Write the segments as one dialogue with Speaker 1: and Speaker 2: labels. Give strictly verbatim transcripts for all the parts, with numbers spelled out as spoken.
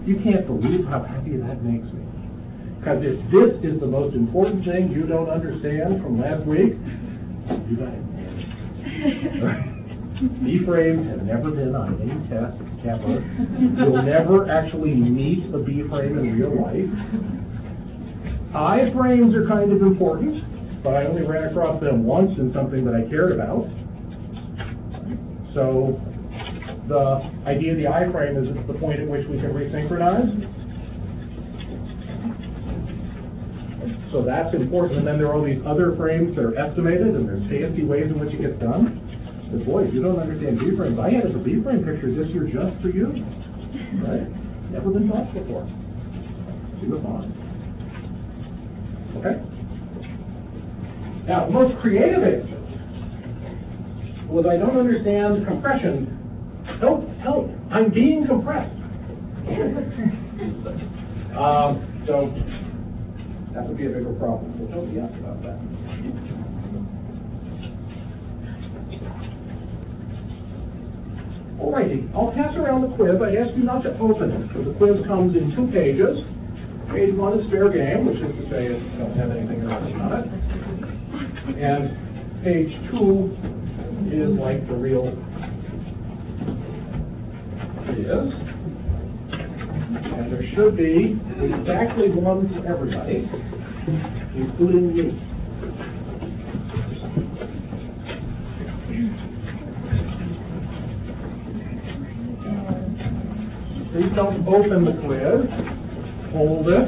Speaker 1: You can't believe how happy that makes me. Because if this is the most important thing you don't understand from last week, you got it. B-frames have never been on any test ever. You'll never actually meet a B-frame in real life. I-frames are kind of important, but I only ran across them once in something that I cared about. So the idea of the I-frame is it's the point at which we can resynchronize. So that's important. And then there are all these other frames that are estimated, and there's fancy ways in which it gets done. But boy, if you don't understand B-frames, I had a B-frame picture this year just for you. Right? Never been taught before. See what's on. Okay? Now, the most creative answer was I don't understand compression. Don't tell me. I'm being compressed. um, so that would be a bigger problem. So don't be asked about that. Alrighty, I'll pass around the quiz. I ask you not to open it, because the quiz comes in two pages. Page one is fair game, which is to say it doesn't have anything interesting on it. And page two is like the real is. And there should be exactly one for everybody, including you. Please don't open the quiz. Hold it.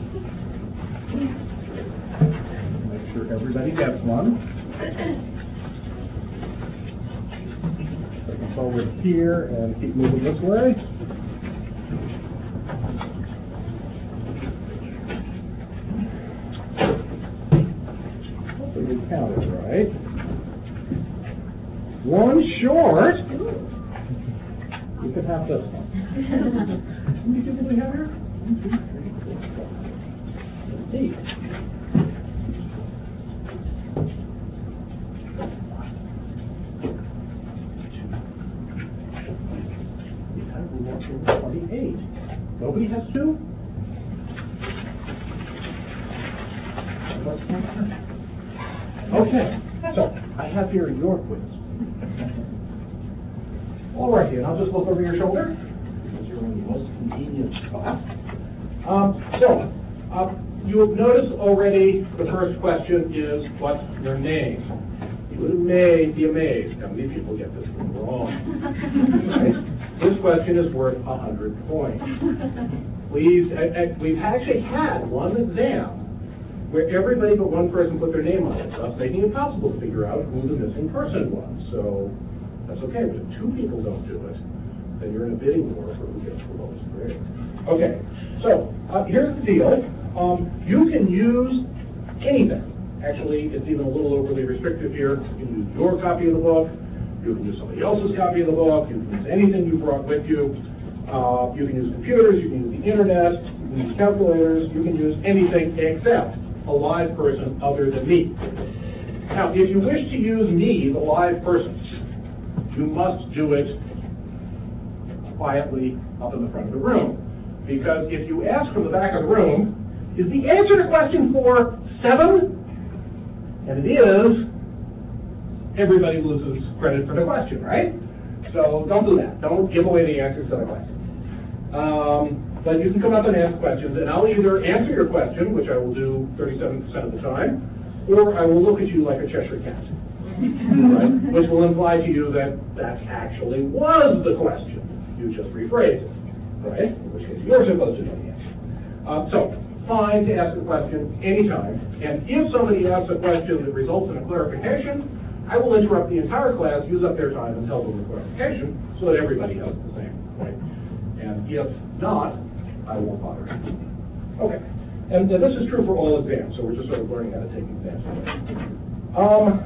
Speaker 1: Make sure everybody gets one. Take them forward here and keep moving this way. Hopefully you counted right. One short. You can have this one. How many people do we have here? One, two, three, four, five, six, eight. twenty-eight. Nobody has two? Okay, so I have here your quiz. All right, and I'll just look over your shoulder, because you're in the most convenient spot. Um, so, uh, you have noticed already the first question is, what's your name? You may be amazed how many people get this one wrong. Right? This question is worth one hundred points. Please, I, I, we've actually had one exam where everybody but one person put their name on it, thus making it impossible to figure out who the missing person was. So that's okay, but if two people don't do it, then you're in a bidding war for who gets the lowest grade. Okay, so uh, here's the deal. Um, you can use anything. Actually, it's even a little overly restrictive here. You can use your copy of the book. You can use somebody else's copy of the book. You can use anything you brought with you. Uh, you can use computers. You can use the internet. You can use calculators. You can use anything except a live person other than me. Now, if you wish to use me, the live person, you must do it quietly up in the front of the room. Because if you ask from the back of the room, is the answer to question four seven? And it is, everybody loses credit for the question, right? So don't do that. Don't give away the answers to the question. Um, but you can come up and ask questions, and I'll either answer your question, which I will do thirty-seven percent of the time, or I will look at you like a Cheshire cat. Right? Which will imply to you that that actually was the question. You just rephrased it, right? In which case you're supposed to know the answer. Uh, so, fine to ask a question anytime, and if somebody asks a question that results in a clarification, I will interrupt the entire class, use up their time, and tell them the clarification so that everybody has the same point. And if not, I won't bother. Okay, and uh, this is true for all exams, so we're just sort of learning how to take exams. Um,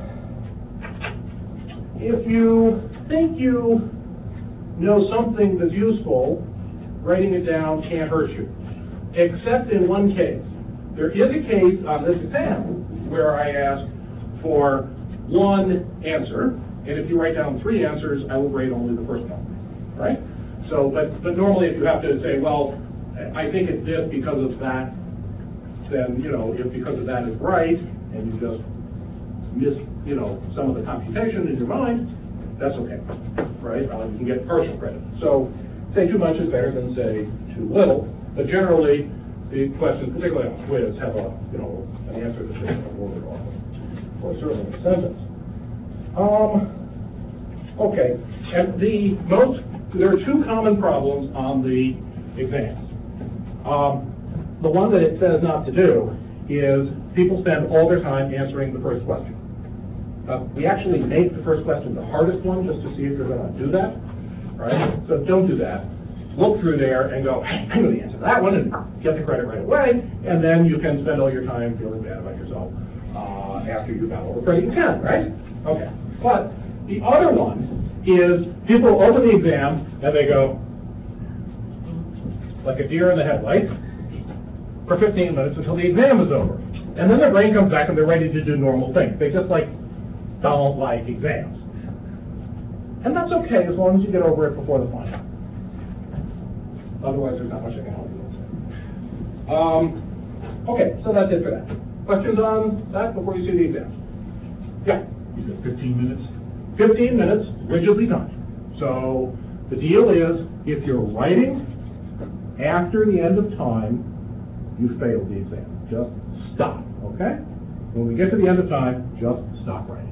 Speaker 1: If you think you know something that's useful, writing it down can't hurt you. Except in one case. There is a case on this exam where I ask for one answer, and if you write down three answers, I will grade only the first one, right? So, but, but normally if you have to say, well, okay, I think it's this because of that, then, you know, if because of that is right, and you just miss, you know, some of the computation in your mind, that's okay, right? Uh, you can get partial credit. So say too much is better than say too little, but generally the questions, particularly on quiz, have a, you know, an answer that's in a word or, or certainly a sentence. Um, okay, and the most, there are two common problems on the exams. Um, the one that it says not to do is people spend all their time answering the first question. Uh, we actually make the first question the hardest one just to see if you're going to do that, right? So don't do that. Look through there and go, hey, I'm going to answer that one and get the credit right away, and then you can spend all your time feeling bad about yourself uh, after you've got all the credit you can, right? Okay. But the other one is people open the exam and they go, like a deer in the headlights, for fifteen minutes until the exam is over. And then their brain comes back and they're ready to do normal things. They just like don't like exams. And that's okay as long as you get over it before the final. Otherwise, there's not much I can help you with. Um, okay, so that's it for that. Questions on that before you see the exam? Yeah?
Speaker 2: You said fifteen minutes?
Speaker 1: fifteen minutes, rigidly timed. So the deal is, if you're writing after the end of time, you failed the exam. Just stop, okay? When we get to the end of time, just stop writing.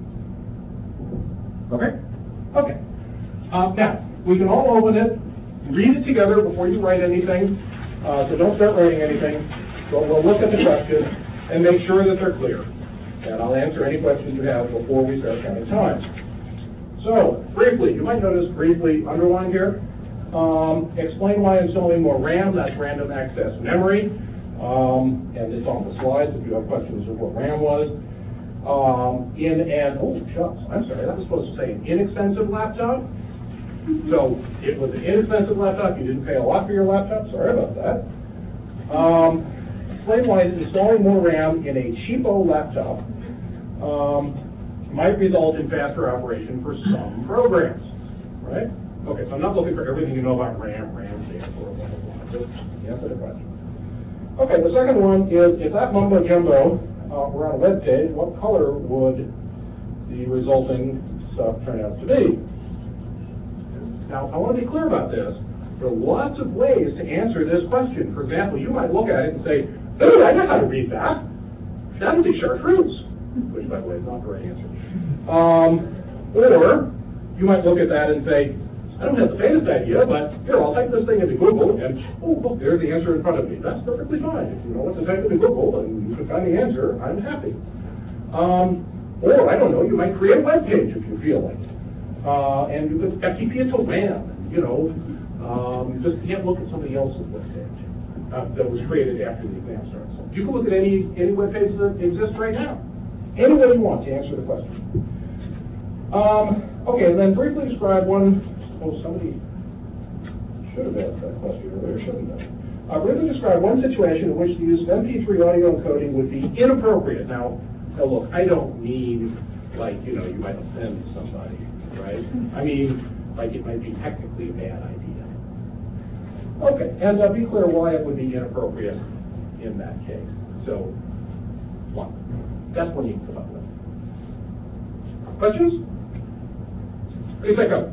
Speaker 1: Okay? Okay. Uh, now, we can all open it, read it together before you write anything, uh, so don't start writing anything, but we'll look at the questions and make sure that they're clear. And I'll answer any questions you have before we start counting time. So, briefly, you might notice briefly underlined here, um, explain why installing more RAM, that's random access memory, um, and it's on the slides if you have questions of what RAM was. Um, in an, oh shucks, I'm sorry, that was supposed to say an inexpensive laptop. So, it was an inexpensive laptop, you didn't pay a lot for your laptop, sorry about that. Um, explain why installing more RAM in a cheapo laptop um, might result in faster operation for some programs, right? Okay, so I'm not looking for everything you know about RAM, RAM stands for, blah, blah, blah. Just answer the question. Okay, the second one is, if that mumbo jumbo uh, were on a web page, what color would the resulting stuff turn out to be? Now, I want to be clear about this. There are lots of ways to answer this question. For example, you might look at it and say, oh, I know how to read that. That would be chartreuse, which, by the way, is not the right answer. Um, or you might look at that and say, I don't have the faintest idea, but here, I'll type this thing into Google, and oh, look, there's the answer in front of me. That's perfectly fine. If you know what to type into Google and you can find the answer, I'm happy. Um, or, I don't know, you might create a web page if you feel like it. Uh, and you could F T P it to RAM, you know. Um, you just can't look at somebody else's web page uh, that was created after the exam starts. You can look at any, any web page that exists right now. Any way you want to answer the question. Um, okay, and then briefly describe one. Oh, somebody should have asked that question earlier, shouldn't they? Uh, briefly describe one situation in which the use of M P three audio encoding would be inappropriate. Now, now look, I don't mean like, you know, you might offend somebody, right? I mean, like it might be technically a bad idea. Okay, and uh, be clear why it would be inappropriate in that case. So, one. That's one you can come up with. Questions? Please take up.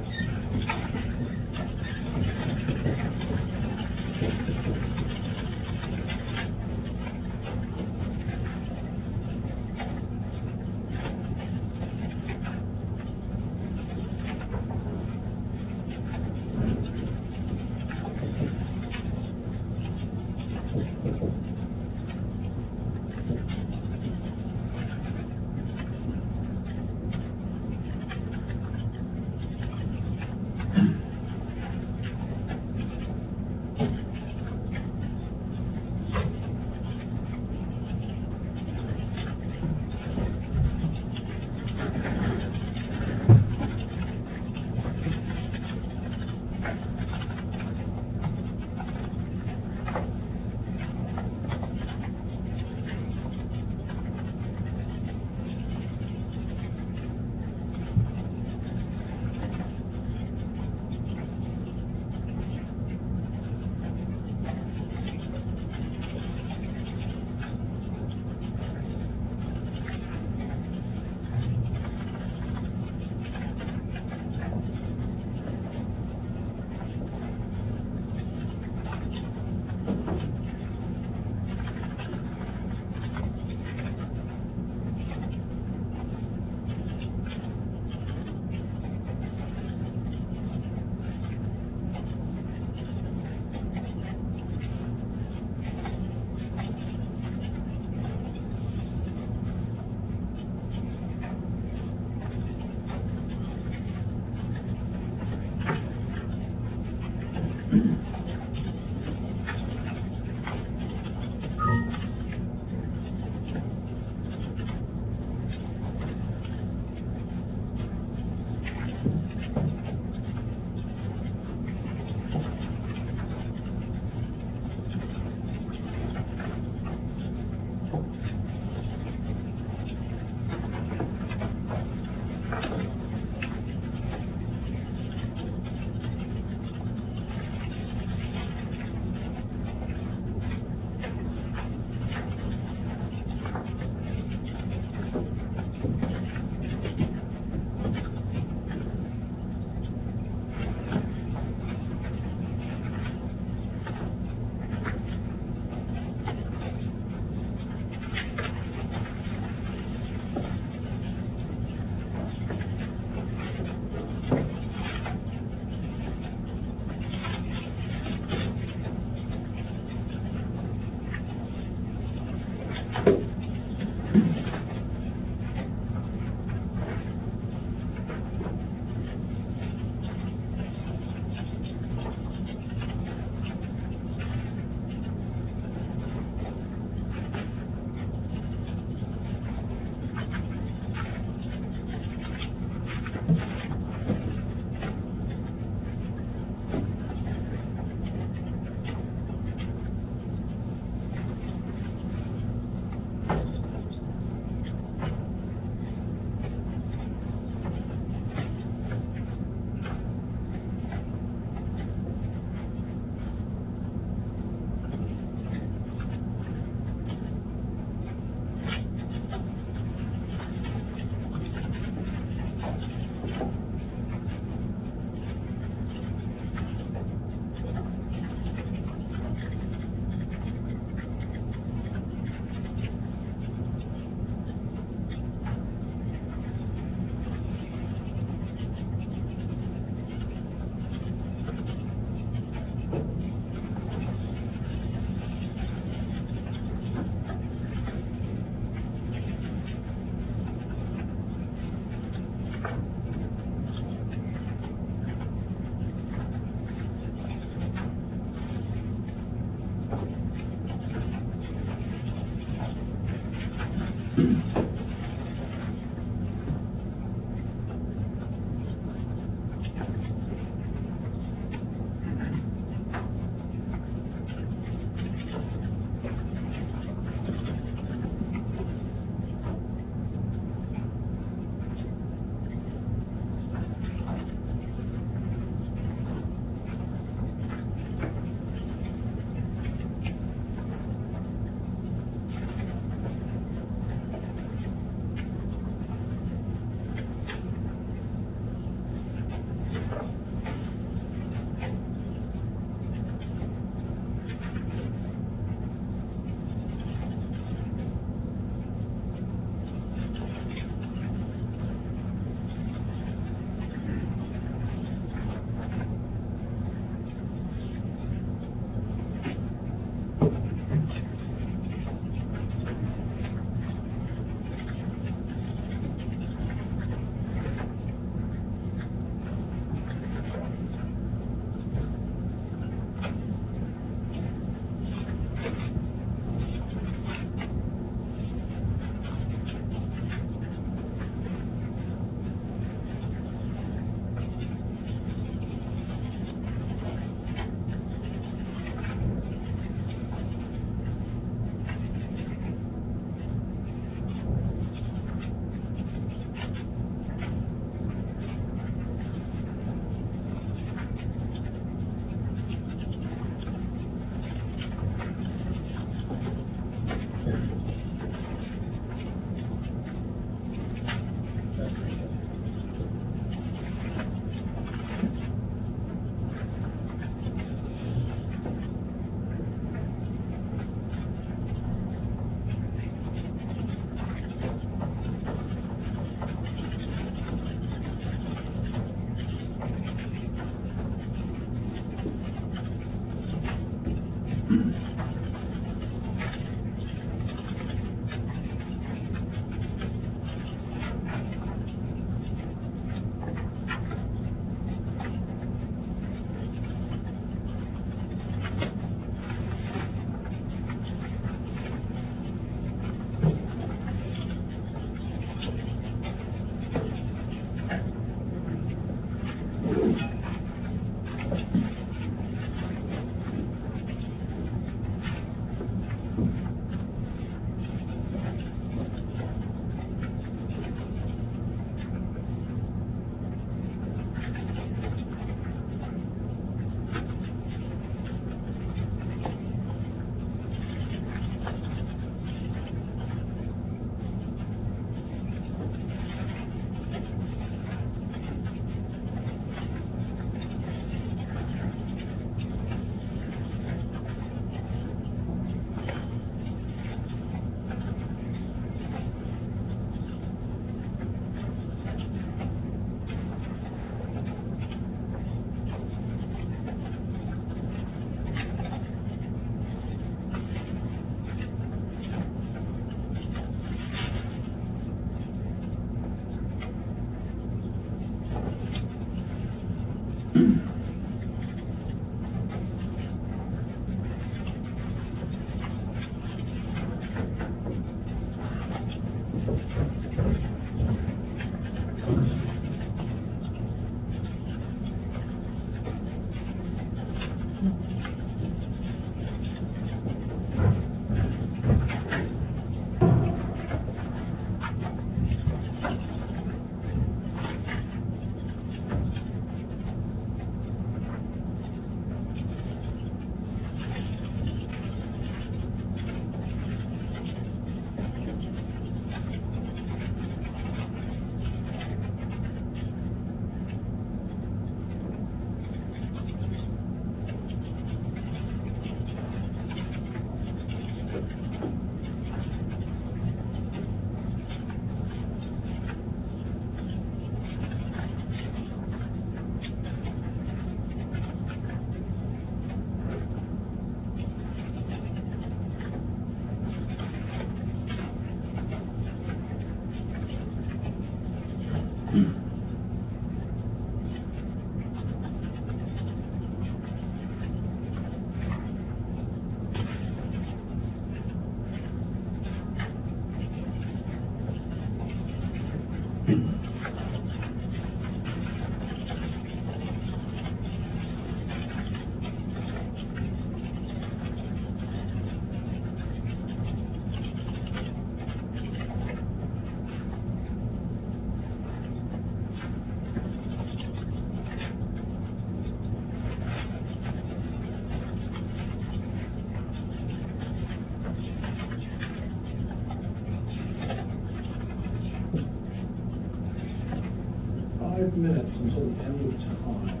Speaker 1: Five minutes until the end of time.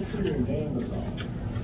Speaker 1: sure your name is on.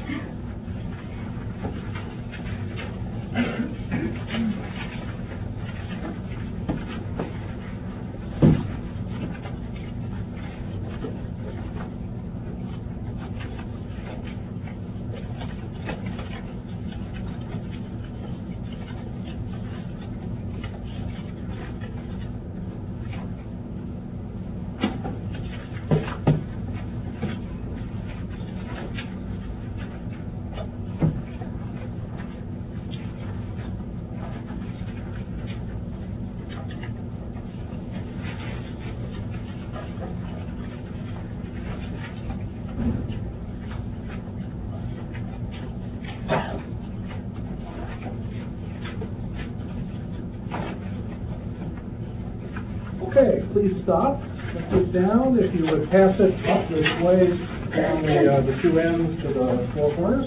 Speaker 1: Okay, please stop. Put this down. If you would pass it up this way down the, uh, the two ends to the four corners.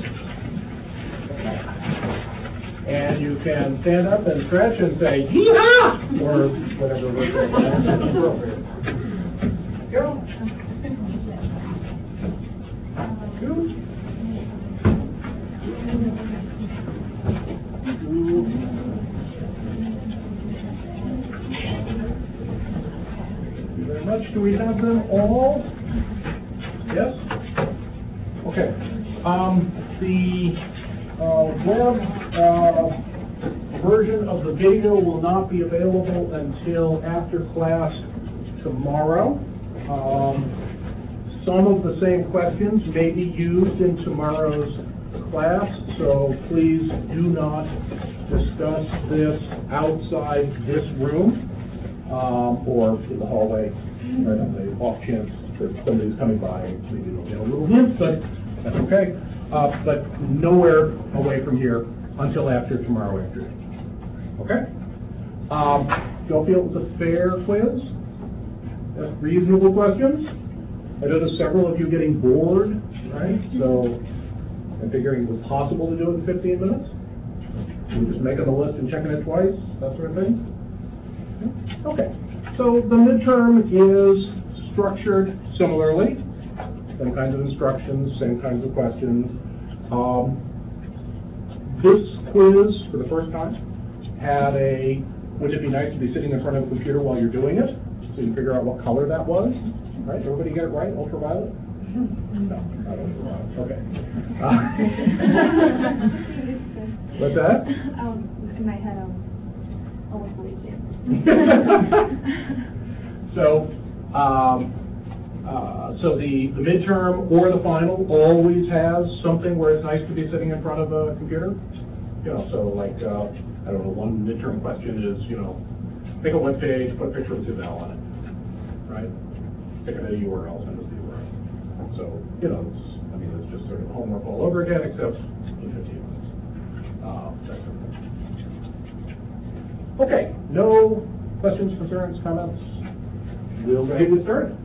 Speaker 1: And you can stand up and stretch and say, yee-haw! Or whatever it is appropriate. Go. Two. Much. Do we have them all? Yes? Okay. Um, the uh, web uh, version of the video will not be available until after class tomorrow. Um, some of the same questions may be used in tomorrow's class, so please do not discuss this outside this room um, or in the hallway. Right on the off chance that somebody's coming by and maybe they'll get a little hint, but that's okay. Uh, but nowhere away from here until after tomorrow afternoon. Okay? Um, do y'all feel it was a fair quiz? That's reasonable questions? I noticed several of you getting bored, right? So I'm figuring it was possible to do it in fifteen minutes. We're just making the list and checking it twice, that sort of thing. Okay. So the midterm is structured similarly, same kinds of instructions, same kinds of questions. Um, this quiz, for the first time, had a, wouldn't it be nice to be sitting in front of a computer while you're doing it, so you can figure out what color that was, right? Everybody get it right, ultraviolet? No, not ultraviolet, okay. Uh, what's that?
Speaker 2: Um, in my head, um, I was believe you.
Speaker 1: So, um, uh, so the, the midterm or the final always has something where it's nice to be sitting in front of a computer. You know, so like, uh, I don't know, one midterm question is, you know, pick a web page, put a picture of Suzelle on it, right? Pick a U R L, send us the U R L. So, you know, it's, I mean, it's just sort of homework all over again, except in fifteen minutes. Uh, that sort of thing. Okay, no questions, concerns, comments? We'll go ahead and get started.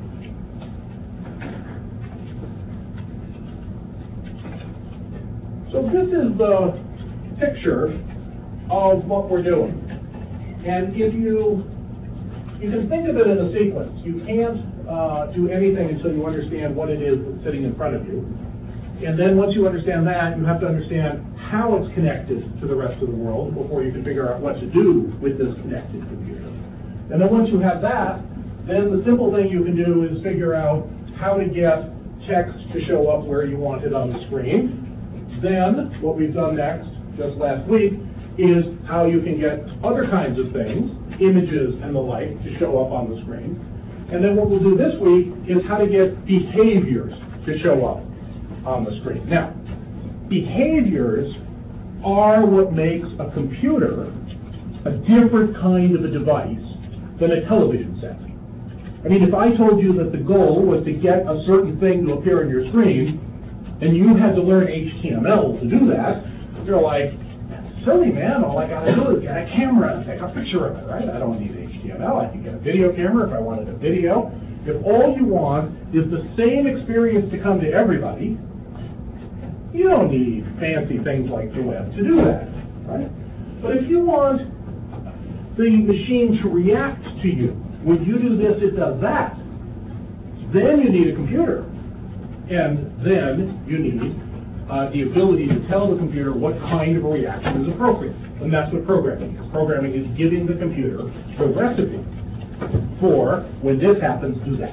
Speaker 1: So this is the picture of what we're doing. And if you, you can think of it in a sequence. You can't uh, do anything until you understand what it is that's sitting in front of you. And then once you understand that, you have to understand how it's connected to the rest of the world before you can figure out what to do with this connected computer. And then once you have that, then the simple thing you can do is figure out how to get text to show up where you want it on the screen. Then, what we've done next, just last week, is how you can get other kinds of things, images and the like, to show up on the screen. And then what we'll do this week is how to get behaviors to show up on the screen. Now, behaviors are what makes a computer a different kind of a device than a television set. I mean, if I told you that the goal was to get a certain thing to appear on your screen, and you had to learn H T M L to do that, you're like, silly man, all I gotta do is get a camera and take a picture of it, right? I don't need H T M L, I can get a video camera if I wanted a video. If all you want is the same experience to come to everybody, you don't need fancy things like the web to do that, right? But if you want the machine to react to you, when you do this, it does that, then you need a computer. And then you need uh, the ability to tell the computer what kind of a reaction is appropriate. And that's what programming is. Programming is giving the computer the recipe for when this happens, do that.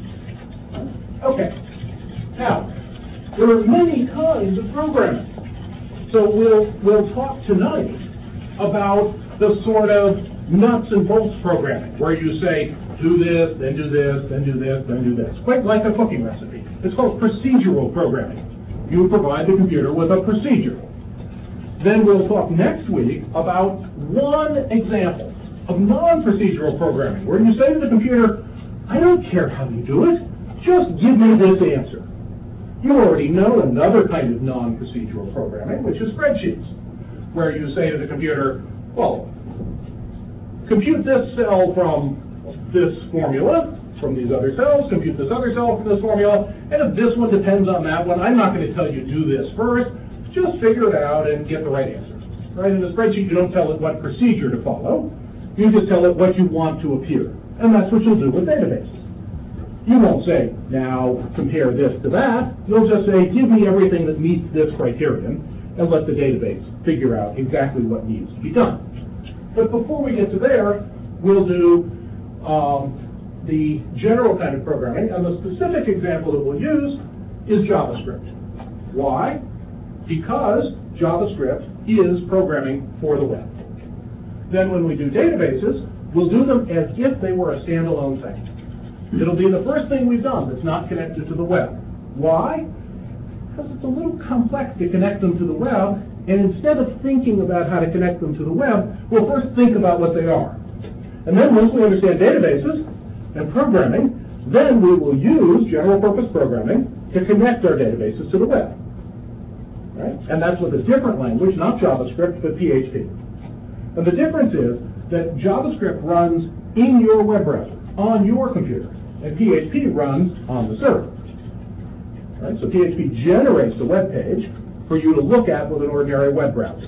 Speaker 1: Okay. Now, there are many kinds of programming. So we'll, we'll talk tonight about the sort of nuts and bolts programming, where you say, do this, then do this, then do this, then do this. Quite like a cooking recipe. It's called procedural programming. You provide the computer with a procedure. Then we'll talk next week about one example of non-procedural programming, where you say to the computer, I don't care how you do it, just give me this answer. You already know another kind of non-procedural programming, which is spreadsheets, where you say to the computer, well, compute this cell from this formula, from these other cells, compute this other cell from this formula, and if this one depends on that one, I'm not going to tell you do this first, just figure it out and get the right answer. Right? In the spreadsheet, you don't tell it what procedure to follow, you just tell it what you want to appear, and that's what you'll do with databases. You won't say, now compare this to that. You'll just say, give me everything that meets this criterion, and let the database figure out exactly what needs to be done. But before we get to there, we'll do um, the general kind of programming, and the specific example that we'll use is JavaScript. Why? Because JavaScript is programming for the web. Then when we do databases, we'll do them as if they were a standalone thing. It'll be the first thing we've done that's not connected to the web. Why? Because it's a little complex to connect them to the web, and instead of thinking about how to connect them to the web, we'll first think about what they are. And then once we understand databases and programming, then we will use general purpose programming to connect our databases to the web. Right? And that's with a different language, not JavaScript, but P H P. And the difference is that JavaScript runs in your web browser, on your computer, and P H P runs on the server. Right? So P H P generates the web page for you to look at with an ordinary web browser.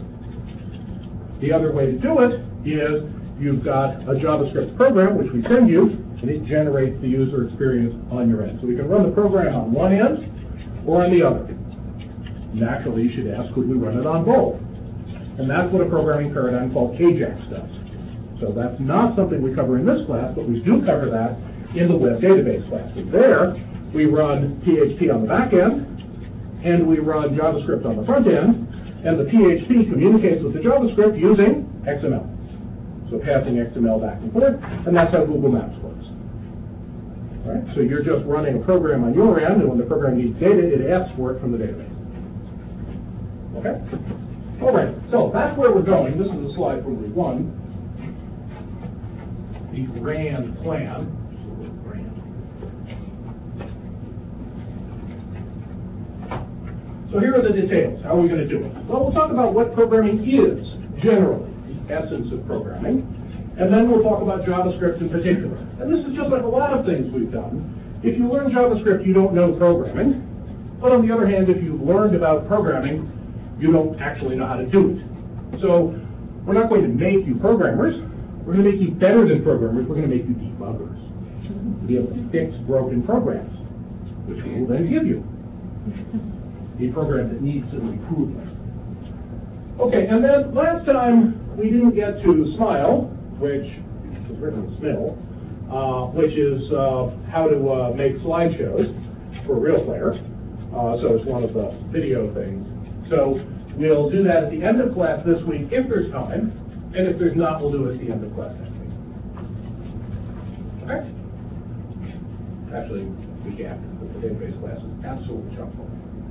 Speaker 1: The other way to do it is you've got a JavaScript program, which we send you, and it generates the user experience on your end. So we can run the program on one end or on the other. Naturally, you should ask, could we run it on both? And that's what a programming paradigm called Ajax does. So that's not something we cover in this class, but we do cover that in the web database class. And there, we run P H P on the back end, and we run JavaScript on the front end, and the P H P communicates with the JavaScript using X M L. So passing X M L back and forth, and that's how Google Maps works. Right? So you're just running a program on your end, and when the program needs data, it asks for it from the database. Okay? All right, so that's where we're going. This is a slide from week one. The grand plan. So here are the details. How are we going to do it? Well, we'll talk about what programming is, generally, the essence of programming. And then we'll talk about JavaScript in particular. And this is just like a lot of things we've done. If you learn JavaScript, you don't know programming. But on the other hand, if you've learned about programming, you don't actually know how to do it. So we're not going to make you programmers. We're going to make you better than programmers. We're going to make you debuggers. To be able to fix broken programs, which we will then give you a program that needs some improvement. Okay, and then last time we didn't get to SMILE, which is written SMIL, uh, which is uh, how to uh, make slideshows for Real Player. Uh, so it's one of the video things. So we'll do that at the end of class this week if there's time, and if there's not, we'll do it at the end of class next week. Okay? Actually, week after, but the database class is absolutely chock full.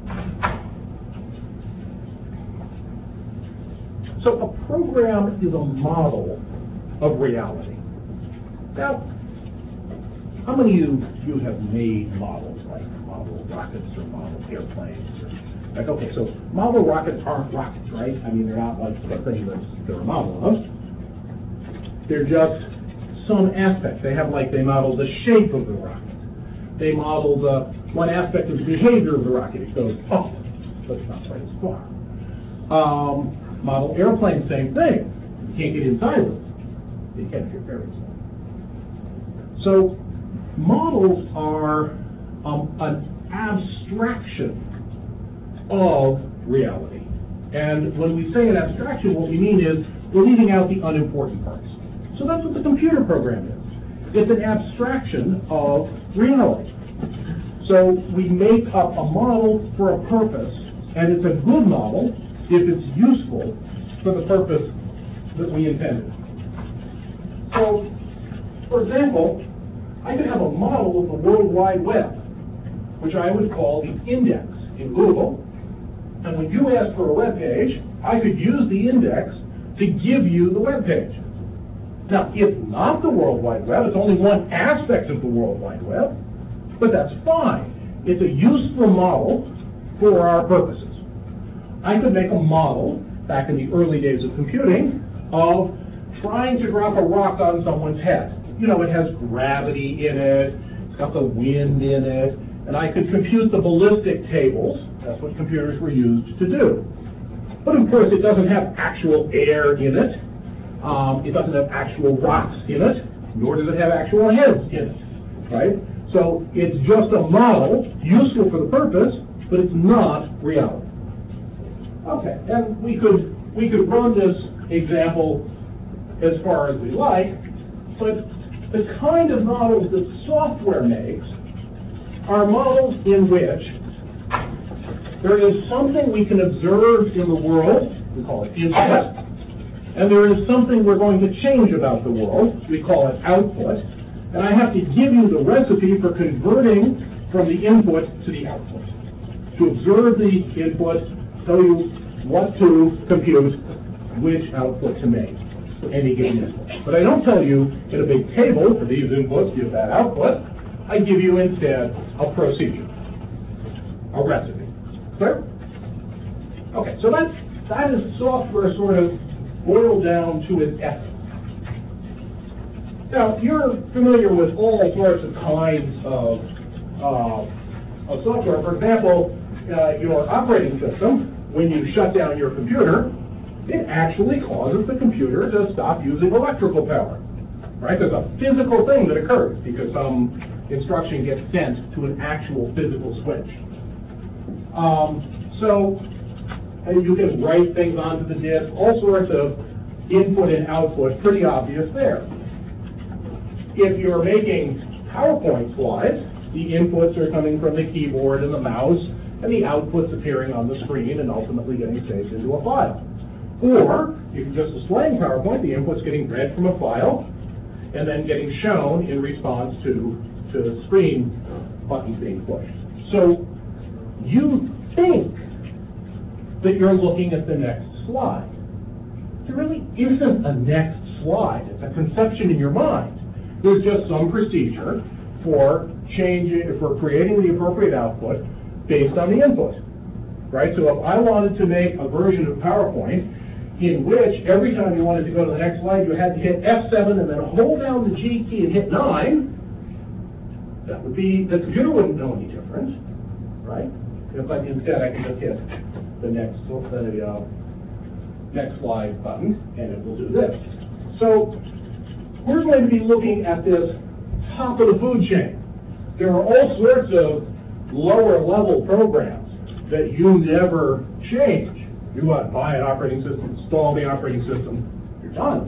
Speaker 1: So a program is a model of reality. Now, how many of you have made models, like model rockets or model airplanes? Or, like, okay, so model rockets aren't rockets, right? I mean, they're not like the thing that they're a model of. They're just some aspect. They have like, they model the shape of the rocket. They model the one aspect of the behavior of the rocket. It goes up, but it's not quite as far. Um, model airplane, same thing. You can't get inside of them. You can't get very small. So models are um, an abstraction of reality. And when we say an abstraction, what we mean is we're leaving out the unimportant parts. So that's what the computer program is. It's an abstraction of reality. So we make up a model for a purpose, and it's a good model if it's useful for the purpose that we intended. So, for example, I could have a model of the World Wide Web, which I would call the index in Google. And when you ask for a web page, I could use the index to give you the web page. Now, it's not the World Wide Web, it's only one aspect of the World Wide Web, but that's fine. It's a useful model for our purposes. I could make a model, back in the early days of computing, of trying to drop a rock on someone's head. You know, it has gravity in it, it's got the wind in it, and I could compute the ballistic tables. That's what computers were used to do. But of course, it doesn't have actual air in it. Um, it doesn't have actual rocks in it, nor does it have actual heads in it, right? So it's just a model, useful for the purpose, but it's not reality. Okay, and we could we could run this example as far as we like, but the kind of models that software makes are models in which there is something we can observe in the world, we call it input, and there is something we're going to change about the world, we call it output, and I have to give you the recipe for converting from the input to the output. To observe the input, tell you what to compute, which output to make for any given input. But I don't tell you in a big table, for these inputs, give that output. I give you instead a procedure, a recipe. Clear? Okay, so that's, that is software sort of boiled down to its essence. Now, you're familiar with all sorts of kinds of, uh, of software. For example, uh, your operating system, when you shut down your computer, it actually causes the computer to stop using electrical power. Right? There's a physical thing that occurs because some instruction gets sent to an actual physical switch. Um, so and you can write things onto the disk, all sorts of input and output, pretty obvious there. If you're making PowerPoint slides, the inputs are coming from the keyboard and the mouse, and the output's appearing on the screen and ultimately getting saved into a file. Or, if you're just displaying PowerPoint, the input's getting read from a file and then getting shown in response to, to the screen buttons being pushed. So, you think that you're looking at the next slide. There really isn't a next slide. It's a conception in your mind. There's just some procedure for changing, for creating the appropriate output based on the input, right? So if I wanted to make a version of PowerPoint in which every time you wanted to go to the next slide, you had to hit F seven and then hold down the G key and hit nine, that would be, the computer wouldn't know any different, right? But instead I can just hit the next, the uh, next slide button and it will do this. So we're going to be looking at this top of the food chain. There are all sorts of lower level programs that you never change. You go out and buy an operating system, install the operating system, you're done.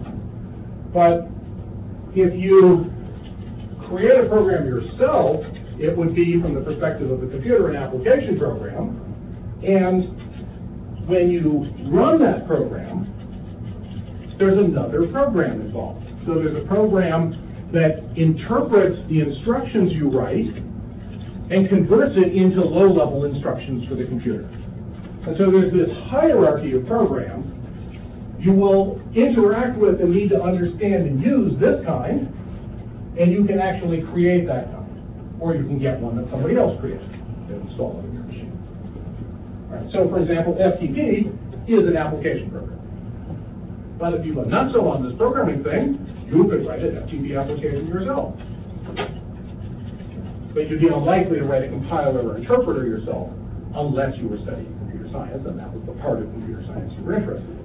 Speaker 1: But if you create a program yourself, it would be from the perspective of the computer an application program, and when you run that program, there's another program involved. So there's a program that interprets the instructions you write and converts it into low-level instructions for the computer. And so there's this hierarchy of programs. You will interact with and need to understand and use this kind, and you can actually create that kind. Or you can get one that somebody else created and install it in your machine. All right, so for example, F T P is an application program. But if you were not so on this programming thing, you could write an F T P application yourself. But you'd be unlikely to write a compiler or interpreter yourself unless you were studying computer science, and that was the part of computer science you were interested in.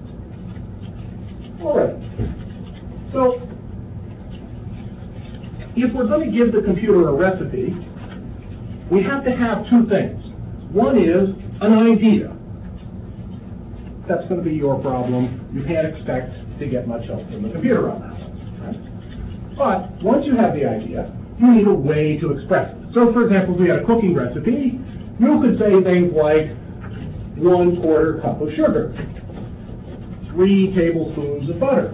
Speaker 1: All right. So, if we're going to give the computer a recipe, we have to have two things. One is an idea. That's going to be your problem. You can't expect to get much help from the computer on that one. Right? But once you have the idea, you need a way to express it. So, for example, if we had a cooking recipe, you could say things like one quarter cup of sugar, three tablespoons of butter.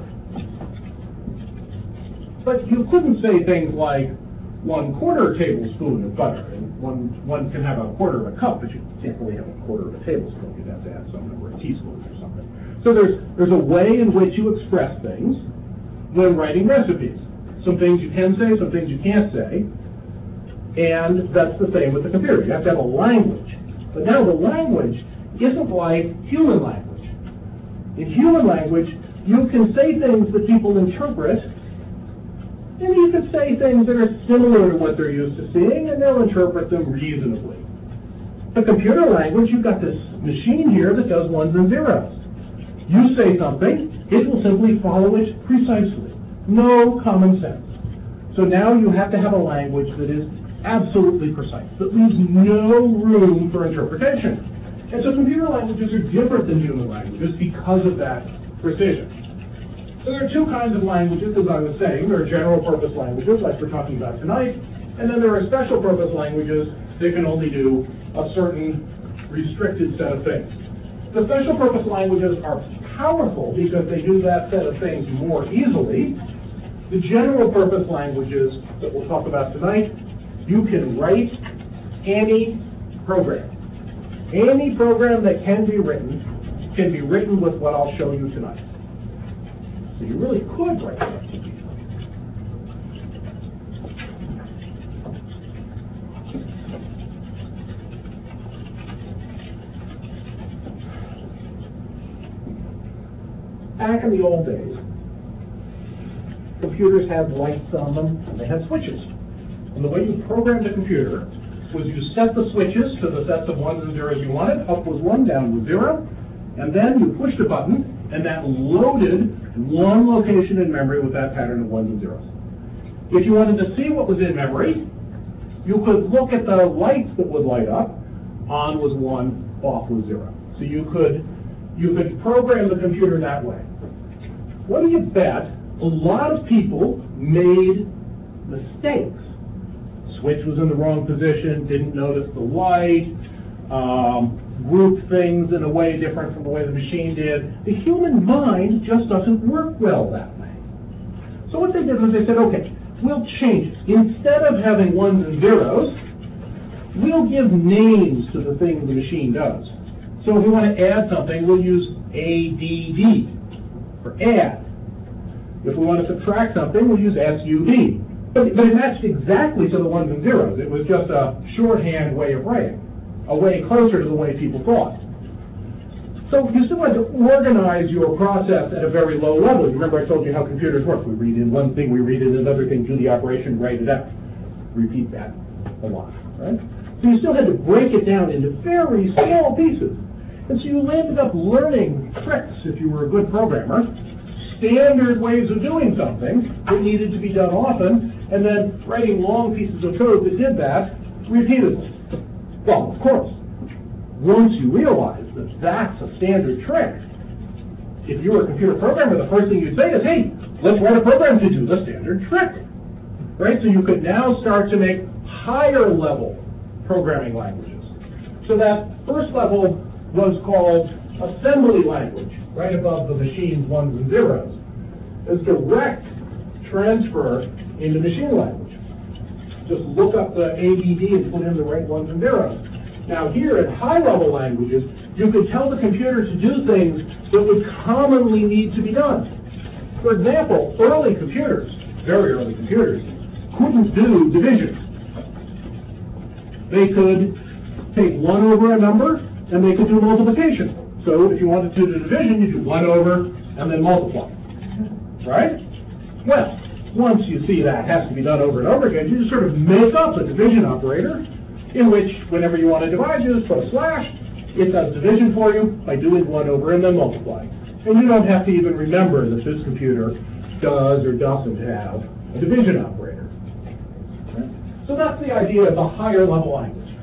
Speaker 1: But you couldn't say things like one quarter tablespoon of butter. And one, one can have a quarter of a cup, but you can't really have a quarter of a tablespoon. You'd have to add some number of teaspoons or something. So there's, there's a way in which you express things when writing recipes. Some things you can say, some things you can't say. And that's the same with the computer. You have to have a language. But now the language isn't like human language. In human language, you can say things that people interpret, and you can say things that are similar to what they're used to seeing, and they'll interpret them reasonably. The computer language, you've got this machine here that does ones and zeros. You say something, it will simply follow it precisely. No common sense. So now you have to have a language that is absolutely precise, that leaves no room for interpretation. And so computer languages are different than human languages because of that precision. So there are two kinds of languages, as I was saying. There are general purpose languages, like we're talking about tonight, and then there are special purpose languages that can only do a certain restricted set of things. The special purpose languages are powerful because they do that set of things more easily. The general purpose languages that we'll talk about tonight, you can write any program. Any program that can be written can be written with what I'll show you tonight. So you really could write recipes. Back in the old days, computers had lights on them and they had switches. And the way you programmed a computer was you set the switches to the sets of ones and zeros you wanted. Up was one, down was zero. And then you pushed a button, and that loaded one location in memory with that pattern of ones and zeros. If you wanted to see what was in memory, you could look at the lights that would light up. On was one, off was zero. So you could, you could program the computer that way. What do you bet? A lot of people made mistakes. Switch was in the wrong position, didn't notice the light, um, grouped things in a way different from the way the machine did. The human mind just doesn't work well that way. So what they did was they said, okay, we'll change it. Instead of having ones and zeros, we'll give names to the things the machine does. So if we want to add something, we'll use A D D for add. If we want to subtract something, we'll use S U B. But, but it matched exactly to the ones and zeros. It was just a shorthand way of writing, a way closer to the way people thought. So you still had to organize your process at a very low level. You remember I told you how computers work. We read in one thing, we read in another thing, do the operation, write it out. Repeat that a lot, right? So you still had to break it down into very small pieces. And so you ended up learning tricks, if you were a good programmer, standard ways of doing something that needed to be done often, and then writing long pieces of code that did that repeatedly. Well, of course, once you realize that that's a standard trick, if you were a computer programmer, the first thing you'd say is, hey, let's write a program to do the standard trick. Right? So you could now start to make higher level programming languages. So that first level was called assembly language, right above the machine's ones and zeros. It's direct transfer into machine language. Just look up the A D D and put in the right ones and zeros. Now here in high-level languages, you could tell the computer to do things that would commonly need to be done. For example, early computers, very early computers, couldn't do division. They could take one over a number, and they could do multiplication. So if you wanted to do division, you do one over and then multiply. Right? Well, once you see that has to be done over and over again, you just sort of make up a division operator in which whenever you want to divide, you just put a slash. It does division for you by doing one over and then multiplying. And you don't have to even remember that this computer does or doesn't have a division operator. Right? So that's the idea of a higher level language.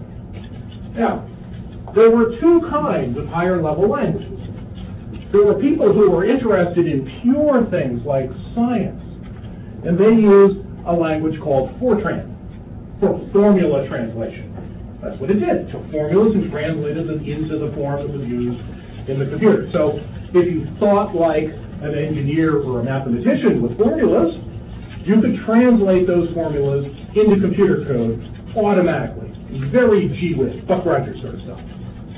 Speaker 1: Now, there were two kinds of higher level languages. There were people who were interested in pure things like science, and they used a language called Fortran, for formula translation. That's what it did. It took formulas and translated them into the form that was used in the computer. So if you thought like an engineer or a mathematician with formulas, you could translate those formulas into computer code automatically. Very gee whiz, Buck Rogers sort of stuff.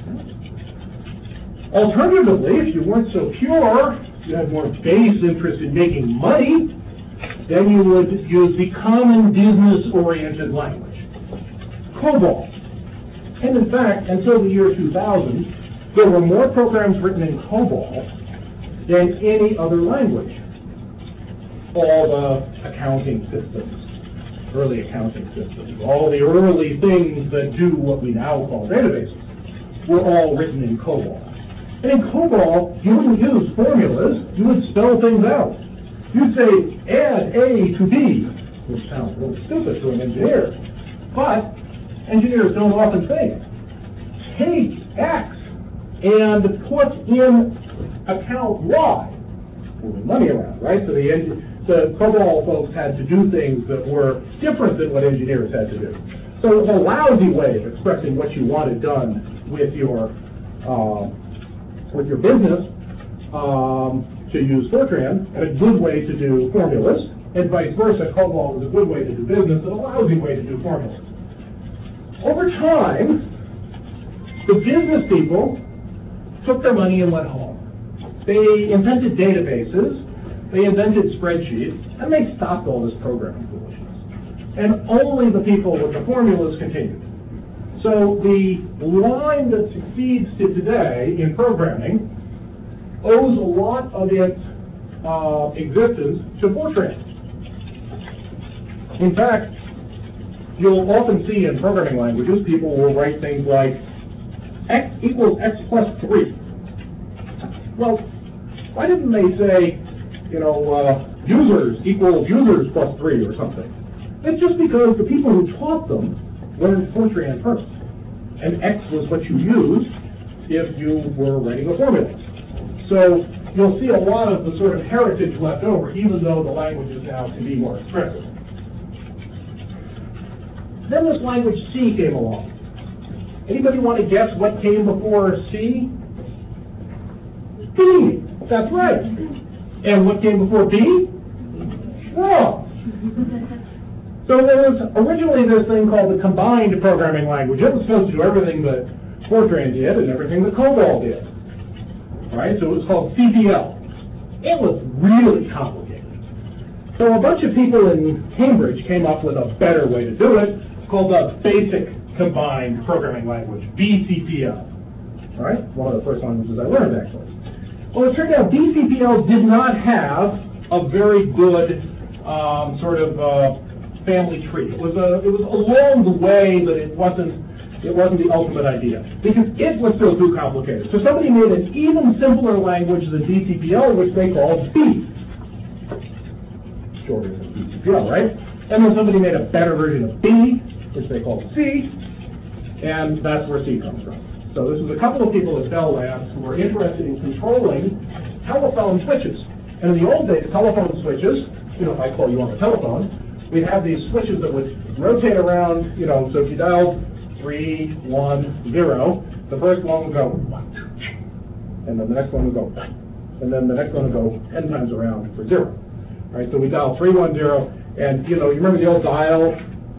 Speaker 1: Alternatively, if you weren't so pure, you had more base interest in making money, then you would use the common business-oriented language, COBOL. And in fact, until the year two thousand, there were more programs written in COBOL than any other language. All the accounting systems, early accounting systems, all the early things that do what we now call databases, were all written in COBOL. And in COBOL, you wouldn't use formulas, you would spell things out. You'd say, add A to B, which sounds really stupid to an engineer, but engineers don't often think, take X and put in account Y, moving money around, right? So the, the COBOL folks had to do things that were different than what engineers had to do. So it was a lousy way of expressing what you wanted done with your uh, with your business um, to use Fortran, and a good way to do formulas, and vice versa. COBOL was a good way to do business and a lousy way to do formulas. Over time, the business people took their money and went home. They invented databases, they invented spreadsheets, and they stopped all this programming foolishness. And only the people with the formulas continued. So the line that succeeds to today in programming owes a lot of its uh, existence to Fortran. In fact, you'll often see in programming languages, people will write things like x equals x plus three. Well, why didn't they say, you know, uh, users equals users plus three or something? It's just because the people who taught them learned Fortran first. And X was what you used if you were writing a formula. So you'll see a lot of the sort of heritage left over, even though the languages now can be more expressive. Then this language C came along. Anybody want to guess what came before C? B. That's right. And what came before B? Wrong. So there was originally this thing called the combined programming language. It was supposed to do everything that Fortran did and everything that COBOL did. Right? So it was called C P L. It was really complicated. So a bunch of people in Cambridge came up with a better way to do it, called the Basic Combined Programming Language, B C P L. All right? One of the first languages I learned, actually. Well, it turned out B C P L did not have a very good um, sort of uh, family tree. It was a, it was along the way, but it wasn't it wasn't the ultimate idea because it was still too complicated. So somebody made an even simpler language than B C P L, which they called B. Shorter than B C P L, right? And then somebody made a better version of B, which they called C, and that's where C comes from. So this is a couple of people at Bell Labs who were interested in controlling telephone switches. And in the old days, telephone switches, you know, if I call you on the telephone, we'd have these switches that would rotate around, you know, so if you dialed three, one, zero, the first one would go one, two, and then the next one would go one, and then the next one would go ten times around for zero. Right? So we dial three, one, zero, and you know, you remember the old dial?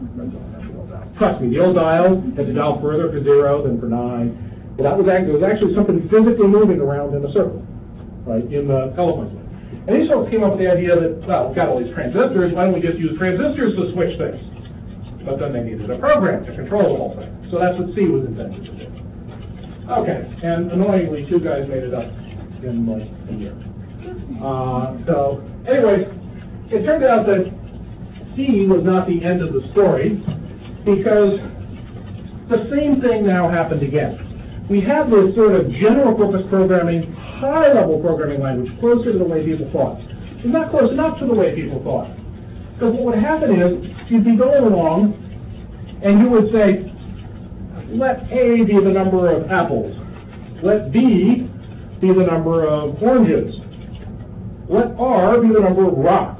Speaker 1: Trust me, the old dial had to dial further for zero than for nine. Well, that was actually, there was actually something physically moving around in a circle, right, in the telephone line. And these folks came up with the idea that, well, we've got all these transistors, why don't we just use transistors to switch things? But then they needed a program to control the whole thing. So that's what C was invented to do. Okay, and annoyingly, two guys made it up in like a year. Uh, so, anyways, it turned out that C was not the end of the story, because the same thing now happened again. We have this sort of general purpose programming, high level programming language, closer to the way people thought. It's not close enough to the way people thought. Because what would happen is, you'd be going along, and you would say, let A be the number of apples. Let B be the number of oranges. Let R be the number of rocks.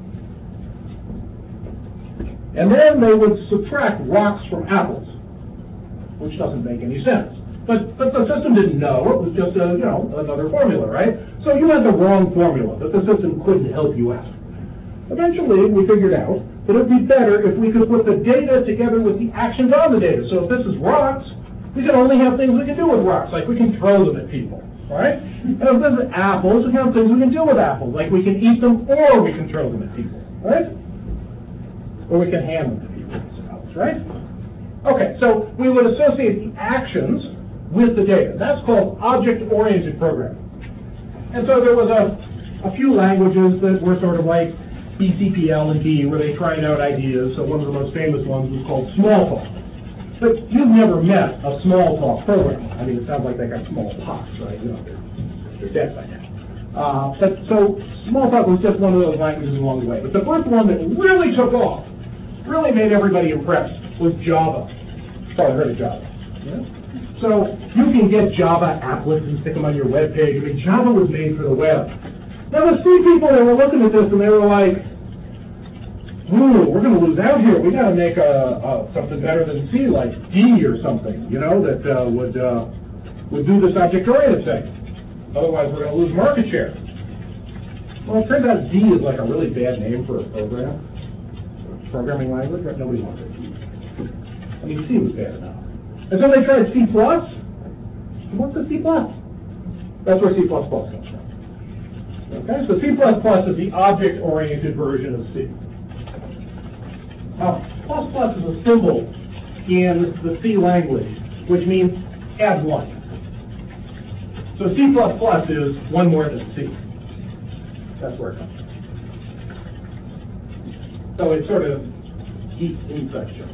Speaker 1: And then they would subtract rocks from apples, which doesn't make any sense. But, but the system didn't know. It was just a, you know, another formula, right? So you had the wrong formula that the system couldn't help you out. Eventually, we figured out that it would be better if we could put the data together with the actions on the data. So if this is rocks, we can only have things we can do with rocks, like we can throw them at people, right? And if this is apples, we have things we can do with apples, like we can eat them or we can throw them at people, right? Or we can hand them to people, I suppose, right? Okay, so we would associate the actions with the data. That's called object-oriented programming. And so there was a, a few languages that were sort of like B C P L and D, where they tried out ideas. So one of the most famous ones was called Smalltalk. But you've never met a Smalltalk programmer. I mean, it sounds like they got smallpox, right? You know, they're, they're dead by now. Uh, but so Smalltalk was just one of those languages along the way. But the first one that really took off, really made everybody impressed, was Java. Probably heard of Java. Yeah? So you can get Java applets and stick them on your web page. I mean, Java was made for the web. Now the C people, they were looking at this and they were like, ooh, we're going to lose out here. We got to make a, a, something better than C, like D or something, you know, that uh, would uh, would do this object-oriented thing. Otherwise, we're going to lose market share. Well, it turns out D is like a really bad name for a program, programming language. Right? Nobody wants it. I mean, C was bad enough. And so they tried C plus. What's the C plus? That's where C plus plus comes from. Okay, so C plus plus is the object-oriented version of C. Now, plus plus is a symbol in the C language, which means add one. So C plus plus is one more than C. That's where it comes from. So it's sort of eat inside joke.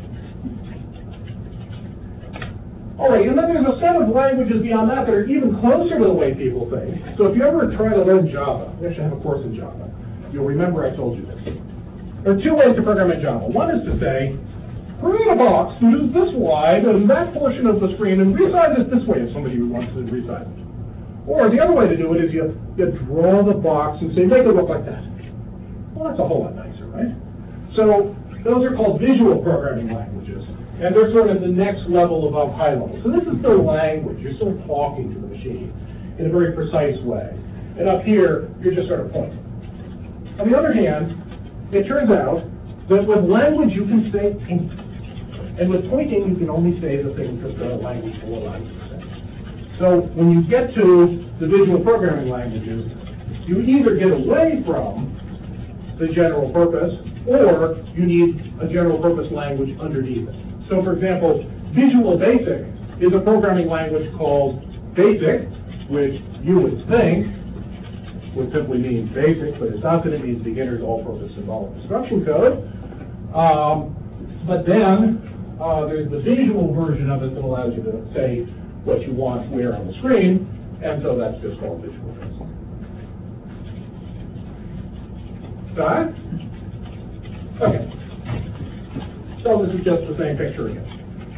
Speaker 1: All right, and then there's a set of languages beyond that that are even closer to the way people think. So if you ever try to learn Java, we actually have a course in Java, you'll remember I told you this. There are two ways to program in Java. One is to say, create a box that is this wide and that portion of the screen and resize it this way if somebody wants to resize it. Or the other way to do it is you, you draw the box and say, make it look like that. Well, that's a whole lot nicer, right? So those are called visual programming languages. And they're sort of the next level above high level. So this is still language. You're still talking to the machine in a very precise way. And up here, you're just sort of pointing. On the other hand, it turns out that with language you can say anything. And with pointing, you can only say the things that the language will allow you to say. So when you get to the visual programming languages, you either get away from the general purpose, or you need a general purpose language underneath it. So for example, Visual Basic is a programming language called BASIC, which you would think would simply mean basic, but it doesn't. It means beginner's all-purpose involved instruction code. Um, but then uh, there's the visual version of it that allows you to say what you want where on the screen, and so that's just called Visual Basic. Got it? Okay. So this is just the same picture again.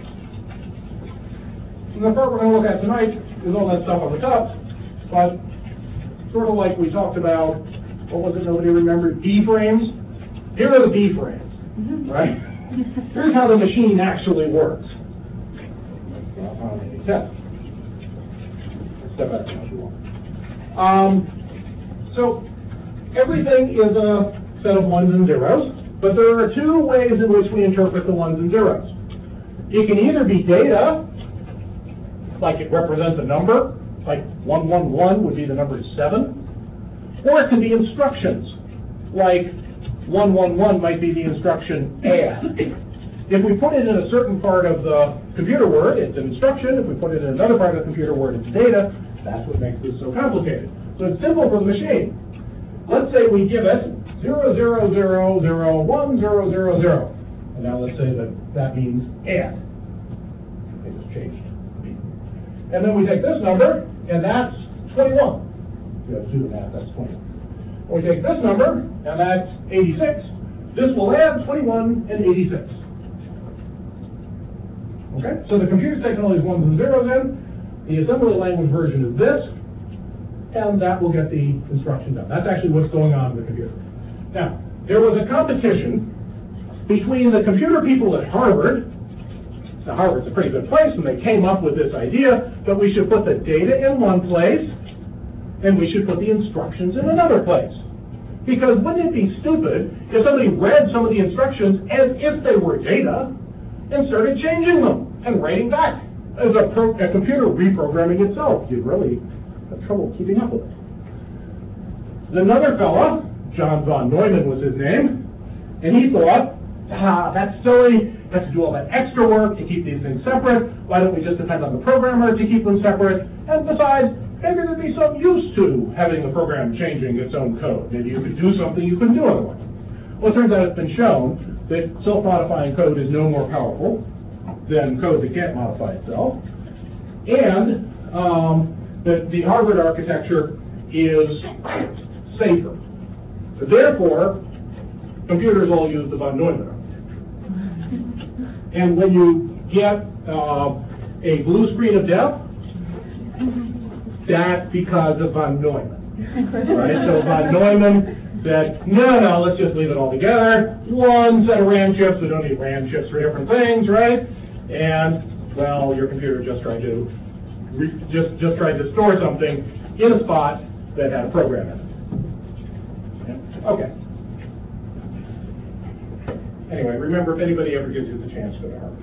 Speaker 1: And the part we're going to look at tonight is all that stuff on the top, but sort of like we talked about, what was it, nobody remembered, D-frames? Here are the D-frames, mm-hmm. right? Here's how the machine actually works. Step back if you want. Um, so everything is a set of ones and zeros. But there are two ways in which we interpret the ones and zeros. It can either be data, like it represents a number, like one one one would be the number seven, or it can be instructions, like one one one might be the instruction add. If we put it in a certain part of the computer word, it's an instruction. If we put it in another part of the computer word, it's data. That's what makes this so complicated. So it's simple for the machine. Let's say we give it zero zero zero zero one zero zero zero, and now let's say that that means add. It just changed. And then we take this number, and that's twenty-one. We have to do the math. That's twenty-one. And we take this number, and that's eighty-six. This will add twenty-one and eighty-six. Okay, so the computer's taking all these ones and zeros in, the assembly language version is this, and that will get the instruction done. That's actually what's going on in the computer. Now, there was a competition between the computer people at Harvard. Now, Harvard's a pretty good place, and they came up with this idea that we should put the data in one place, and we should put the instructions in another place. Because wouldn't it be stupid if somebody read some of the instructions as if they were data and started changing them and writing back as a, pro a computer reprogramming itself? You'd really have trouble keeping up with it. Another fella, John von Neumann was his name, and he thought, ah, that's silly, let's do all that extra work to keep these things separate. Why don't we just depend on the programmer to keep them separate? And besides, maybe there'd be some use to having the program changing its own code. Maybe you could do something you couldn't do otherwise. Well, it turns out it's been shown that self-modifying code is no more powerful than code that can't modify itself, and um, that the Harvard architecture is safer. Therefore, computers all use the von Neumann. And when you get uh, a blue screen of death, that's because of von Neumann. Right? So von Neumann said, no, no, let's just leave it all together. One set of RAM chips, we don't need RAM chips for different things, right? And, well, your computer just tried to re just just tried to store something in a spot that had a program in it. Okay. Anyway, remember, if anybody ever gives you the chance, go to Harvard.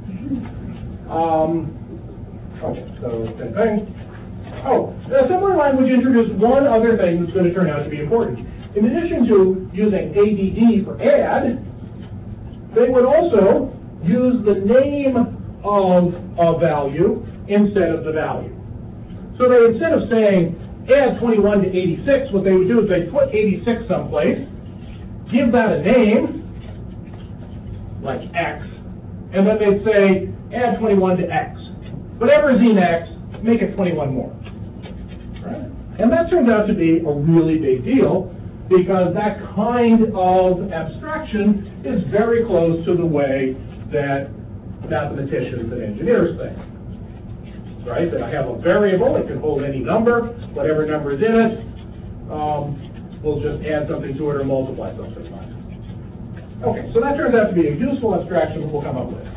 Speaker 1: Um, okay, so same thing. Oh, the assembly language introduced one other thing that's going to turn out to be important. In addition to using A D D for add, they would also use the name of a value instead of the value. So they, instead of saying add twenty-one to eighty-six, what they would do is they'd put eighty-six someplace, give that a name, like X, and then they'd say add twenty-one to X. Whatever is in X, make it twenty-one more. Right? And that turns out to be a really big deal, because that kind of abstraction is very close to the way that mathematicians and engineers think. Right? That I have a variable, it can hold any number, whatever number is in it, um, we'll just add something to it or multiply something by it. Okay, so that turns out to be a useful abstraction that we'll come up with.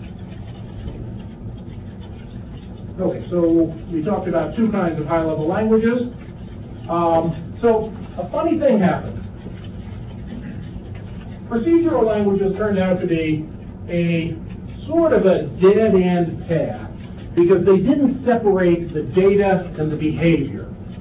Speaker 1: Okay, so we talked about two kinds of high-level languages. Um, so a funny thing happened. Procedural languages turned out to be a sort of a dead-end path because they didn't separate the data and the behavior.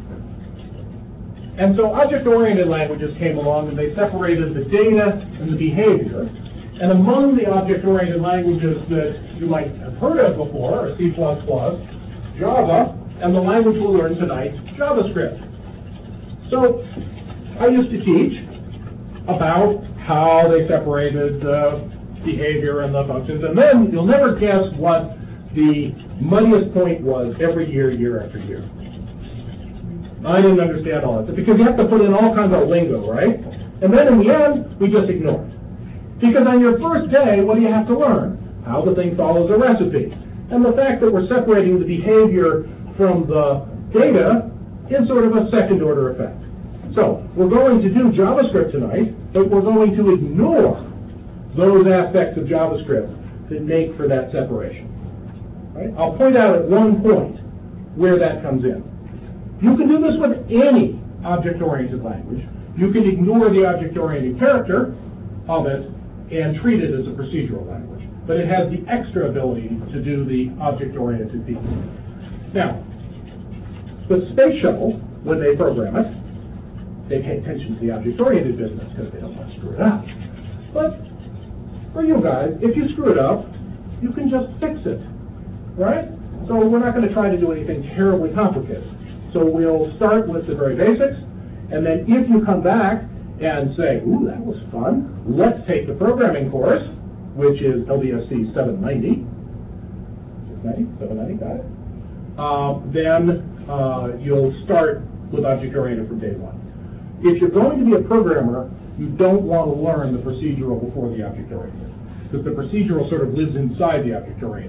Speaker 1: And so object-oriented languages came along and they separated the data and the behavior. And among the object-oriented languages that you might have heard of before are C plus plus, Java, and the language we'll learn tonight, JavaScript. So I used to teach about how they separated the behavior and the functions, and then you'll never guess what the muddiest point was every year, year after year. I didn't understand all that, because you have to put in all kinds of lingo, right? And then in the end, we just ignore it. Because on your first day, what do you have to learn? How the thing follows a recipe. And the fact that we're separating the behavior from the data is sort of a second order effect. So we're going to do JavaScript tonight, but we're going to ignore those aspects of JavaScript that make for that separation. Right? I'll point out at one point where that comes in. You can do this with any object-oriented language. You can ignore the object-oriented character of it and treat it as a procedural language. But it has the extra ability to do the object-oriented piece. Now, the Space Shuttle, when they program it, they pay attention to the object-oriented business because they don't want to screw it up. But for you guys, if you screw it up, you can just fix it, right? So we're not going to try to do anything terribly complicated. So we'll start with the very basics, and then if you come back and say, ooh, that was fun, let's take the programming course, which is L D S C seven ninety. six ninety? seven ninety, got it? Uh, then uh, you'll start with object-oriented from day one. If you're going to be a programmer, you don't want to learn the procedural before the object-oriented, because the procedural sort of lives inside the object-oriented.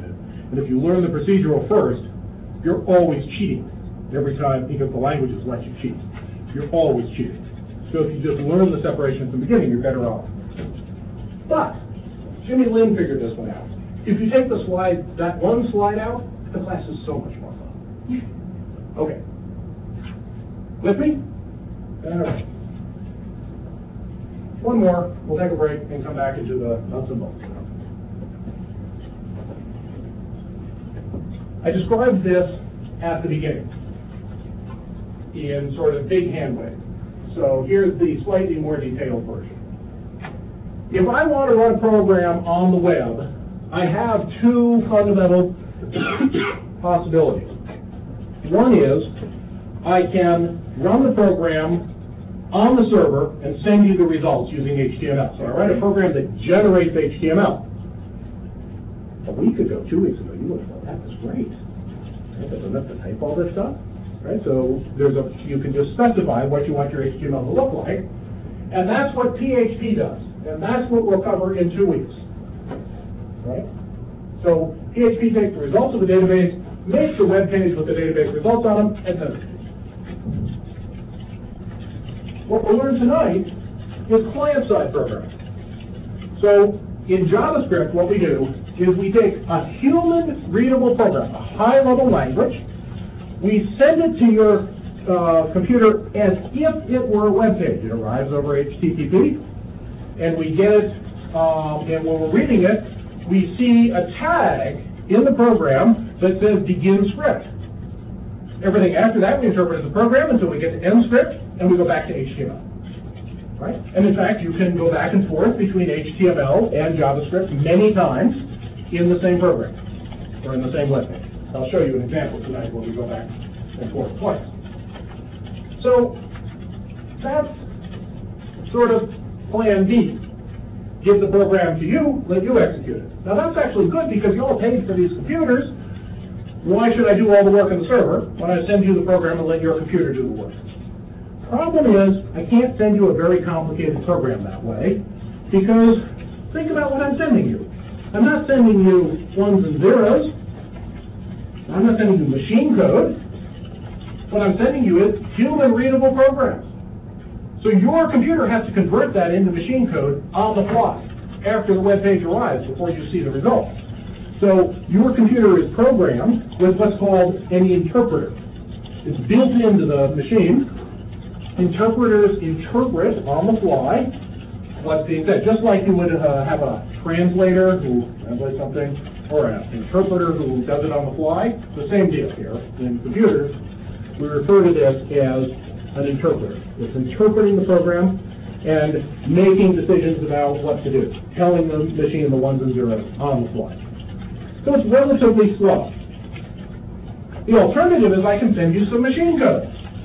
Speaker 1: And if you learn the procedural first, you're always cheating every time, because the languages let you cheat. You're always cheating. So if you just learn the separation from the beginning, you're better off. But Jimmy Lin figured this one out. If you take the slide, that one slide out, the class is so much more fun. Okay. With me? All right. One more, we'll take a break and come back into the nuts and bolts. I described this at the beginning in sort of big hand wave. So here's the slightly more detailed version. If I want to run a program on the web, I have two fundamental possibilities. One is I can run the program on the server and send you the results using H T M L. So I write a program that generates H T M L. A week ago, two weeks ago, you would have thought that was great. Right? Doesn't have to type all this stuff. Right? So there's a you can just specify what you want your H T M L to look like, and that's what P H P does, and that's what we'll cover in two weeks. Right? So P H P takes the results of the database, makes a web page with the database results on them, and sends it to you. What we'll learn tonight is client-side programming. So in JavaScript, what we do is we take a human-readable program, a high-level language, we send it to your uh, computer as if it were a web page. It arrives over H T T P, and we get it, um, and when we're reading it, we see a tag in the program that says begin script. Everything after that we interpret as a program until we get to end script, and we go back to H T M L. Right? And in fact, you can go back and forth between H T M L and JavaScript many times in the same program, or in the same web page. I'll show you an example tonight where we go back and forth twice. So that's sort of plan B. Give the program to you, let you execute it. Now that's actually good because you all paid for these computers. Why should I do all the work on the server when I send you the program and let your computer do the work? Problem is, I can't send you a very complicated program that way because think about what I'm sending you. I'm not sending you ones and zeros. I'm not sending you machine code. What I'm sending you is human readable programs. So your computer has to convert that into machine code on the fly after the web page arrives before you see the results. So your computer is programmed with what's called an interpreter. It's built into the machine. Interpreters interpret on the fly what's being said, just like you would uh, have a translator who translates something, or an interpreter who does it on the fly. The same deal here. In computers, we refer to this as an interpreter. It's interpreting the program and making decisions about what to do, telling the machine the ones and zeros on the fly. So it's relatively slow. The alternative is I can send you some machine code.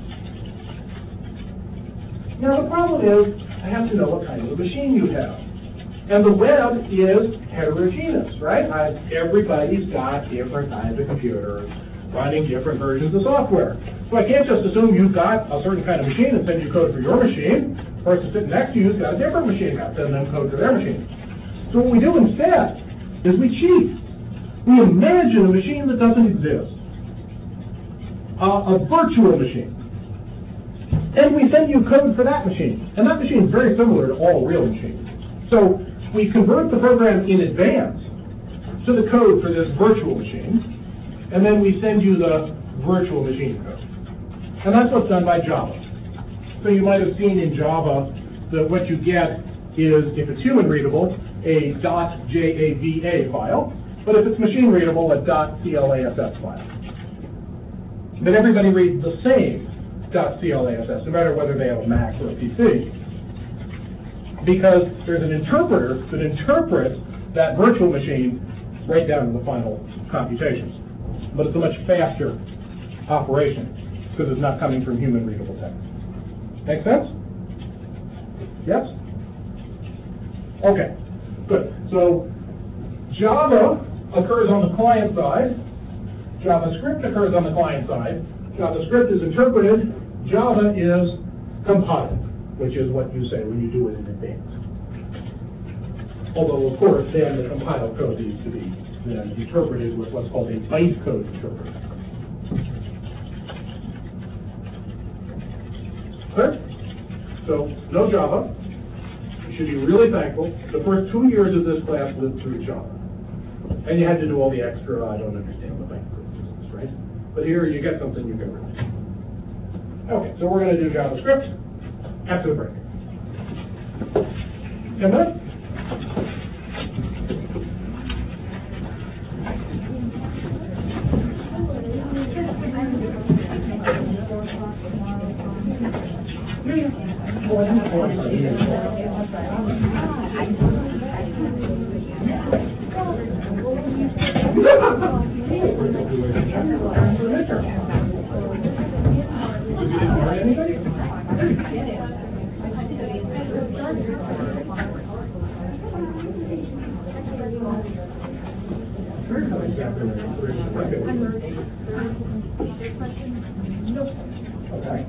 Speaker 1: Now the problem is I have to know what kind of a machine you have. And the web is heterogeneous, right? I, everybody's got different kinds of computers running different versions of software. So I can't just assume you've got a certain kind of machine and send you code for your machine. The person sitting next to you has got a different machine, I'll send them code for their machine. So what we do instead is we cheat. We imagine a machine that doesn't exist, uh, a virtual machine, and we send you code for that machine. And that machine is very similar to all real machines. So we convert the program in advance to the code for this virtual machine, and then we send you the virtual machine code. And that's what's done by Java. So you might have seen in Java that what you get is, if it's human readable, a .java file. But if it's machine readable, a .class file. But everybody reads the same .class, no matter whether they have a Mac or a P C. Because there's an interpreter that interprets that virtual machine right down to the final computations. But it's a much faster operation because it's not coming from human readable text. Make sense? Yes? Okay, good. So Java occurs on the client side. JavaScript occurs on the client side. JavaScript is interpreted. Java is compiled, which is what you say when you do it in advance. Although, of course, then the compiled code needs to be then interpreted with what's called a bytecode interpreter. Clear? So, no Java. You should be really thankful. The first two years of this class lived through Java. And you had to do all the extra, I don't understand the bytecode business, right? But here you get something you can read. Okay, so we're going to do JavaScript after the break. Ten minutes? Okay.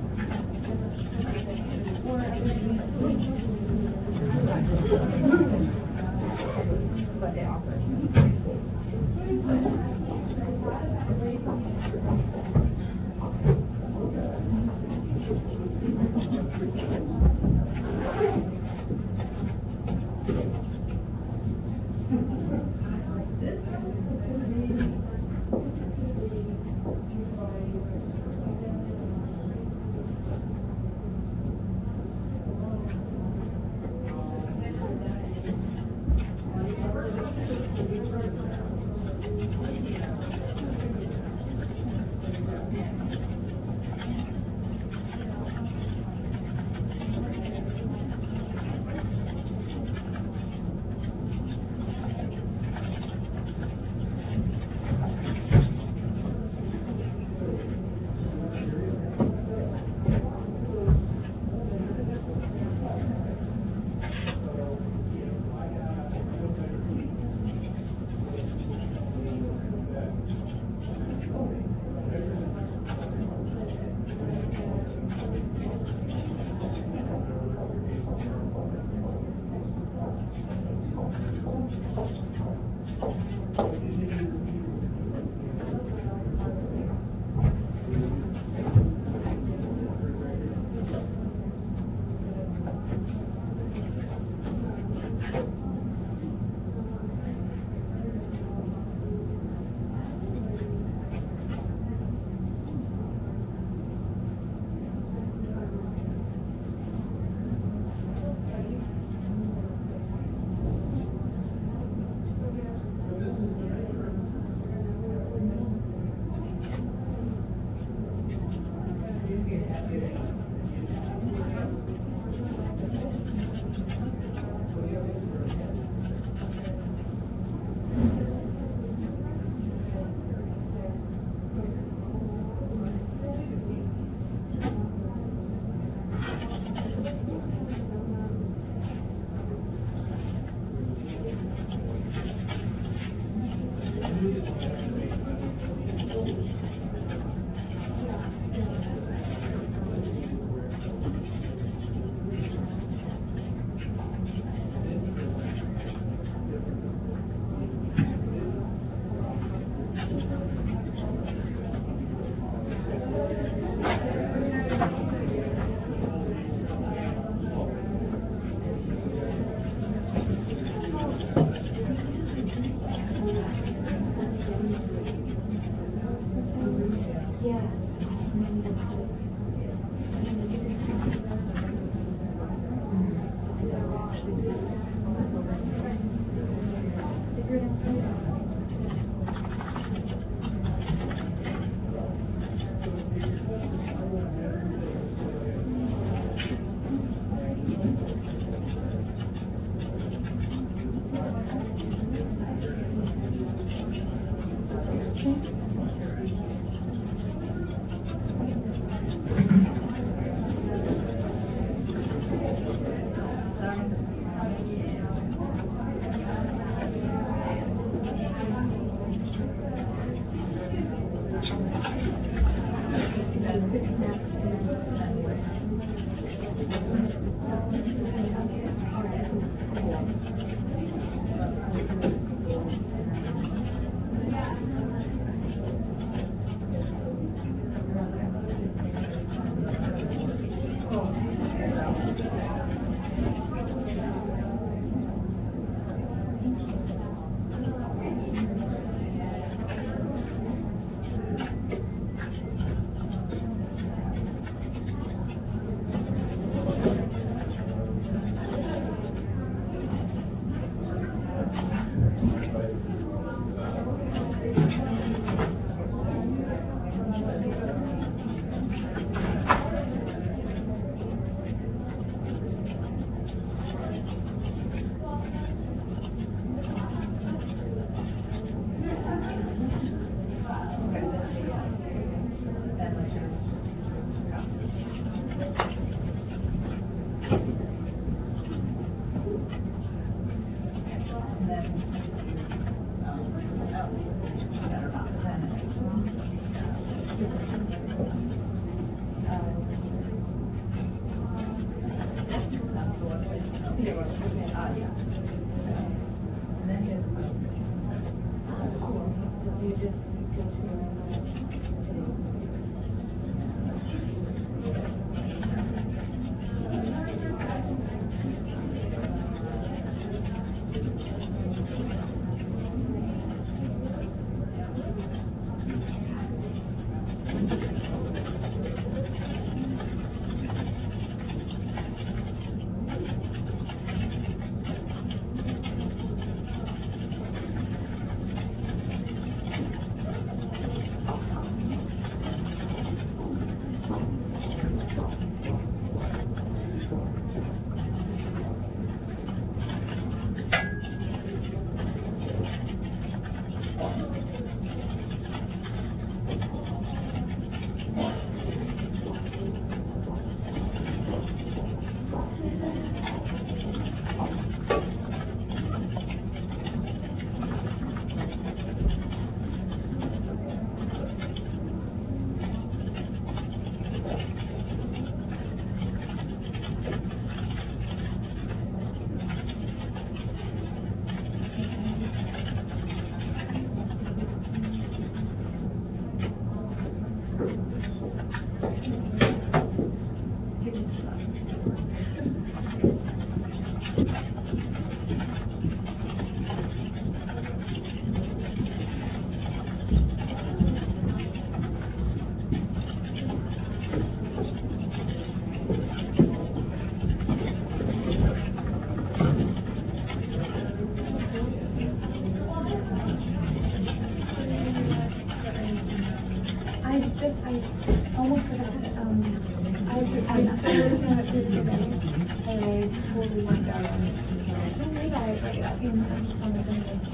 Speaker 2: I just, I almost forgot that, um, I was, I was looking at it today, and I totally went out on it. So maybe I write it up, and I'm just on the thing that's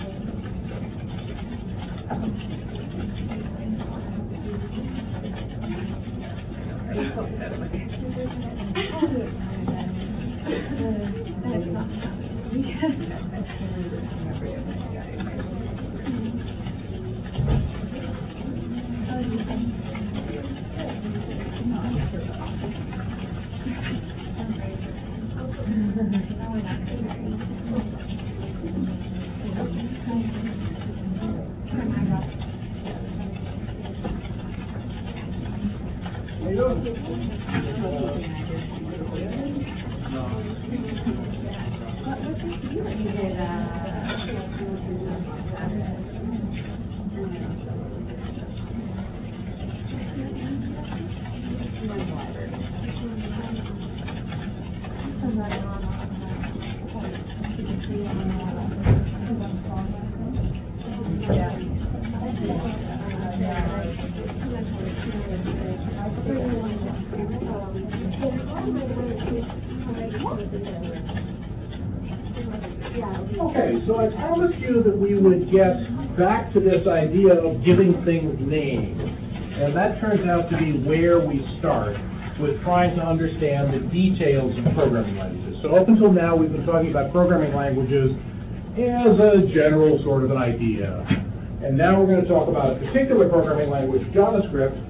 Speaker 1: Okay, so I promised you that we would get back to this idea of giving things names. And that turns out to be where we start with trying to understand the details of programming languages. So up until now, we've been talking about programming languages as a general sort of an idea. And now we're going to talk about a particular programming language, JavaScript.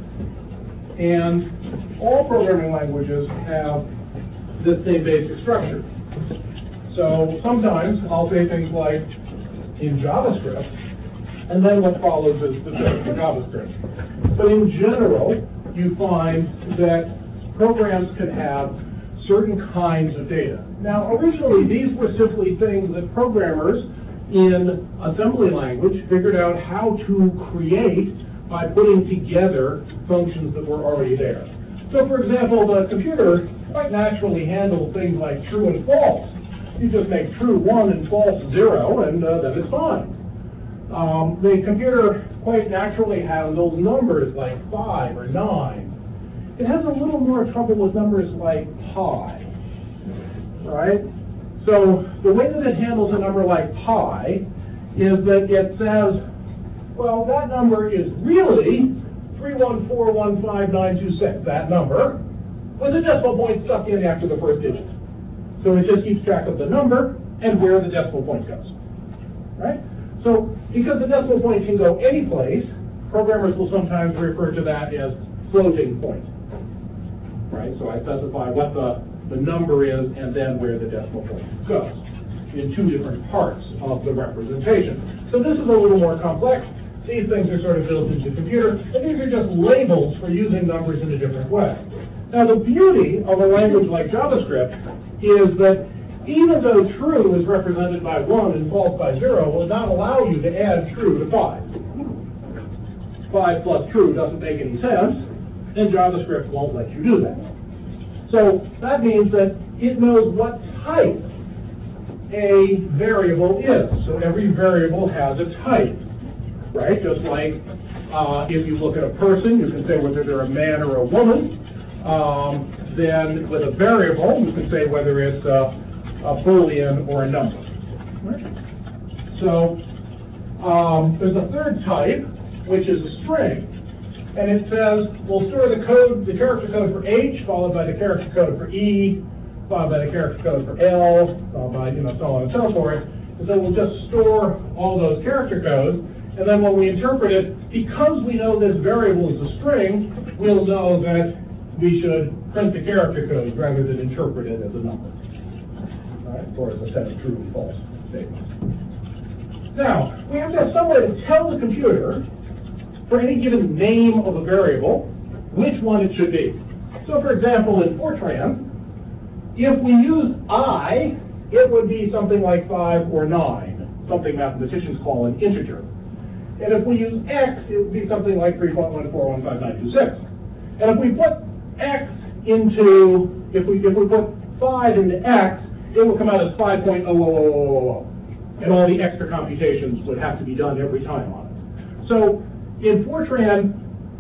Speaker 1: And all programming languages have the same basic structure. So sometimes I'll say things like, in JavaScript, and then what follows is the code for JavaScript. But in general, you find that programs can have certain kinds of data. Now, originally, these were simply things that programmers in assembly language figured out how to create by putting together functions that were already there. So, for example, the computer quite naturally handles things like true and false. You just make true one and false zero, and uh, then it's fine. Um, the computer quite naturally handles numbers like five or nine. It has a little more trouble with numbers like pi, right? So the way that it handles a number like pi is that it says, well, that number is really three one four one five nine two six, that number, with a decimal point stuck in after the first digit. So it just keeps track of the number and where the decimal point goes, right? So because the decimal point can go any place, programmers will sometimes refer to that as floating point, right? So I specify what the, the number is and then where the decimal point goes in two different parts of the representation. So this is a little more complex. These things are sort of built into the computer, and these are just labels for using numbers in a different way. Now the beauty of a language like JavaScript is that even though true is represented by one and false by zero, will not allow you to add true to five. Five plus true doesn't make any sense, and JavaScript won't let you do that. So that means that it knows what type a variable is. So every variable has a type, right? Just like uh, if you look at a person, you can say whether they're a man or a woman. Um, then with a variable, you can say whether it's a, a Boolean or a number. So um, there's a third type, which is a string. And it says, we'll store the code, the character code for H, followed by the character code for E, followed by the character code for L, followed by, you know, so on and so forth. And so we'll just store all those character codes. And then when we interpret it, because we know this variable is a string, we'll know that we should print the character code rather than interpret it as a number, right? Or as a set of true and false statements. Now, we have to have some way to tell the computer, for any given name of a variable, which one it should be. So, for example, in Fortran, if we use I, it would be something like five or nine, something mathematicians call an integer. And if we use X, it would be something like three point one four one five nine two six. And if we put X into, if we if we put five into X, it will come out as five point zero zero zero zero zero. And all the extra computations would have to be done every time on it. So in Fortran,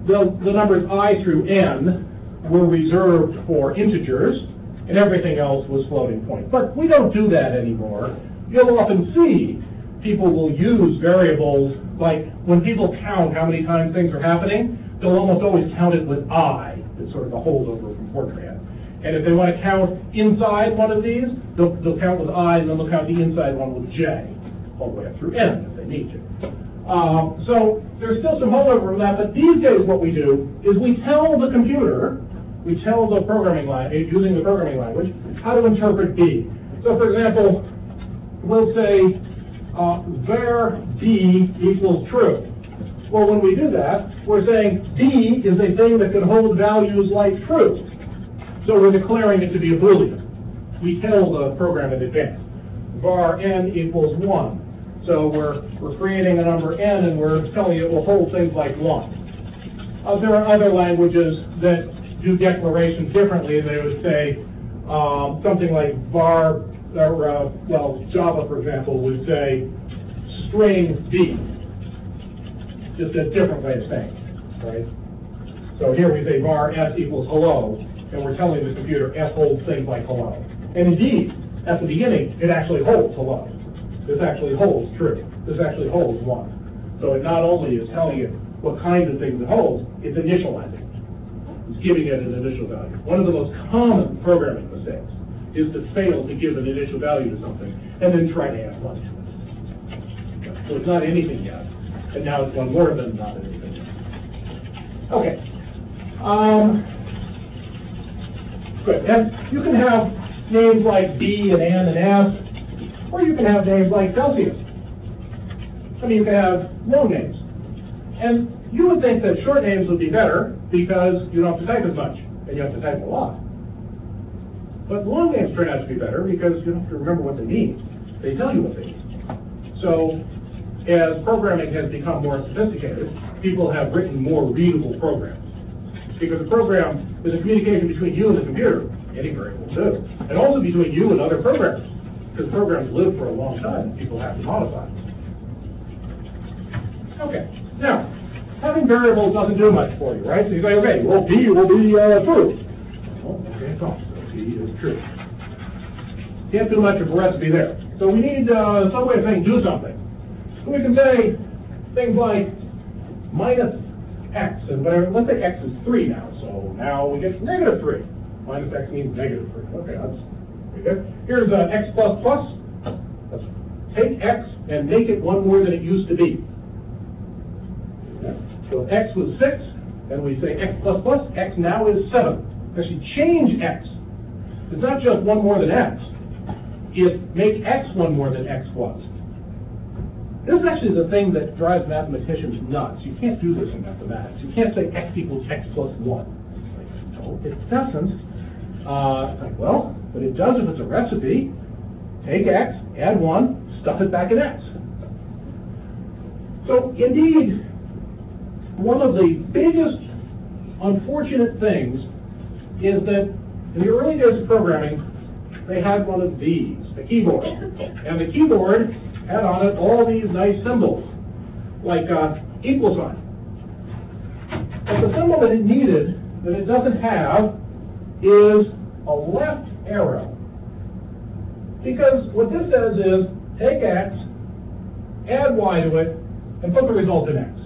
Speaker 1: the, the numbers I through n were reserved for integers, and everything else was floating point. But we don't do that anymore. You'll often see people will use variables, like when people count how many times things are happening, they'll almost always count it with I. It's sort of a holdover from Fortran. And if they want to count inside one of these, they'll, they'll count with I, and then they'll count the inside one with J, all the way up through N if they need to. Um, so there's still some holdover from that, but these days what we do is we tell the computer, we tell the programming language, using the programming language, how to interpret B. So for example, we'll say uh, var B equals true. Well, when we do that, we're saying D is a thing that can hold values like true. So we're declaring it to be a Boolean. We tell the program in advance. Var n equals one. So we're, we're creating a number n, and we're telling it will hold things like one. Uh, there are other languages that do declarations differently. They would say um, something like var, or, uh, well, Java, for example, would say string D. Just a different way of saying it, right? So here we say var s equals hello, and we're telling the computer s holds things like hello. And indeed, at the beginning, it actually holds hello. This actually holds true. This actually holds one. So it not only is telling it what kind of things it holds, it's initializing it. It's giving it an initial value. One of the most common programming mistakes is to fail to give an initial value to something and then try to add one to it. So it's not anything yet. And now it's one more than not anything. Okay. Um, good. And you can have names like B and N and S, or you can have names like Celsius. I mean, you can have long names. And you would think that short names would be better because you don't have to type as much, and you have to type a lot. But long names turn out to be better because you don't have to remember what they mean. They tell you what they mean. So as programming has become more sophisticated, people have written more readable programs. Because a program is a communication between you and the computer, any variable will do, and also between you and other programmers. Because programs live for a long time, and people have to modify them. Okay, now, having variables doesn't do much for you, right? So you say, okay, well, B will be uh, true. Well, okay, it's not. So B is true. Can't do much of a recipe there. So we need uh, some way of saying do something. So we can say things like minus x, and whatever. Let's say x is three now. So now we get negative three. Minus x means negative three. Okay, that's pretty good. Here's uh, x plus plus. Let's take x and make it one more than it used to be. So if x was six, then we say x plus plus, x now is seven. Actually change x. It's not just one more than x. It's make x one more than x was. This is actually the thing that drives mathematicians nuts. You can't do this in mathematics. You can't say x equals x plus one. Like, no, it doesn't. Uh, it's like, well, but it does if it's a recipe. Take x, add one, stuff it back in x. So indeed, one of the biggest unfortunate things is that in the early days of programming, they had one of these, the keyboard. And the keyboard had on it all these nice symbols, like uh, equal sign. But the symbol that it needed, that it doesn't have, is a left arrow. Because what this says is, take x, add y to it, and put the result in x.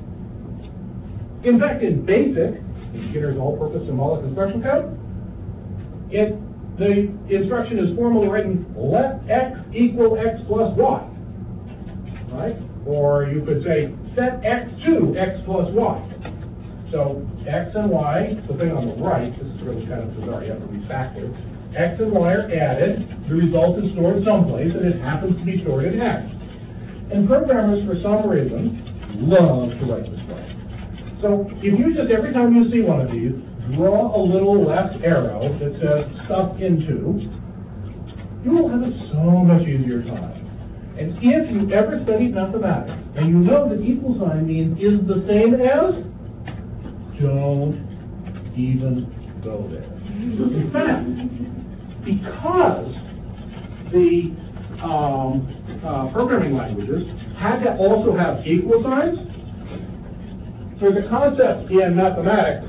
Speaker 1: In fact, in BASIC, beginner's all-purpose symbolic instruction code, it, the instruction is formally written, let x equal x plus y, right? Or you could say, set x to x plus y. So x and y, the thing on the right, this is really kind of bizarre, you have to read backwards. X and y are added, the result is stored someplace, and it happens to be stored in x. And programmers, for some reason, love to write this way. So if you just, every time you see one of these, draw a little left arrow that says stuff into, you will have a so much easier time. And if you ever studied mathematics, and you know that equal sign means is the same as, don't even go there. In fact, because the um, uh, programming languages had to also have equal signs, there's a concept in mathematics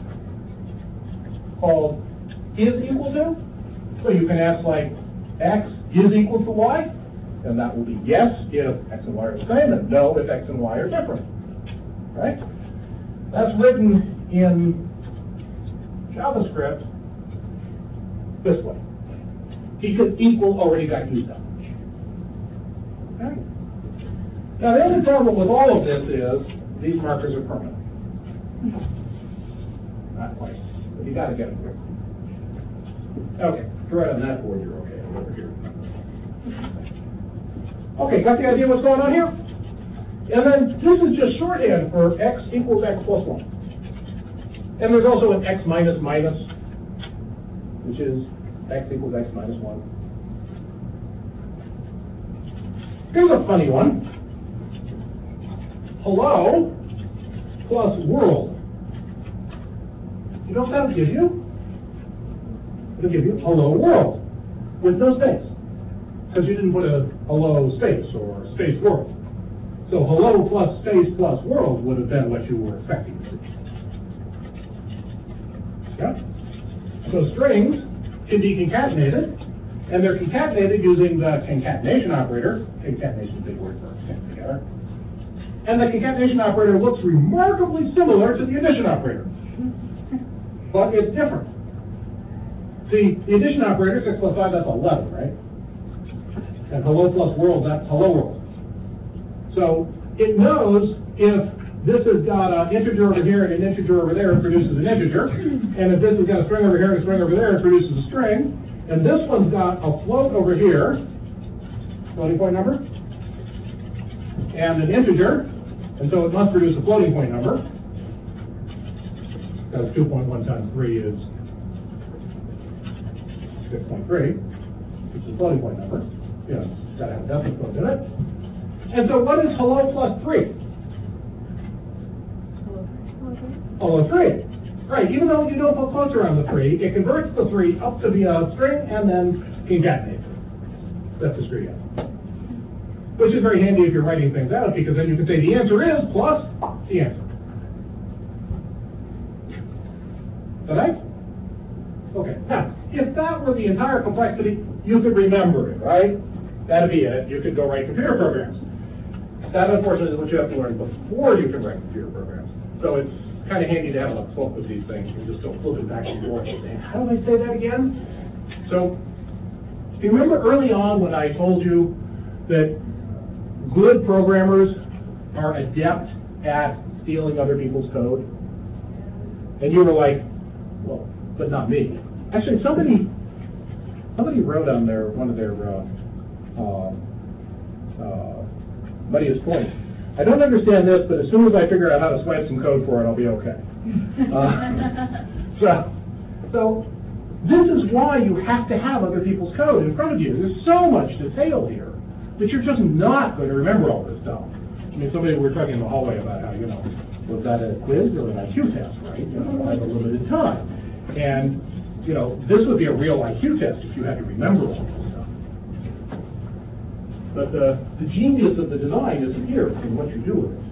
Speaker 1: called is equal to. So you can ask like, x is equal to y, and that will be yes if x and y are the same, and no if x and y are different, right? That's written in JavaScript this way, because equal already got used up. Okay. Now the only problem with all of this is these markers are permanent. Not quite, but you got to get them here. Okay, right on that board, you're okay. Over here. Okay, got the idea what's going on here? And then this is just shorthand for x equals x plus one. And there's also an x minus minus, which is x equals x minus one. Here's a funny one. Hello plus world. You know what that'll give you? It'll give you hello world with no space. Because you didn't put a hello space or space world. So hello plus space plus world would have been what you were expecting to see. Yeah? So strings can be concatenated, and they're concatenated using the concatenation operator. Concatenation is a big word for string together. And the concatenation operator looks remarkably similar to the addition operator. But it's different. See, the addition operator, six plus five, that's eleven, right? And hello plus world, that's hello world. So it knows if this has got an integer over here and an integer over there, it produces an integer. And if this has got a string over here and a string over there, it produces a string. And this one's got a float over here, floating point number, and an integer. And so it must produce a floating point number. Because two point one times three is six point three, which is a floating point number. You know, it's got to have a decimal point in it. And so what is hello plus three? Hello three. Right, even though you don't put quotes around the three, it converts the three up to be a string and then concatenates it. That's a string. Which is very handy if you're writing things out, because then you can say the answer is plus the answer. Is that right? Okay, now, if that were the entire complexity, you could remember it, right? That'd be it. You could go write computer programs. That, unfortunately, is what you have to learn before you can write computer programs. So it's kind of handy to have a book with these things. You just go flipping back and forth and say, how do I say that again? So, do you remember early on when I told you that good programmers are adept at stealing other people's code? And you were like, well, but not me. Actually, somebody somebody wrote on their one of their uh, uh, uh, Muddiest points. I don't understand this, but as soon as I figure out how to swipe some code for it, I'll be okay. Uh, so, so this is why you have to have other people's code in front of you. There's so much detail here that you're just not going to remember all this stuff. I mean, somebody we were talking in the hallway about how, you know, was that a quiz or an I Q test, right? You know, I have a limited time. And, you know, this would be a real I Q test if you had to remember all this stuff. But the, the genius of the design isn't here in what you do with it.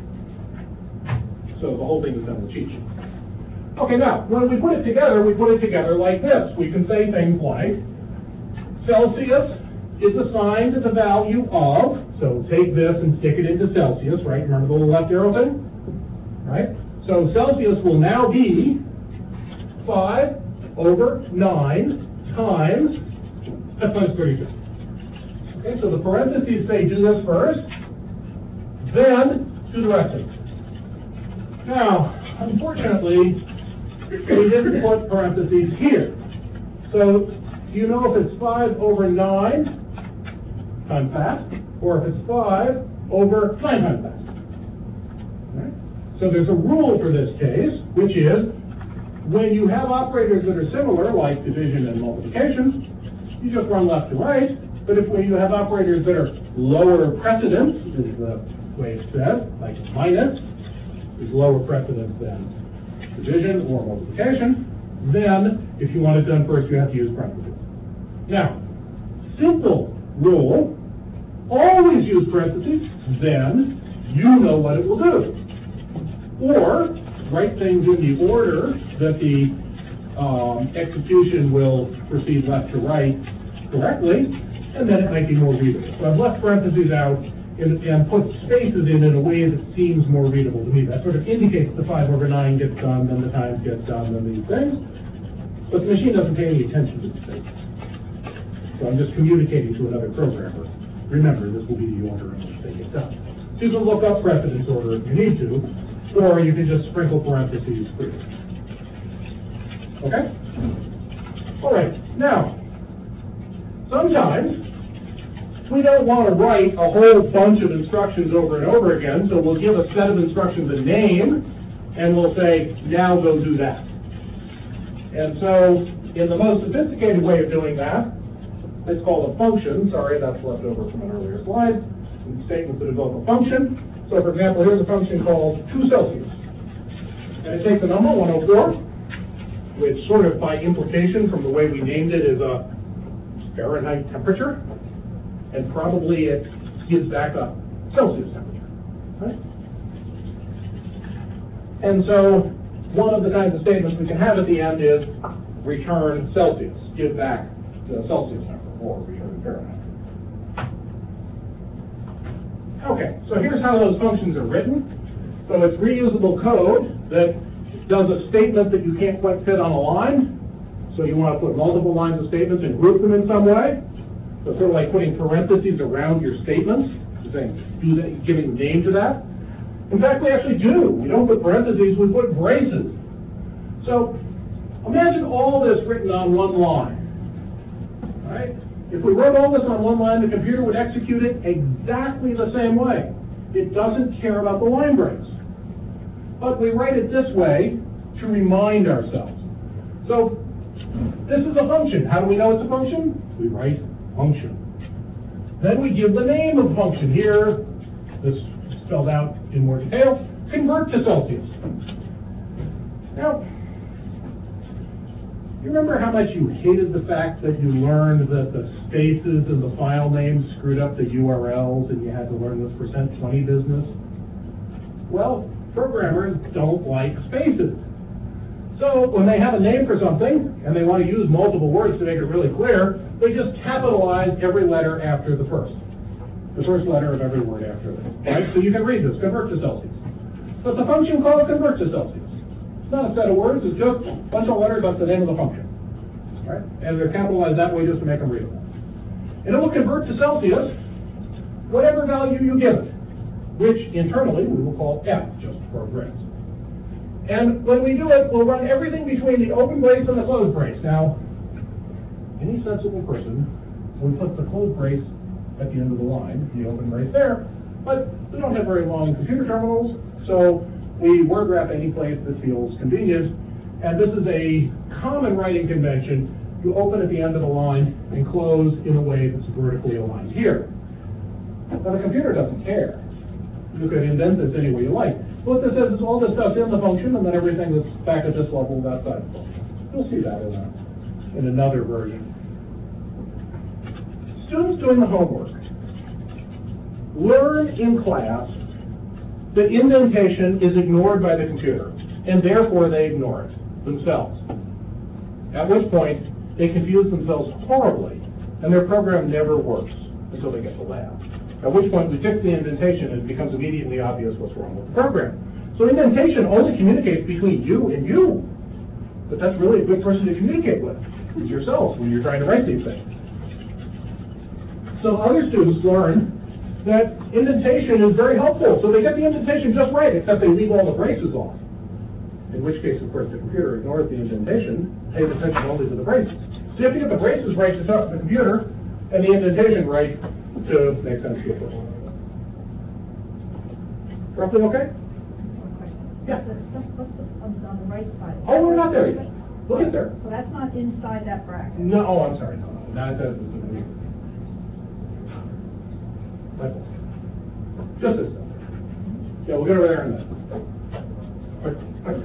Speaker 1: So the whole thing is done with cheat sheet. Okay, now, when we put it together, we put it together like this. We can say things like, Celsius is assigned the value of, so take this and stick it into Celsius, right? Remember the little left arrow thing? Right? So Celsius will now be five over nine times, that's minus thirty-two. Okay, so the parentheses say do this first, then do the rest of it. Now, unfortunately, we didn't put parentheses here. So, do you know if it's five over nine times that, or if it's five over nine times that? Right? So there's a rule for this case, which is, when you have operators that are similar, like division and multiplication, you just run left to right. But if when you have operators that are lower precedence, is the way it's said, like minus is lower precedence than division or multiplication, then if you want it done first, you have to use parentheses. Now, simple rule, always use parentheses, then you know what it will do. or write things in the order that the um, execution will proceed left to right correctly, and then it might be more readable. So I've left parentheses out and, and put spaces in in a way that seems more readable to me. That sort of indicates the five over nine gets done, then the times gets done, then these things. But the machine doesn't pay any attention to the spaces. So I'm just communicating to another programmer. Remember, this will be the order in which they get done. So you can look up precedence order if you need to, or you can just sprinkle parentheses through. Okay? All right. Now, sometimes we don't want to write a whole bunch of instructions over and over again, so we'll give a set of instructions a name, and we'll say, now go do that. And so, in the most sophisticated way of doing that, it's called a function. Sorry, that's left over from an earlier slide. Statements that invoke a function. So, for example, here's a function called two Celsius. And it takes a number, one oh four, which sort of by implication from the way we named it is a Fahrenheit temperature. And probably it gives back a Celsius temperature. Right? And so, one of the kinds of statements we can have at the end is return Celsius, give back the Celsius number, or return Fahrenheit. Okay, so here's how those functions are written. So it's reusable code that does a statement that you can't quite fit on a line. So you want to put multiple lines of statements and group them in some way. So sort of like putting parentheses around your statements, saying, do that, giving a name to that. In fact, we actually do. We don't put parentheses, we put braces. So imagine all this written on one line. Right? If we wrote all this on one line, the computer would execute it exactly the same way. It doesn't care about the line breaks. But we write it this way to remind ourselves. So this is a function. How do we know it's a function? We write function. Then we give the name of the function. Here, this is spelled out in more detail, convert to Celsius. Now, you remember how much you hated the fact that you learned that the spaces in the file names screwed up the U R Ls and you had to learn this percent twenty business? Well, programmers don't like spaces. So when they have a name for something and they want to use multiple words to make it really clear, they just capitalize every letter after the first. The first letter of every word after it. Right? So you can read this, convert to Celsius. But the function called convert to Celsius. It's not a set of words, it's just a bunch of letters, that's the name of the function. Right? And they're capitalized that way just to make them readable. And it will convert to Celsius whatever value you give it, which internally we will call F, just for brace. And when we do it, we'll run everything between the open brace and the closed brace. Now, any sensible person would put the closed brace at the end of the line, the open brace there, but we don't have very long computer terminals, so we word wrap any place that feels convenient. And this is a common writing convention. You open at the end of the line and close in a way that's vertically aligned here. Now the computer doesn't care. You could indent this any way you like. What this is is all this stuff's in the function, and then everything that's back at this level is outside the function. You'll see that in, a, in another version. Students doing the homework learn in class that indentation is ignored by the computer, and therefore they ignore it themselves. At which point, they confuse themselves horribly, and their program never works until they get to lab. At which point, we fix the indentation, and it becomes immediately obvious what's wrong with the program. So indentation only communicates between you and you, but that's really a good person to communicate with. It's yourselves when you're trying to write these things. So other students learn that indentation is very helpful. So they get the indentation just right, except they leave all the braces off. In which case, of course, the computer ignores the indentation, pays attention only to the braces. So you have to get the braces right to talk to the computer, and the indentation right to make sense to the person. Roughly okay? Yeah.
Speaker 3: What's the, on, on the right side?
Speaker 1: Oh, we're not there yet. We'll get there.
Speaker 3: So that's not inside that bracket?
Speaker 1: No, oh, I'm sorry. No, no. Not that. That's just this stuff. Yeah, we'll get over there in a minute. Quick, quick.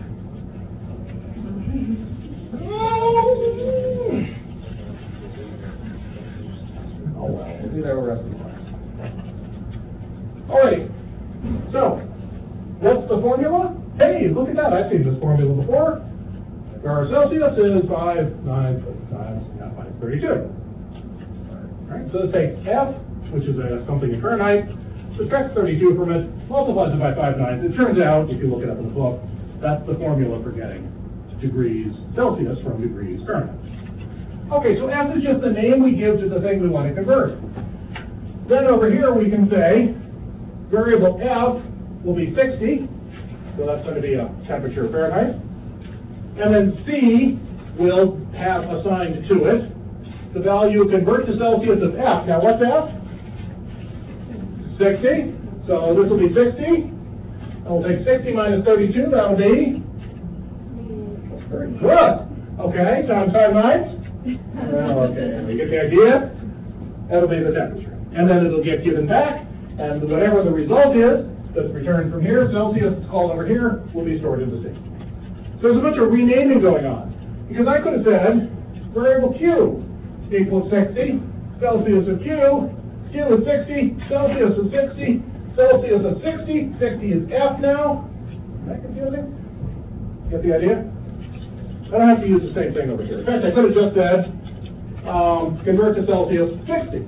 Speaker 1: Oh, well, we'll be there the rest of the class. All right. So, what's the formula? Hey, Or Celsius is five nine times minus thirty-two. Right? So let's take F, which is a, something in Fahrenheit, subtract thirty-two from it, multiplies it by five nines. It turns out, if you look it up in the book, that's the formula for getting degrees Celsius from degrees Fahrenheit. Okay, so F is just the name we give to the thing we want to convert. Then over here we can say variable F will be sixty, so that's going to be a temperature Fahrenheit. And then C will have assigned to it the value convert to Celsius of F. Now what's F? sixty. So this will be sixty. And we'll take sixty minus thirty-two, that'll be? Very good. Okay, times five nines? Well, okay, we get the idea? That'll be the temperature. And then it'll get given back, and whatever the result is that's returned from here, Celsius is called over here, will be stored in the C. So there's a bunch of renaming going on. Because I could have said variable Q equals sixty, Celsius of Q, Q is sixty, Celsius is sixty, Celsius is sixty, sixty is F now. Is that confusing? Get the idea? I don't have to use the same thing over here. In fact, I could have just said um, convert to Celsius sixty.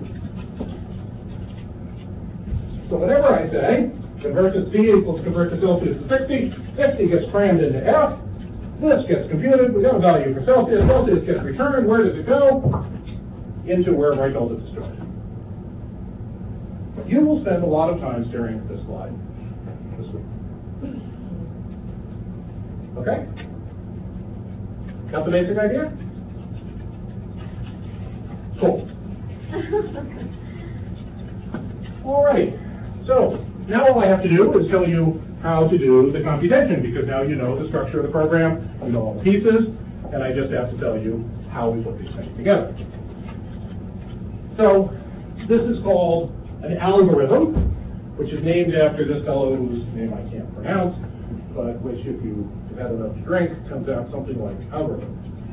Speaker 1: So whatever I say, convert to C equals convert to Celsius to sixty, sixty gets crammed into F, this gets computed, we got a value for Celsius, Celsius gets returned, where does it go? Into wherever I told it to store. You will spend a lot of time staring at this slide this week. Okay? Got the basic idea? Cool. Alright, so now all I have to do is tell you how to do the computation, because now you know the structure of the program, you know all the pieces, and I just have to tell you how we put these things together. So this is called an algorithm, which is named after this fellow whose name I can't pronounce, but which, if you have had enough to drink, comes out something like algorithm.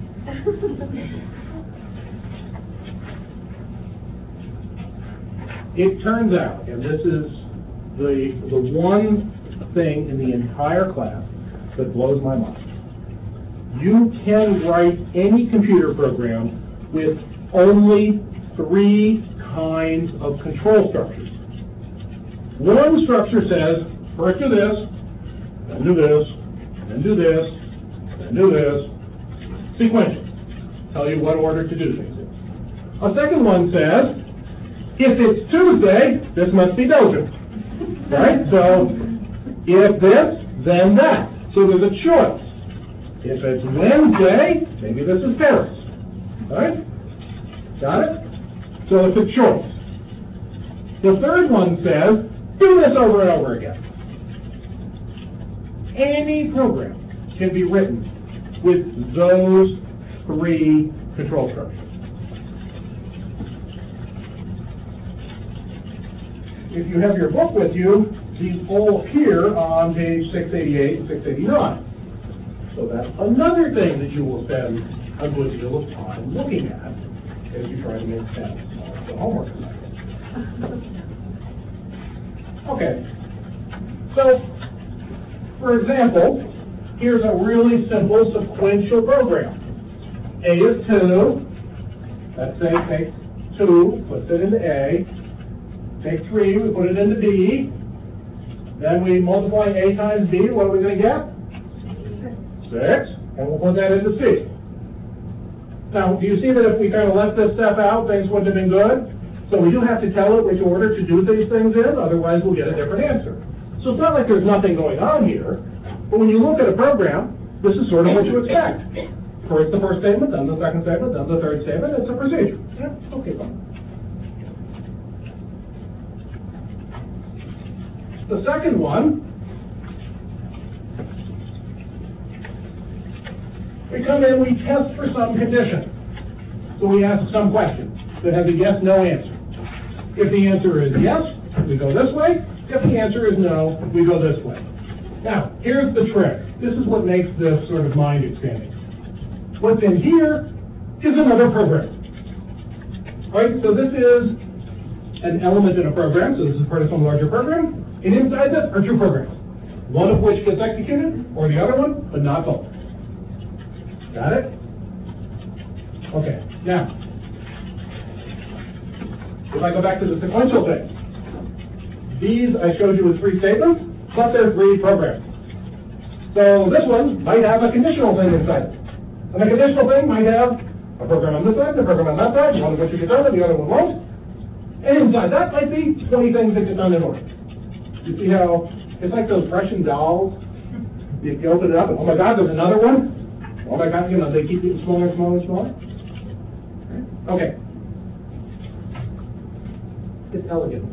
Speaker 1: It turns out, and this is the the one thing in the entire class that blows my mind. You can write any computer program with only three kinds of control structures. One structure says, first do this, then do this, then do this, then do this, sequential. Tell you what order to do things in. A second one says, if it's Tuesday, this must be Belgium. Right? So, if this, then that. So there's a choice. If it's Wednesday, maybe this is Paris. Right? Got it? So it's a choice. The third one says, do this over and over again. Any program can be written with those three control structures. If you have your book with you, these all appear on page six eighty-eight and six eighty-nine. So that's another thing that you will spend a good deal of time looking at as you try to make sense of the homework assignment. Okay. So, for example, here's a really simple sequential program. A is two. Let's say take two, puts it into A. Take three, we put it into B. Then we multiply A times B. What are we going to get? Six. And we'll put that into C. Now, do you see that if we kind of let this step out, things wouldn't have been good? So we do have to tell it which order to do these things in, otherwise we'll get a different answer. So it's not like there's nothing going on here, but when you look at a program, this is sort of what you expect. First the first statement, then the second statement, then the third statement. It's a procedure. Yeah, okay, fine. The second one, we come in, we test for some condition. So we ask some question that has a yes-no answer. If the answer is yes, we go this way. If the answer is no, we go this way. Now, here's the trick. This is what makes this sort of mind expanding. What's in here is another program. All right, so this is an element in a program, so this is part of some larger program. And inside this are two programs, one of which gets executed, or the other one, but not both. Got it? Okay, now, if I go back to the sequential thing, these I showed you as three statements, plus there's three programs. So this one might have a conditional thing inside it. And the conditional thing might have a program on this side, a program on that side, one of which you get done and the other one won't. And inside that might be twenty things that get done in order. You see how it's like those Russian dolls? You open it up and, oh my God, there's another one? Oh my God, you know, they keep getting smaller and smaller and smaller. Okay. It's elegant.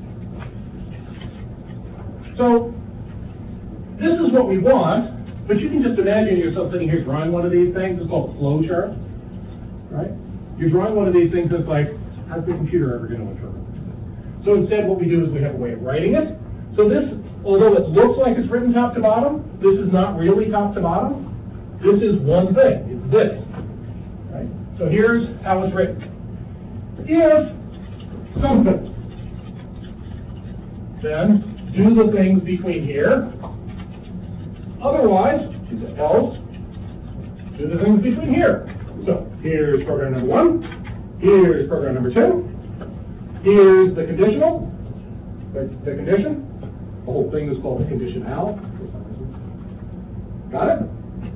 Speaker 1: So, this is what we want, but you can just imagine yourself sitting here drawing one of these things. It's called a flow chart, right? You're drawing one of these things that's like, how's the computer ever going to interpret this? So instead what we do is we have a way of writing it. So this, although it looks like it's written top to bottom, this is not really top to bottom. This is one thing. It's this, right? So here's how it's written. If something, then do the things between here. Otherwise, else, do the things between here. So here's program number one. Here's program number two. Here's the conditional. The, the condition. The whole thing is called the conditional. Got it?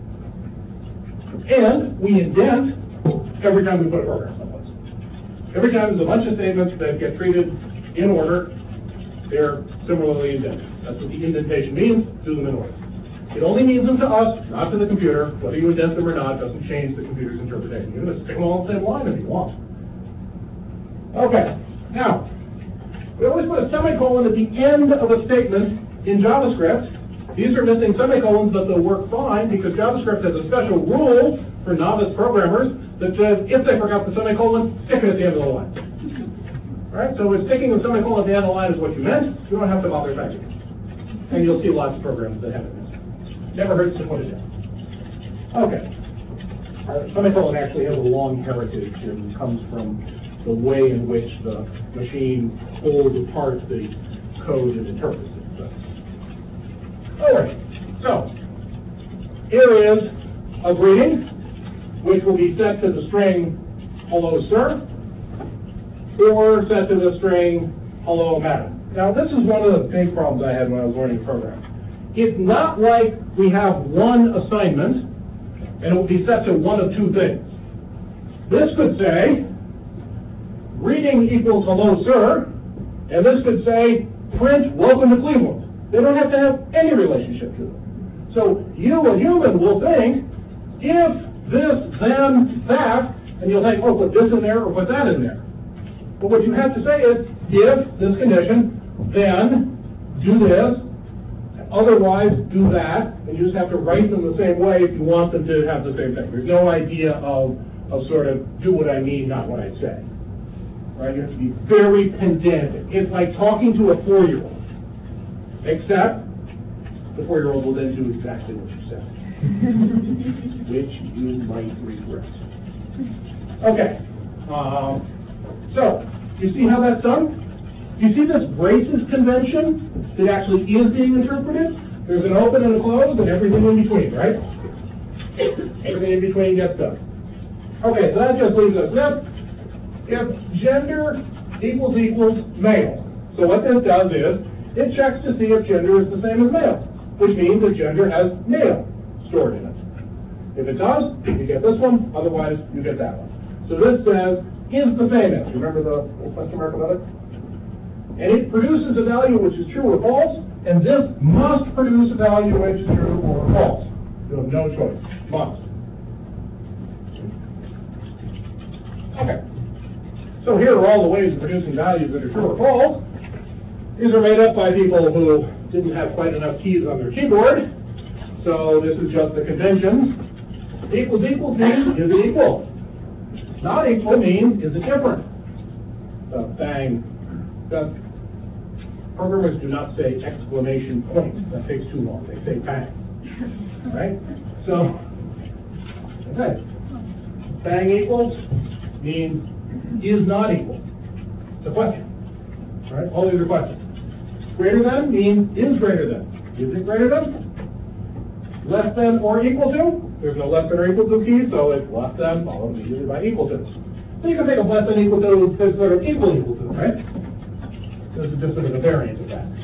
Speaker 1: And we indent every time we put a program someplace. Every time there's a bunch of statements that get treated in order, they're similarly indented. That's what the indentation means. Do them in order. It only means them to us, not to the computer. Whether you indent them or not doesn't change the computer's interpretation. You're going to stick them all on the same line if you want. Okay. Now, we always put a semicolon at the end of a statement in JavaScript. These are missing semicolons, but they'll work fine because JavaScript has a special rule for novice programmers that says if they forgot the semicolon, stick it at the end of the line. All right, so if sticking the semicolon at the end of the line is what you meant, you don't have to bother typing it. And you'll see lots of programs that have it missing. Never hurts to put it down. Okay. Our semicolon actually has a long heritage and comes from the way in which the machine pulls apart the code and interprets it. So. All right. So here is a greeting, which will be set to the string "Hello, sir," or set to the string "Hello, madam." Now, this is one of the big problems I had when I was learning the program. It's not like we have one assignment and it will be set to one of two things. This could say, greeting equals hello, sir, and this could say, print welcome to Cleveland. They don't have to have any relationship to them. So you, a human, will think, if this, then that, and you'll think, oh, put this in there or put that in there. But what you have to say is, if this condition, then do this, otherwise do that, and you just have to write them the same way if you want them to have the same thing. There's no idea of, of sort of do what I mean, not what I say. Right? You have to be very pedantic. It's like talking to a four-year-old, except the four-year-old will then do exactly what you said, which you might regret. Okay. Um, so, you see how that's done? You see this braces convention that actually is being interpreted? There's an open and a close and everything in between, right? Everything in between gets done. Okay, so that just leaves us with if gender equals equals male. So what this does is it checks to see if gender is the same as male, which means that gender has male stored in it. If it does, you get this one, otherwise you get that one. So this says is the same as. Remember the little question mark above it? And it produces a value which is true or false, and this must produce a value which is true or false. You have no choice. Must. Okay. So here are all the ways of producing values that are true or false. These are made up by people who didn't have quite enough keys on their keyboard. So this is just the conventions. Equals equals means is it equal? Not equal means is it different? So bang. The programmers do not say exclamation point. That takes too long. They say bang. Right? So, okay. Bang equals means is not equal. It's a question. Right? All these are questions. Greater than means is greater than. Is it greater than? Less than or equal to? There's no less than or equal to key, so it's less than followed immediately by equal to. So you can think of less than equal to as sort of equal equal to, right? This is just sort of a variant of that.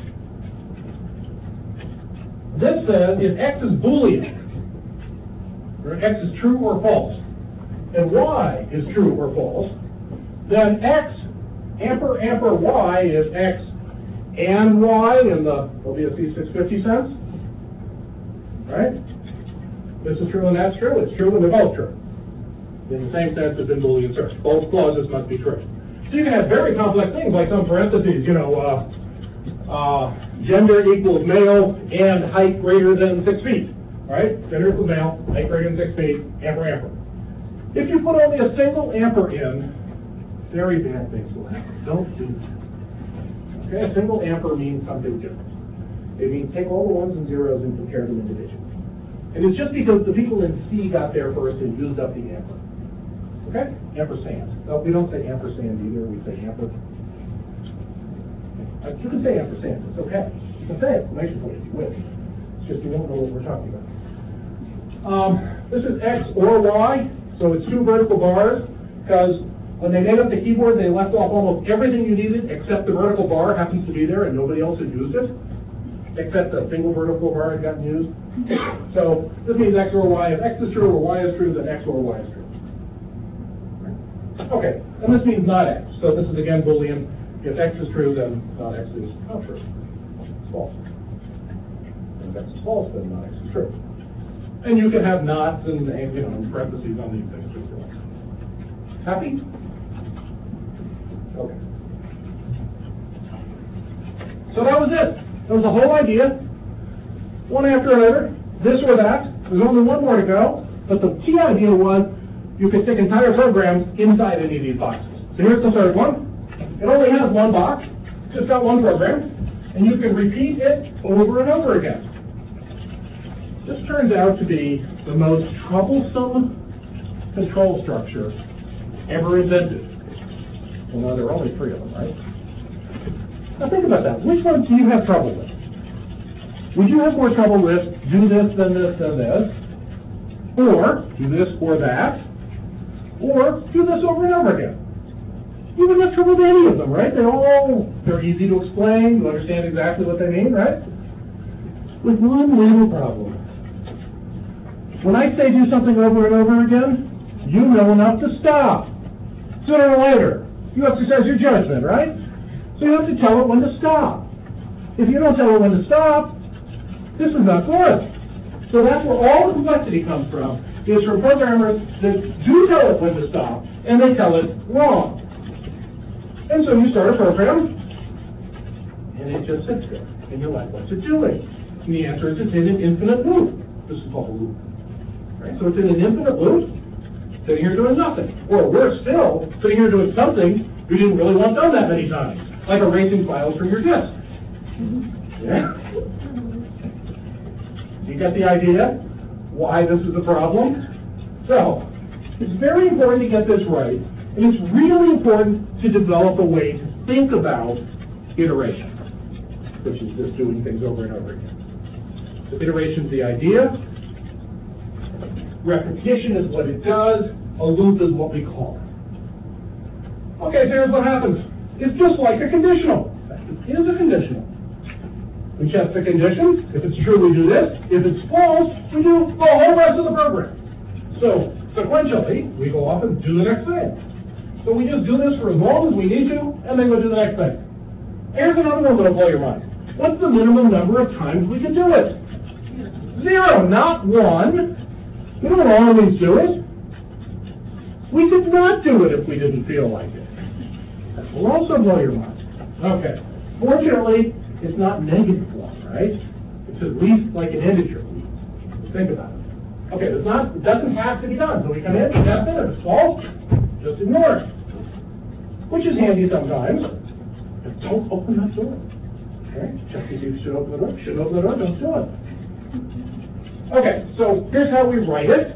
Speaker 1: This says if x is Boolean, or x is true or false, and y is true or false, then x amper amper y is x and y in the O B S C six fifty sense, right? This is true and that's true. It's true and they're both true. In the same sense as in Boolean search. Both clauses must be true. So you can have very complex things like some parentheses, you know, uh, uh, gender equals male and height greater than six feet, right? Gender equals male, height greater than six feet, amper amper. If you put only a single amper in, very bad things will happen. Don't do that. Okay, a single amper means something different. It means take all the ones and zeros and compare them individually. And it's just because the people in C got there first and used up the amper. Okay? Ampersand. No, we don't say ampersand either, we say amper. Uh, you can say ampersand, it's okay. You can say exclamation point if you wish. It's just you won't know what we're talking about. Um, this is X or Y, so it's two vertical bars, because when they made up the keyboard, they left off almost everything you needed except the vertical bar happens to be there and nobody else had used it, except the single vertical bar had gotten used. So this means X or Y. If X is true or Y is true, then X or Y is true. Okay, and this means not X. So this is again Boolean. If X is true, then not X is not true. It's false. If X is false, then not X is true. And you can have nots and, and you know, and parentheses on these things too. Happy? Okay. So that was it. That was the whole idea. One after another, this or that. There's only one more to go. But the key idea was you could stick entire programs inside any of these boxes. So here's the third one. It only has one box. It's just got one program. And you can repeat it over and over again. This turns out to be the most troublesome control structure ever invented. Well, there are only three of them, right? Now think about that. Which one do you have trouble with? Would you have more trouble with do this, then this, then this? Or do this or that? Or do this over and over again? You wouldn't have trouble with any of them, right? They're all, they're easy to explain. You understand exactly what they mean, right? With one little problem. When I say do something over and over again, you know enough to stop. Sooner or later, you exercise your judgment, right? So you have to tell it when to stop. If you don't tell it when to stop, this is not good. So that's where all the complexity comes from, is from programmers that do tell it when to stop, and they tell it wrong. And so you start a program, and it just sits there, and you're like, what's it doing? And the answer is it's in an infinite loop. This is called a loop. Right? So it's in an infinite loop, sitting here doing nothing. Or worse still, sitting here doing something you didn't really want done that many times, like erasing files from your disk. Yeah? You get the idea why this is a problem? So, it's very important to get this right, and it's really important to develop a way to think about iteration, which is just doing things over and over again. So iteration is the idea, repetition is what it does, a loop is what we call it. Okay, so here's what happens. It's just like a conditional. It is a conditional. We check the conditions. If it's true, we do this. If it's false, we do the whole rest of the program. So, sequentially, we go off and do the next thing. So we just do this for as long as we need to, and then go do the next thing. Here's another one that'll blow your mind. What's the minimum number of times we can do it? Zero, not one. We don't always do it. We could not do it if we didn't feel like it. That will also blow your mind. Okay. Fortunately, it's not negative one, right? It's at least like an integer. Think about it. Okay, it's not, it doesn't have to be done. So we come in, test it, if it's false, just ignore it. Which is handy sometimes. But don't open that door. Okay? Check to see if you should open the door. Should open the door, don't do it. Okay, so here's how we write it.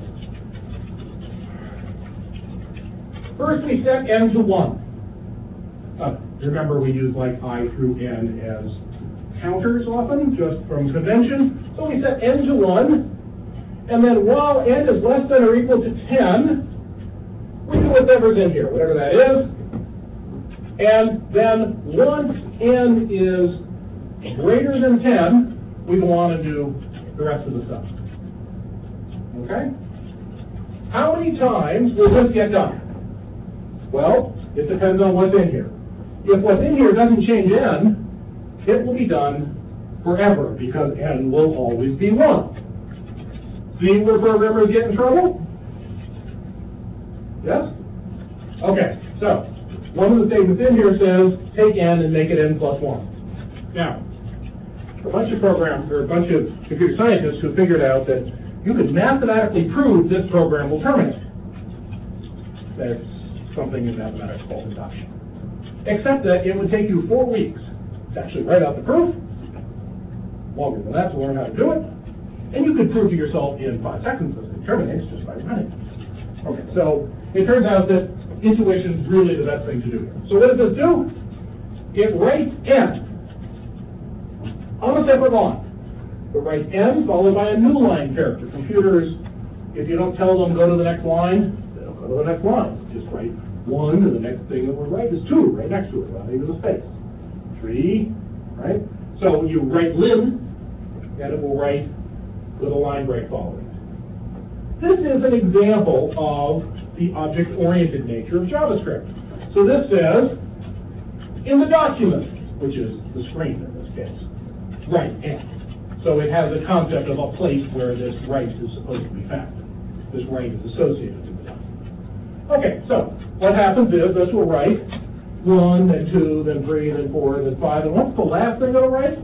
Speaker 1: First we set n to one. Uh, remember we use like I through n as counters often, just from convention. So we set n to one, And then while n is less than or equal to ten, we do whatever's in here, whatever that is. And then once n is greater than ten, we go on and do the rest of the stuff. Okay? How many times will this get done? Well, it depends on what's in here. If what's in here doesn't change n, it will be done forever, because n will always be one. See where programmers get in trouble? Yes? Okay, so one of the statements in here says take n and make it n plus one. Now, a bunch of programs, or a bunch of computer scientists who figured out that you could mathematically prove this program will terminate. That's something in mathematics called induction. Except that it would take you four weeks to actually write out the proof, longer than that to learn how to do it, and you could prove to yourself in five seconds that it terminates just by running. Okay, so it turns out that intuition is really the best thing to do. So what does this do? It writes n on a separate line. It writes n followed by a new line character. Computers, if you don't tell them go to the next line, they'll go to the next line. Just write one, and the next thing that we'll write is two, right next to it, right into the space. Three, right? So you write lib, and it will write with a line break following. This is an example of the object-oriented nature of JavaScript. So this says, in the document, which is the screen in this case, write n. So it has a concept of a place where this write is supposed to be found. This write is associated with the document. Okay, so what happens is this will write one, then two, then three, then four, then five, and what's the last thing it'll write?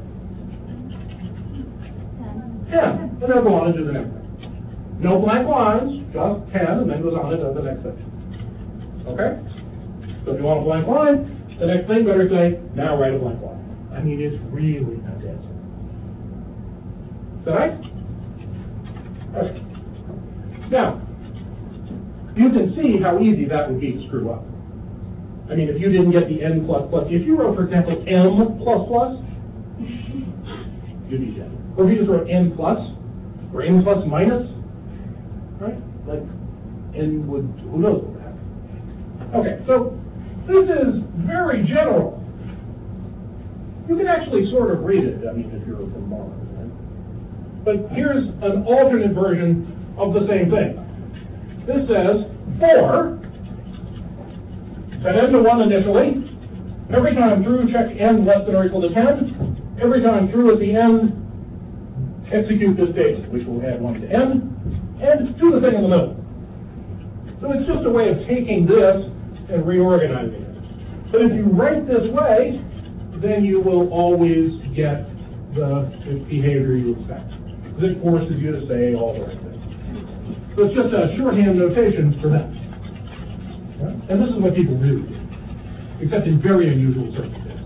Speaker 1: ten. And it'll go on and do the next thing. No blank lines, just ten, and then goes on and does the next thing. Okay? So if you want a blank line, the next thing better say, now write a blank line. I mean, it's really not that simple. Is that right? Okay. Now, you can see how easy that would be to screw up. I mean, if you didn't get the n plus plus, if you wrote, for example, m plus plus, you'd be dead. Or if you just wrote n plus, or n plus minus, right? Like, n would, who knows what would happen. Okay, so this is very general. You can actually sort of read it, I mean, if you're from Mars, right? But here's an alternate version of the same thing. This says, for, set n to one initially, every time through check n less than or equal to ten, every time through at the end, execute this statement, which will add one to n, and do the thing in the middle. So it's just a way of taking this and reorganizing it. But if you write this way, then you will always get the behavior you expect. Because it forces you to say all the right things. So it's just a shorthand notation for that. Right? And this is what people really do, except in very unusual circumstances.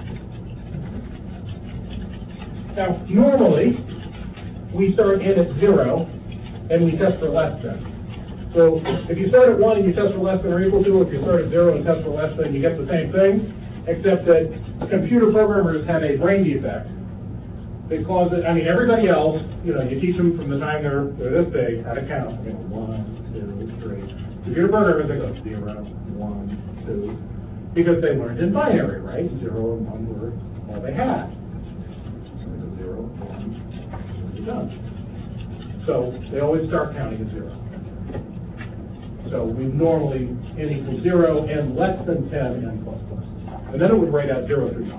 Speaker 1: Now, normally, we start in at zero, and we test for less than. So if you start at one and you test for less than or equal to, if you start at zero and test for less than, you get the same thing, except that computer programmers have a brain defect. Because, it, I mean, everybody else, you know, you teach them from the time they're, they're this big how to count. You know, one, two, three. Computer programmers, they go zero, one, two, because they learned in binary, right? Zero and one were all they had. Zero, one, done. So they always start counting at zero. So we normally n equals zero and less than ten n plus plus. And then it would write out zero three times.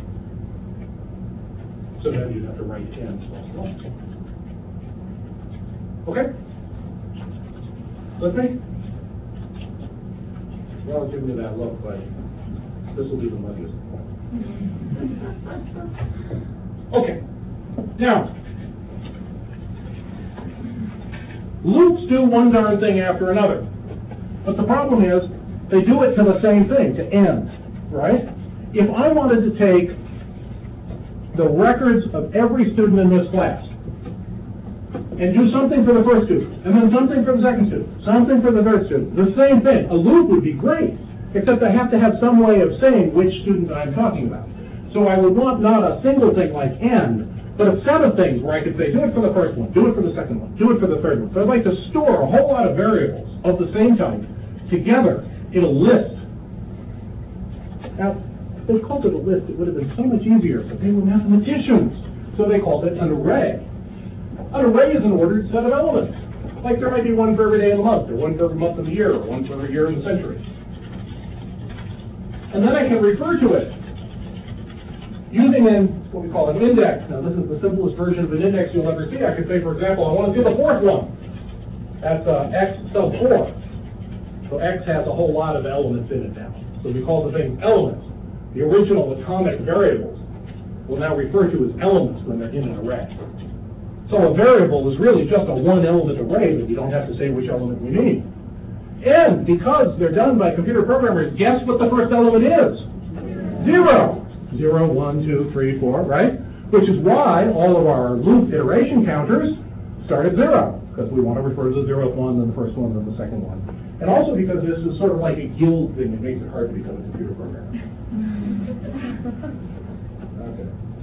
Speaker 1: So then you'd have to write n plus plus. Okay? With me? Well, give me that look, but this will be the luckiest point. Okay. Now, loops do one darn thing after another. But the problem is, they do it to the same thing, to n, right? If I wanted to take the records of every student in this class and do something for the first student, and then something for the second student, something for the third student, the same thing, a loop would be great, except I have to have some way of saying which student I'm talking about. So I would want not a single thing like n, but a set of things where I could say, do it for the first one, do it for the second one, do it for the third one. So I'd like to store a whole lot of variables of the same type together in a list. Now, if they called it a list, it would have been so much easier, but they were mathematicians, so they called it an array. An array is an ordered set of elements. Like there might be one for every day in the month, or one for every month of the year, or one for every year in the century. And then I can refer to it using an, what we call an index. Now this is the simplest version of an index you'll ever see. I could say, for example, I want to do the fourth one. That's uh, x sub four. So x has a whole lot of elements in it now. So we call the things elements. The original atomic variables will now refer to as elements when they're in an array. So a variable is really just a one-element array, but you don't have to say which element we need. And because they're done by computer programmers, guess what the first element is? Zero. Zero, one, two, three, four, right? Which is why all of our loop iteration counters start at zero, because we want to refer to the zeroth one, then the first one, then the second one. And also because this is sort of like a guild thing that makes it hard to become a computer programmer. Okay.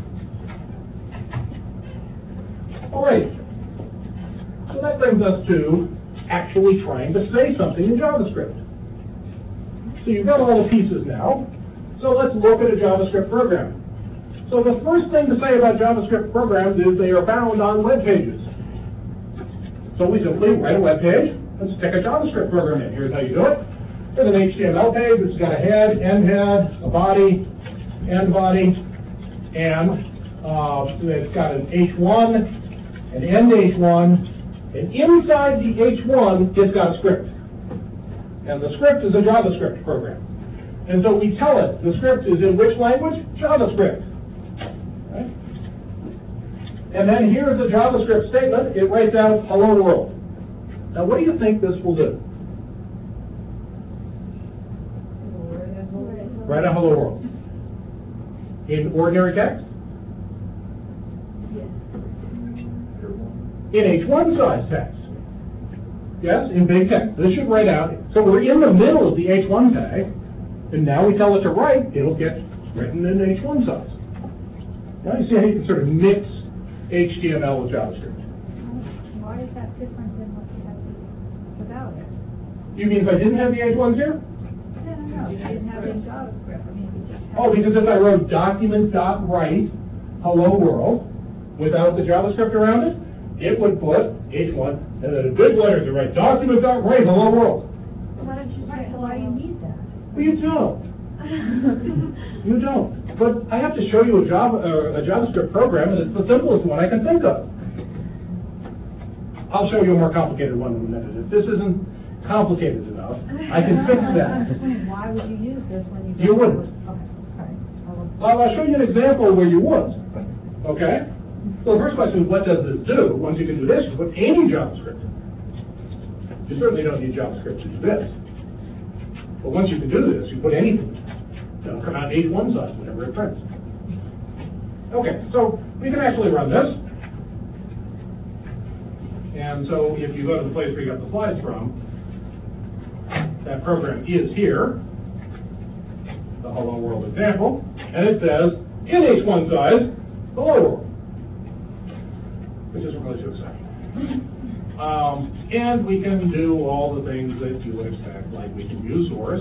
Speaker 1: All right. So that brings us to actually trying to say something in JavaScript. So you've got all the pieces now. So let's look at a JavaScript program. So the first thing to say about JavaScript programs is they are found on web pages. So we simply write a web page. Let's stick a JavaScript program in. Here's how you do it. There's an H T M L page. It's got a head, end head, a body, end body, and uh, it's got an H one, an end H one, and inside the H one, it's got a script. And the script is a JavaScript program. And so we tell it the script is in which language? JavaScript. Right? And then here's the JavaScript statement. It writes out hello world. Now what do you think this will do? Write a hello world. In ordinary text? In H one size text. Yes, in big text. This should write out. So we're in the middle of the H one tag, and now we tell it to write, it'll get written in H one size. Now you see how you can sort of mix H T M L with JavaScript.
Speaker 3: Why is that different than what you have without it?
Speaker 1: You mean if I didn't have the H ones here?
Speaker 3: No, no, no, you didn't have it in JavaScript. I mean, you just have
Speaker 1: Oh, because if I wrote document.write hello world without the JavaScript around it, it would put H one, and then a good letter to write document.write hello world.
Speaker 3: Why don't you say, why do you need that?
Speaker 1: Well, you don't. You don't. But I have to show you a Java, uh, a JavaScript program, and it's the simplest one I can think of. I'll show you a more complicated one in a minute. If this isn't complicated enough, I can fix that.
Speaker 3: Why would you use this when you?
Speaker 1: You wouldn't.
Speaker 3: Okay, all right. I will-
Speaker 1: Well, I'll show you an example where you would. Okay? So the first question is, what does this do? Once you can do this, you put any JavaScript. You certainly don't need JavaScript to do this. But once you can do this, you put anything. It'll come out H one size whenever it prints. Okay, so we can actually run this. And so if you go to the place where you got the slides from, that program is here, the hello world example, and it says, in H one size, hello world. Which isn't really too exciting. Um, and we can do all the things that you would expect, like we can use source.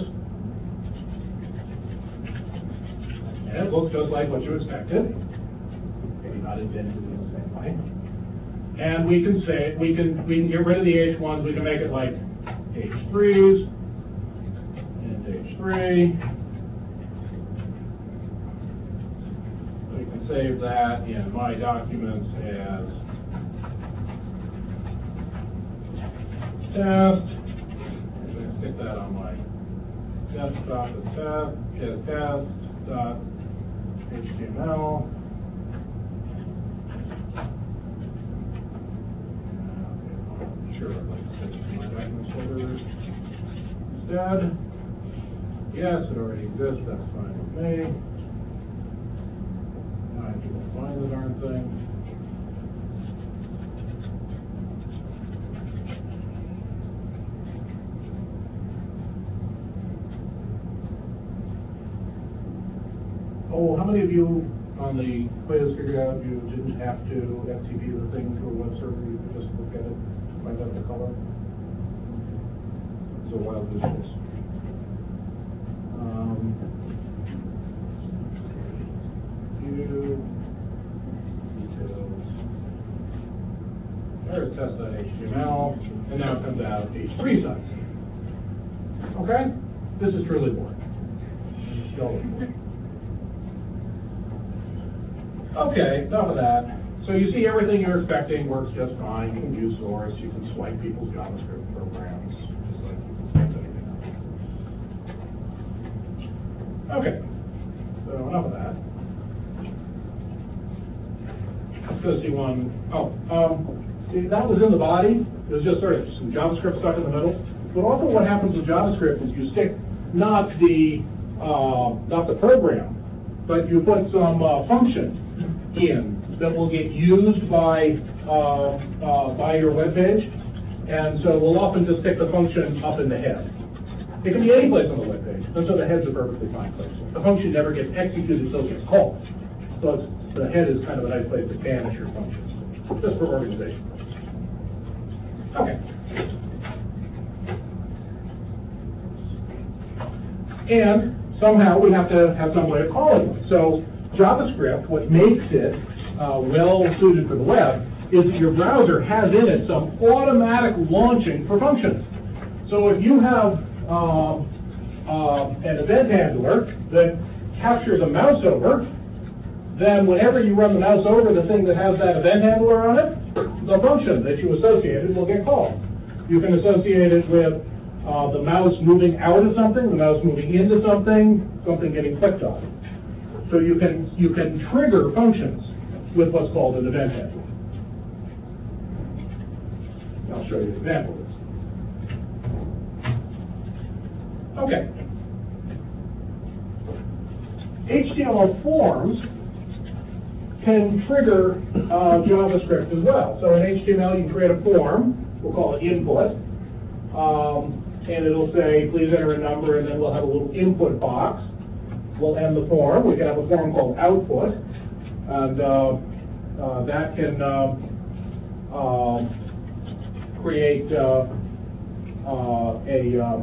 Speaker 1: And it looks just like what you expected. Maybe not indented in the same way. And we can say, we can we can get rid of the H ones, we can make it like H threes, and H three. We can save that in my documents as test. I'm going to stick that on my desktop as test, as test dot H T M L. Sure, I'd like to set it to my documents folder instead. Yes, it already exists. That's fine with me. Now I have to go find the darn thing. Oh, how many of you on the quiz figured out you didn't have to F T P the thing to a web server, you could just look at it, find out the color. It's a wild goose chase. Um, view details. There's test.html, and now it comes out H three size. Okay? This is truly boring. Okay, enough of that. So you see everything you're expecting works just fine. You can view source, you can swipe people's JavaScript programs, just like you can swipe anything else. Okay, so enough of that. Let's go see one. Oh, um, see, that was in the body. It was just sort of some JavaScript stuck in the middle. But also what happens with JavaScript is you stick not the uh, not the program, but you put some uh, function in that will get used by uh, uh, by your web page, and so we'll often just stick the function up in the head. It can be any place on the web page, and so the head's a perfectly fine place. The function never gets executed until it gets called, so it's, the head is kind of a nice place to banish your functions, just for organization. Okay. And somehow we have to have some way of calling it. So JavaScript, what makes it uh, well suited for the web is that your browser has in it some automatic launching for functions. So if you have um, uh, an event handler that captures a mouse over, then whenever you run the mouse over the thing that has that event handler on it, the function that you associated will get called. You can associate it with uh, the mouse moving out of something, the mouse moving into something, something getting clicked on. So you can you can trigger functions with what's called an event handler. I'll show you an example of this. Okay. H T M L forms can trigger uh, JavaScript as well. So in H T M L you can create a form, we'll call it input, um, and it'll say please enter a number, and then we'll have a little input box. We'll end the form. We can have a form called output, and uh, uh, that can uh, uh, create uh, uh, a um,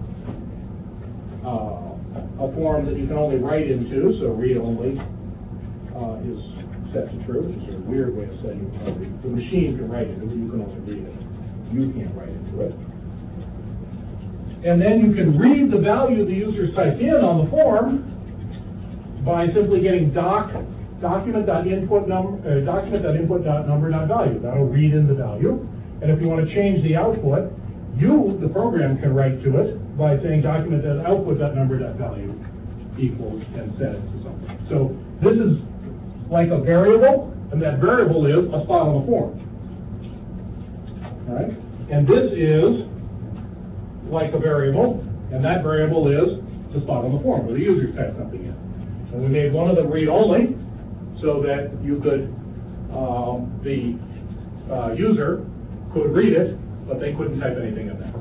Speaker 1: uh, a form that you can only write into. So read only uh, is set to true, which is a weird way of saying uh, the machine can write it, but you can only read it. You can't write into it. And then you can read the value the user's typed in on the form by simply getting doc document.input number uh, document.input.number.value. That'll read in the value. And if you want to change the output, you, the program, can write to it by saying document.output.number.value equals and set it to something. So this is like a variable, and that variable is a spot on the form. All right? And this is like a variable, and that variable is the spot on the form where the user typed something in. And we made one of them read-only so that you could, um, the uh, user could read it, but they couldn't type anything in there.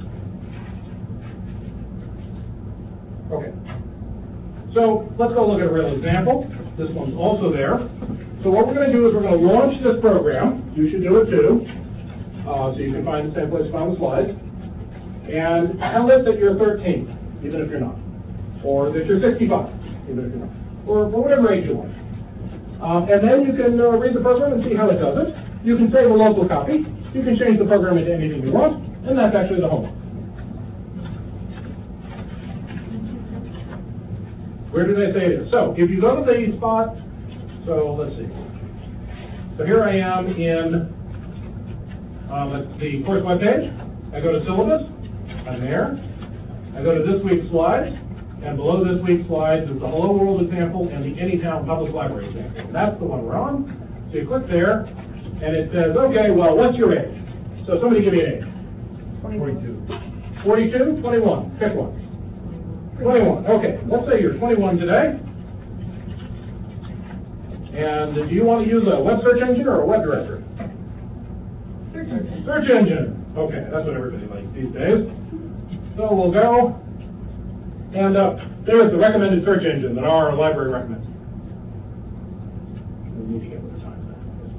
Speaker 1: Okay. So let's go look at a real example. This one's also there. So what we're going to do is we're going to launch this program. You should do it too. Uh, so you can find the same place on the slides. And tell it that you're thirteen, even if you're not. Or that you're sixty-five. Even if you're not, or for whatever age you want. Um, and then you can uh, read the program and see how it does it. You can save a local copy. You can change the program into anything you want, and that's actually the homework. Where do they say it is? So if you go to the spot, so let's see. So here I am in um, the course webpage. I go to syllabus. I'm there. I go to this week's slides. And below this week's slides is the Hello World example and the Anytown Public Library example. And that's the one we're on. So you click there, and it says, okay, well, what's your age? So somebody give me an age.
Speaker 4: forty-two.
Speaker 1: forty-two? twenty-one. Pick one. twenty-one. Okay, let's say you're twenty-one today. And do you want to use a web search engine or a web directory?
Speaker 3: Search engine.
Speaker 1: Search engine. Okay, that's what everybody likes these days. So we'll go. And uh, there's the recommended search engine that our library recommends. need to get with the times.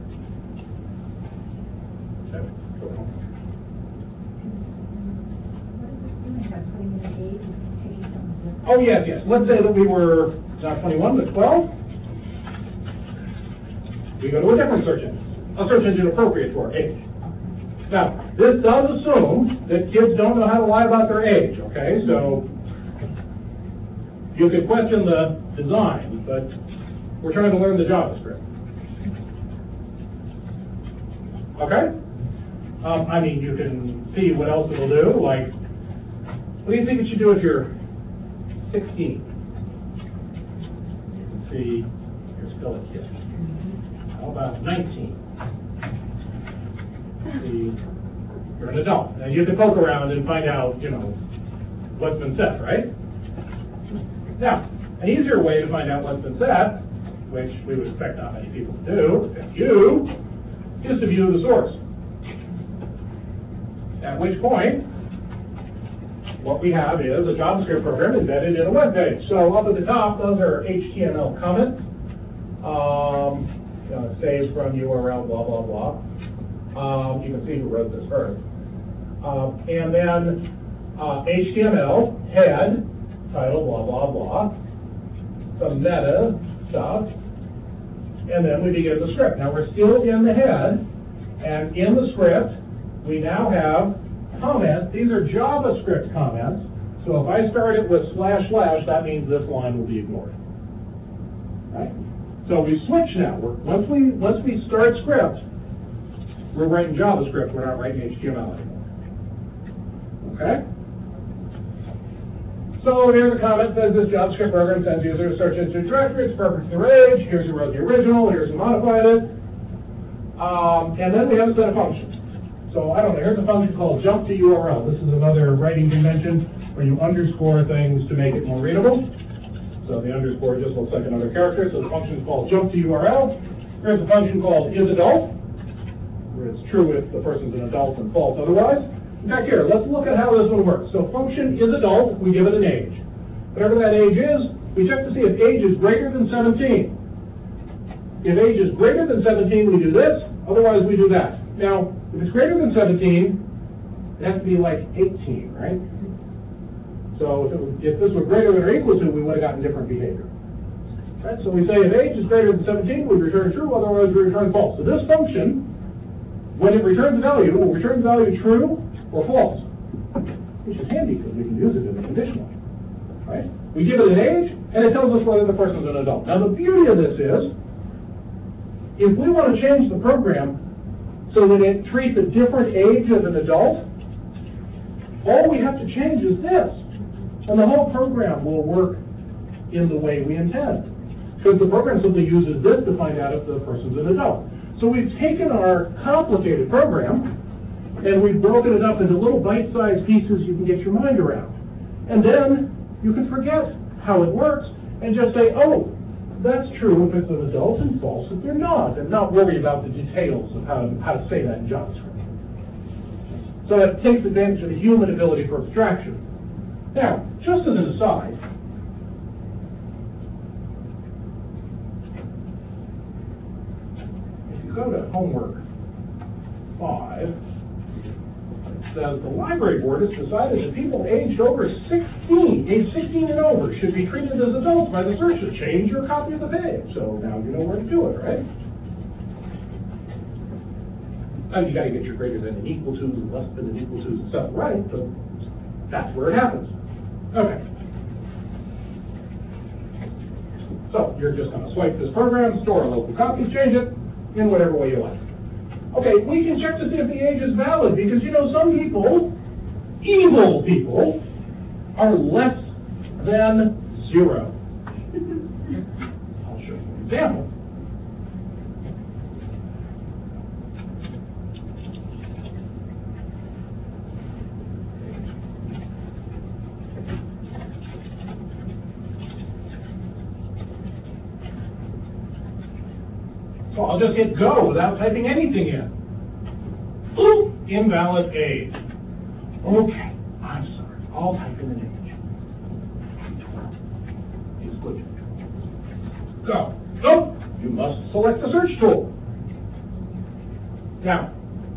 Speaker 1: Okay. Go home. Oh, yes, yes. Let's say that we were not twenty-one, but twelve. We go to a different search engine, a search engine appropriate to our age. Now, this does assume that kids don't know how to lie about their age, okay? So you could question the design, but we're trying to learn the JavaScript. Okay? Um, I mean, you can see what else it'll do, like, what do you think it should do if you're sixteen? You can see you're still a kid. How about nineteen? See, you're an adult. Now you can poke around and find out, you know, what's been said, right? Now, an easier way to find out what's been said, which we would expect not many people to do, except you, is to view the source. At which point, what we have is a JavaScript program embedded in a web page. So up at the top, those are H T M L comments. Um, you know, saves from U R L, blah, blah, blah. Um, you can see who wrote this first. Um, and then uh, H T M L, head, title, blah, blah, blah. Some meta stuff. And then we begin the script. Now we're still in the head. And in the script, we now have comments. These are JavaScript comments. So if I start it with slash slash, that means this line will be ignored. Right? So we switch now. We're, once we once we start script, we're writing JavaScript. We're not writing H T M L anymore. Okay? So here's a comment that says this JavaScript program sends users to search into directory. It's perfect for their age. Here's who wrote the original. Here's who modified it. Um, and then we have a set of functions. So I don't know. Here's a function called jump to U R L. This is another writing convention where you underscore things to make it more readable. So the underscore just looks like another character. So the function is called jump to U R L. Here's a function called isAdult, where it's true if the person's an adult and false otherwise. Back here, let's look at how this one works. So function isAdult, we give it an age. Whatever that age is, we check to see if age is greater than seventeen. If age is greater than seventeen, we do this. Otherwise, we do that. Now, if it's greater than seventeen, it has to be like eighteen, right? So if, it was, if this were greater than or equal to, we would have gotten different behavior. Right? So we say if age is greater than seventeen, we return true, otherwise we return false. So this function, when it returns value, will return value true or false, which is handy because we can use it in a conditional. Right? We give it an age, and it tells us whether the person's an adult. Now the beauty of this is, if we want to change the program so that it treats a different age as an adult, all we have to change is this. And the whole program will work in the way we intend. Because the program simply uses this to find out if the person's an adult. So we've taken our complicated program and we've broken it up into little bite-sized pieces you can get your mind around. And then you can forget how it works and just say, oh, that's true if it's an adult and false if they're not, and not worry about the details of how to, how to say that in JavaScript. So that takes advantage of the human ability for abstraction. Now, just as an aside, if you go to homework five, it says the library board has decided that people aged over sixteen, age sixteen and over, should be treated as adults by the search to change your copy of the page. So now you know where to do it, right? And you got to get your greater than and equal to, and less than and equal to, and stuff right, but that's where it happens. Okay. So you're just going to swipe this program, store a local copy, change it in whatever way you like. Okay, we can check to see if the age is valid because, you know, some people, evil people, are less than zero. I'll show you an example. So I'll just hit go without typing anything in. Oop, invalid age. Okay, I'm sorry. I'll type in an age. It's good. Go. Nope, you must select the search tool. Now,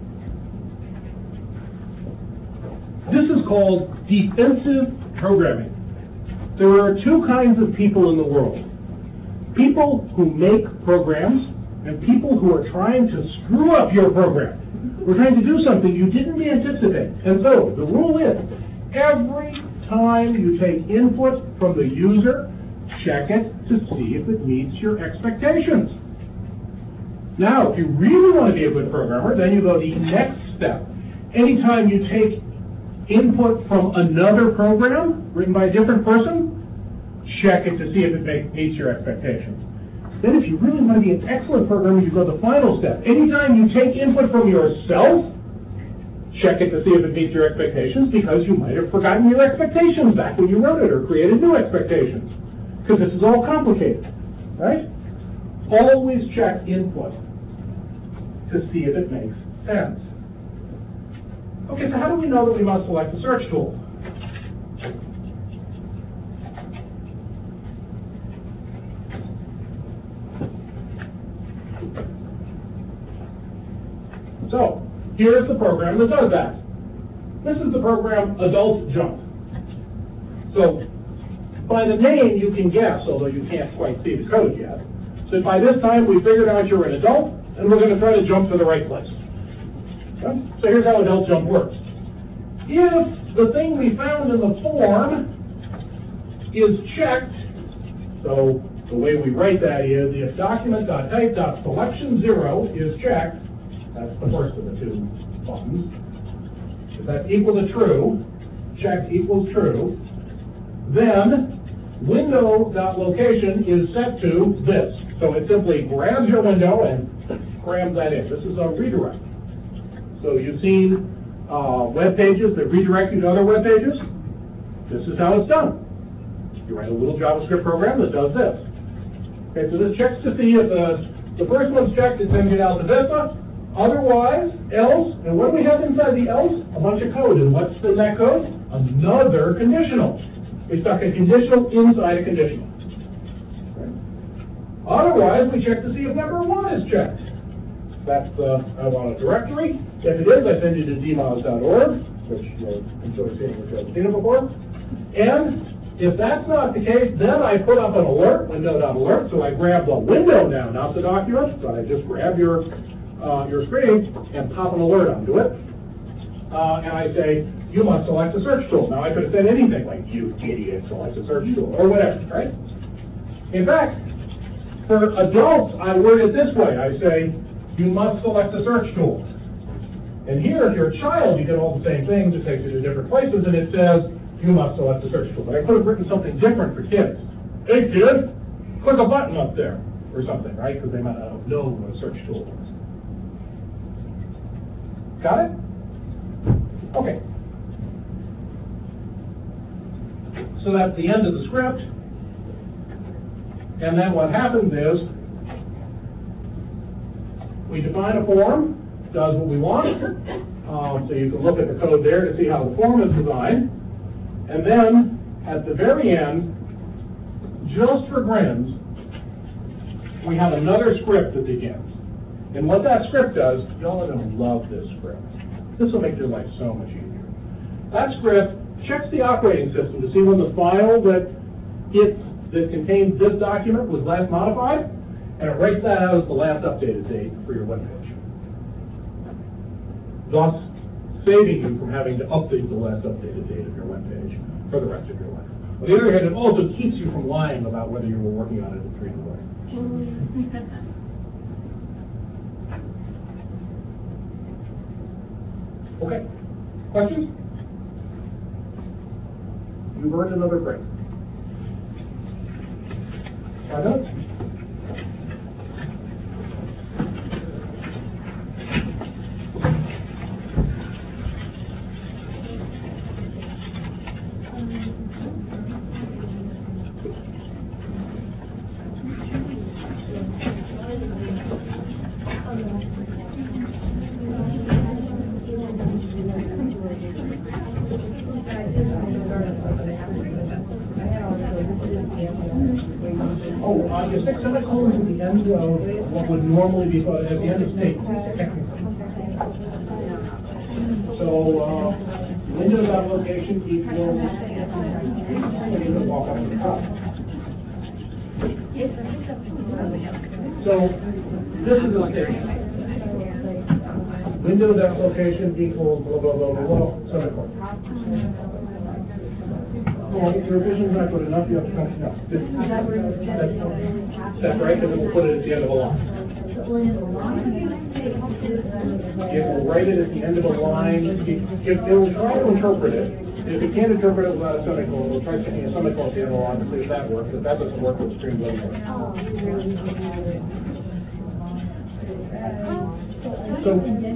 Speaker 1: this is called defensive programming. There are two kinds of people in the world. People who make programs and people who are trying to screw up your program. We're trying to do something you didn't anticipate. And so, the rule is, every time you take input from the user, check it to see if it meets your expectations. Now, if you really want to be a good programmer, then you go the next step. Anytime you take input from another program written by a different person, check it to see if it make, meets your expectations. Then if you really want to be an excellent programmer, you go the final step. Anytime you take input from yourself, check it to see if it meets your expectations, because you might have forgotten your expectations back when you wrote it or created new expectations. Because this is all complicated, right? Always check input to see if it makes sense. Okay, so how do we know that we must select the search tool? So, here's the program that does that. This is the program Adult Jump. So, by the name you can guess, although you can't quite see the code yet. So by this time we figured out you're an adult, and we're going to try to jump to the right place. Okay? So here's how Adult Jump works. If the thing we found in the form is checked, so the way we write that is, if document.type.selection zero is checked, that's the first of the two buttons. If that's equal to true, checked equals true, then window.location is set to this. So it simply grabs your window and crams that in. This is a redirect. So you've seen uh, web pages that redirect you to other web pages. This is how it's done. You write a little JavaScript program that does this. Okay, so this checks to see if the, the first one's checked, it sends you to Alta Vista. Otherwise, else, and what do we have inside the else? A bunch of code. And what's in that code? Another conditional. We stuck a conditional inside a conditional. Okay. Otherwise, we check to see if number one is checked. That's the, I want a directory. If it is, I send you to d moz dot org, which you'll enjoy seeing if you haven't seen it before. And if that's not the case, then I put up an alert, window.alert, so I grab the window now, not the document, but I just grab your Uh, your screen and pop an alert onto it, uh, and I say, you must select a search tool. Now I could have said anything like, you idiot, select a search tool, or whatever, right? In fact, for adults, I word it this way. I say, you must select a search tool. And here, if you're a child, you get all the same things. It takes you to different places, and it says, you must select a search tool. But I could have written something different for kids. Hey, kid, click a button up there, or something, right? Because they might not know what a search tool is. Got it? Okay. So that's the end of the script. And then what happens is, we define a form, does what we want. Um, so you can look at the code there to see how the form is designed. And then, at the very end, just for grins, we have another script that begins. And what that script does, y'all are going to love this script. This will make your life so much easier. That script checks the operating system to see when the file that it that contains this document was last modified, and it writes that out as the last updated date for your web page. Thus, saving you from having to update the last updated date of your web page for the rest of your life. On the other hand, it also keeps you from lying about whether you were working on it in three way. Okay, questions? You've earned another break. Five minutes? Oh, uh, you stick semicolons at the end of what would normally be thought at the end of statements, technically. So, uh, Windows application equals, you can walk up to the top. So, this is a statement. Windows application equals blah, blah, blah, blah, blah, semicolon. Well, if your revision's not good enough, you have to come to us. This- That's that's right, because it will put it at the end of a line. It will write it at the end of a line. If it will try to interpret it, if it can't interpret it without a semicolon, it will try sticking a semicolon at the end of the line to see if that works. If that doesn't work, it'll stream it over. So,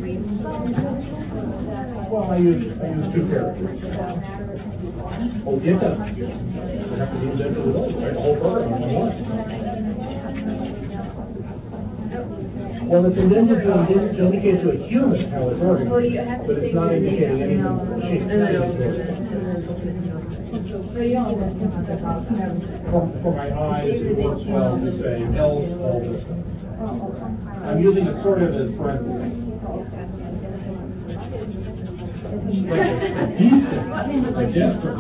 Speaker 1: well, I use, I use two characters. Oh, it doesn't. You have to use that to the whole, right, the whole program on one line. Well, it's intended to indicate to indicate to a human how it's organized, but it's not indicating anything to the machine. For, for my eyes, it works well to say else all this stuff. I'm using it sort of as parentheses. Like desperate.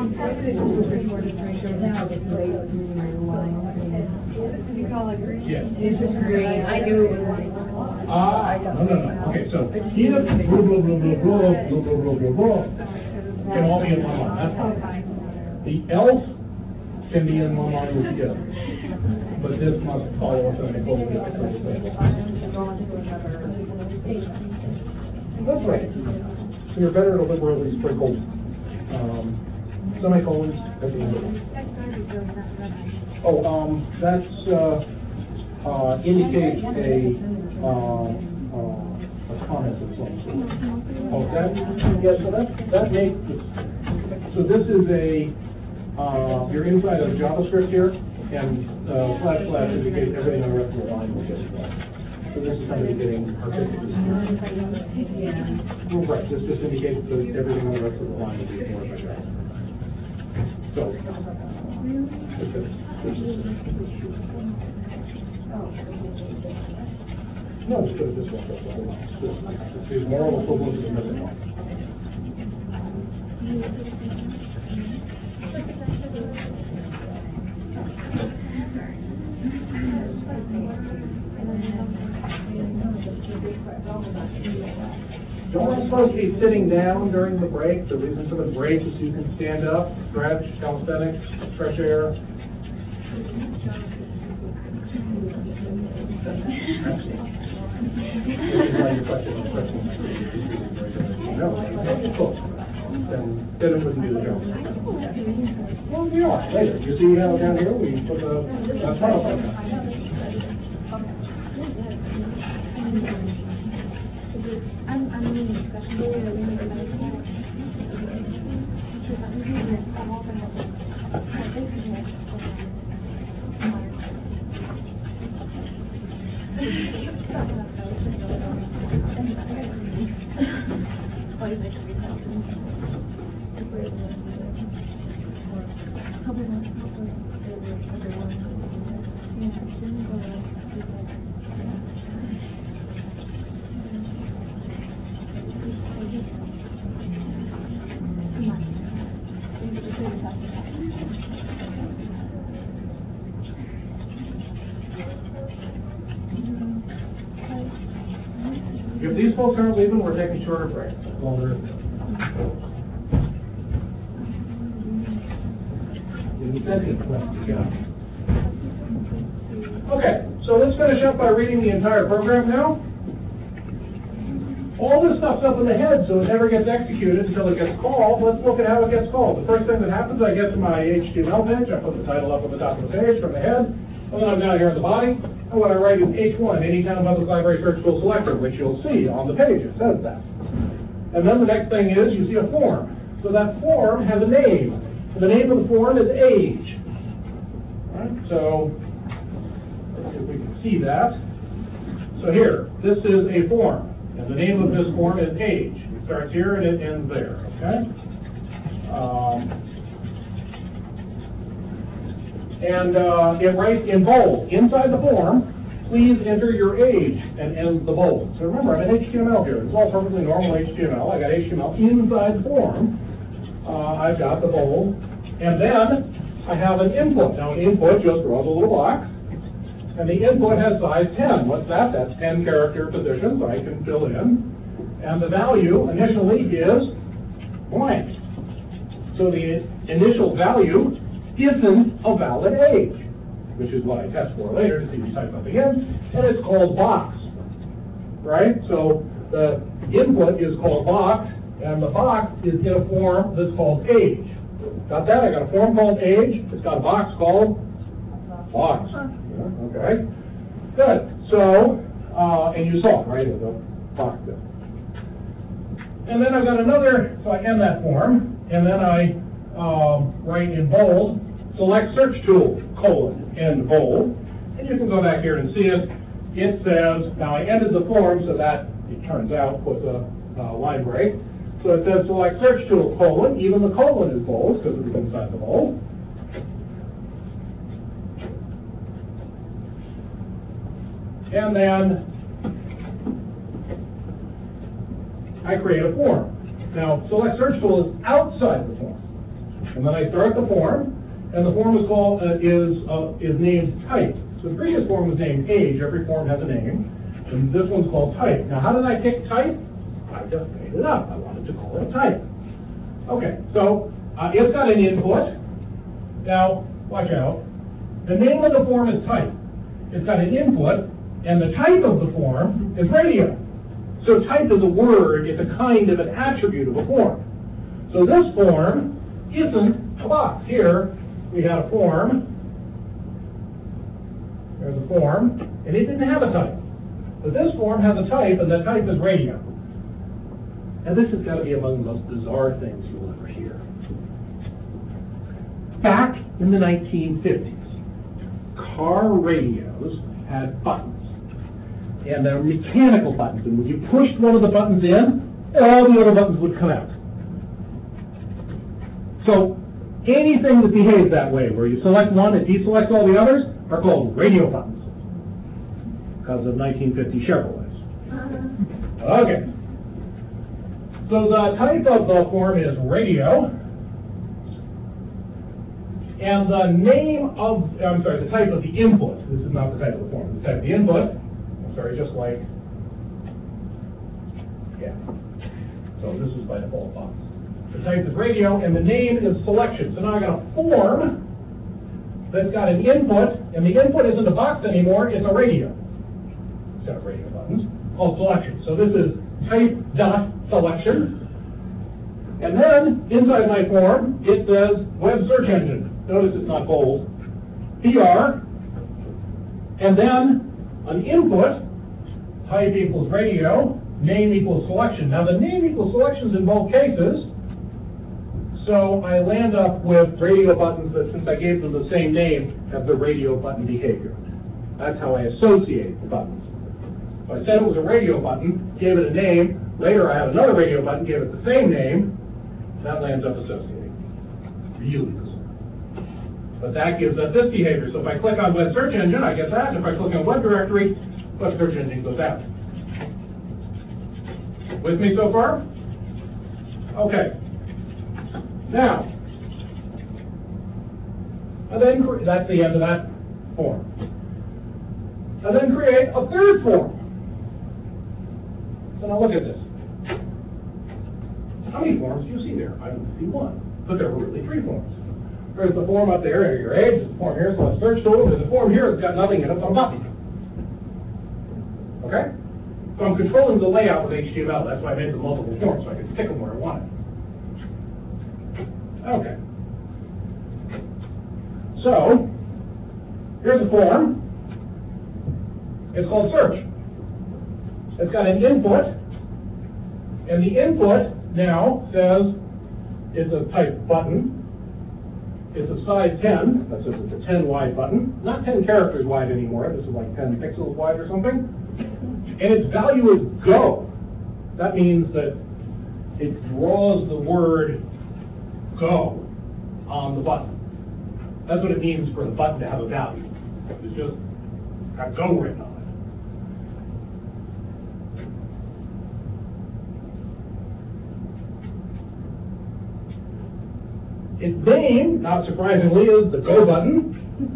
Speaker 1: Yes.
Speaker 4: I do.
Speaker 1: Ah, no, no, no. Okay, so either blah, blah, blah, blah, blah, blah, blah, blah, blah, blah, can all be in one line. That's fine. The else can be in one line with the other. But this must follow a semicolon. That's right. So you're better to liberally sprinkle um, semicolons at the end of it. Oh, um, that's uh, uh, indicates a uh, uh, a comment of some sort. Oh, that yeah. So that that makes this, so this is a uh, you're inside of JavaScript here, and uh, slash slash indicates everything on the rest of the line will get that. So this is somebody getting articulated. Right. This just indicates that everything on the rest of the line will be ignored by that. So. This is, this is, no, it's good. This one does the whole line. This, this is moral equivalent to the middle line. You're only supposed to be sitting down during the break. The reason for the break is so you can stand up, stretch, calisthenics, fresh air. No, cool. Then, then it wouldn't do the job. Well, we are later. You see how down here we put the uh, tunnel on that.
Speaker 2: I'm, I'm in discussion with the
Speaker 1: If these folks aren't leaving, we're taking shorter breaks. Longer. Okay, so let's finish up by reading the entire program now. All this stuff's up in the head, so it never gets executed until it gets called. Let's look at how it gets called. The first thing that happens, I get to my H T M L page, I put the title up on the top of the page from the head, and then I'm down here at the body, and what I write is H one, Anytown Public Library Search Tool Selector, which you'll see on the page, it says that. And then the next thing is, you see a form. So that form has a name. The name of the form is age. All right, so, let's see if we can see that. So here, this is a form. And the name of this form is age. It starts here and it ends there, okay? Um, And uh, it writes in bold, inside the form, please enter your age, and ends the bold. So remember, I'm in H T M L here. It's all perfectly normal H T M L. I got H T M L inside the form. Uh, I've got the bold. And then I have an input. Now, an input just draws a little box. And the input has size ten. What's that? That's ten character positions I can fill in. And the value initially is blank. So the initial value isn't a valid age, which is what I test for later to see if you type something in. And it's called box, right? So the input is called box, and the box is in a form that's called age. Got that? I got a form called age. It's got a box called box. Okay, good. So, uh, and you saw it, right, the box there. And then I've got another, so I end that form, and then I um, write in bold, select search tool, colon, end bold. And you can go back here and see it. It says, now I ended the form, so that, it turns out, was a uh, line break. So it says select search tool, colon, even the colon is bold, because it was inside the bold. And then I create a form. Now, select search tool is outside the form. And then I start the form, and the form is called uh, is uh, is named type. So the previous form was named age. Every form has a name, and this one's called type. Now, how did I pick type? I just made it up. I wanted to call it type. Okay, so uh, it's got an input. Now, watch out. The name of the form is type. It's got an input. And the type of the form is radio. So type is a word, it's a kind of an attribute of a form. So this form isn't a box. Here we had a form, there's a form, and it didn't have a type. But this form has a type, and the type is radio. And this has got to be among the most bizarre things you'll ever hear. Back in the nineteen fifties, car radios had buttons. And they're mechanical buttons, and when you pushed one of the buttons in, all the other buttons would come out. So anything that behaves that way, where you select one and deselect all the others, are called radio buttons, because of nineteen fifty Chevrolets. Okay. So the type of the form is radio, and the name of, I'm sorry, the type of the input, this is not the type of the form, the type of the input, sorry, just like, yeah. So this is by default box. The type is radio, and the name is selection. So now I got a form that's got an input, and the input isn't a box anymore, it's a radio. Set of radio buttons called selection. So this is type dot selection. And then inside my form, it says web search engine. Notice it's not bold. P R, and then an input, type equals radio, name equals selection. Now the name equals selections in both cases, so I land up with radio buttons that, since I gave them the same name, have the radio button behavior. That's how I associate the buttons. So I said it was a radio button, gave it a name, later I had another radio button, gave it the same name, that lands up associating. Really bizarre. But that gives us this behavior. So if I click on web search engine, I get that. If I click on web directory, web search engine goes out. With me so far? Okay. Now, and then that's the end of that form. And then create a third form. So now look at this. How many forms do you see there? I only see one. But there were really three forms. There's the form up there, your age, there's the form here, so a search tool, there's a form here that's got nothing in it, so I'm button. Okay? So I'm controlling the layout with H T M L, that's why I made the multiple forms, so I can stick them where I want it. Okay. So, here's a form. It's called search. It's got an input, and the input now says it's a type button. It's a size ten, that says it's a ten wide button, not ten characters wide anymore, this is like ten pixels wide or something. And its value is go. That means that it draws the word go on the button. That's what it means for the button to have a value. It's just got go written on it. Its name, not surprisingly, is the go button.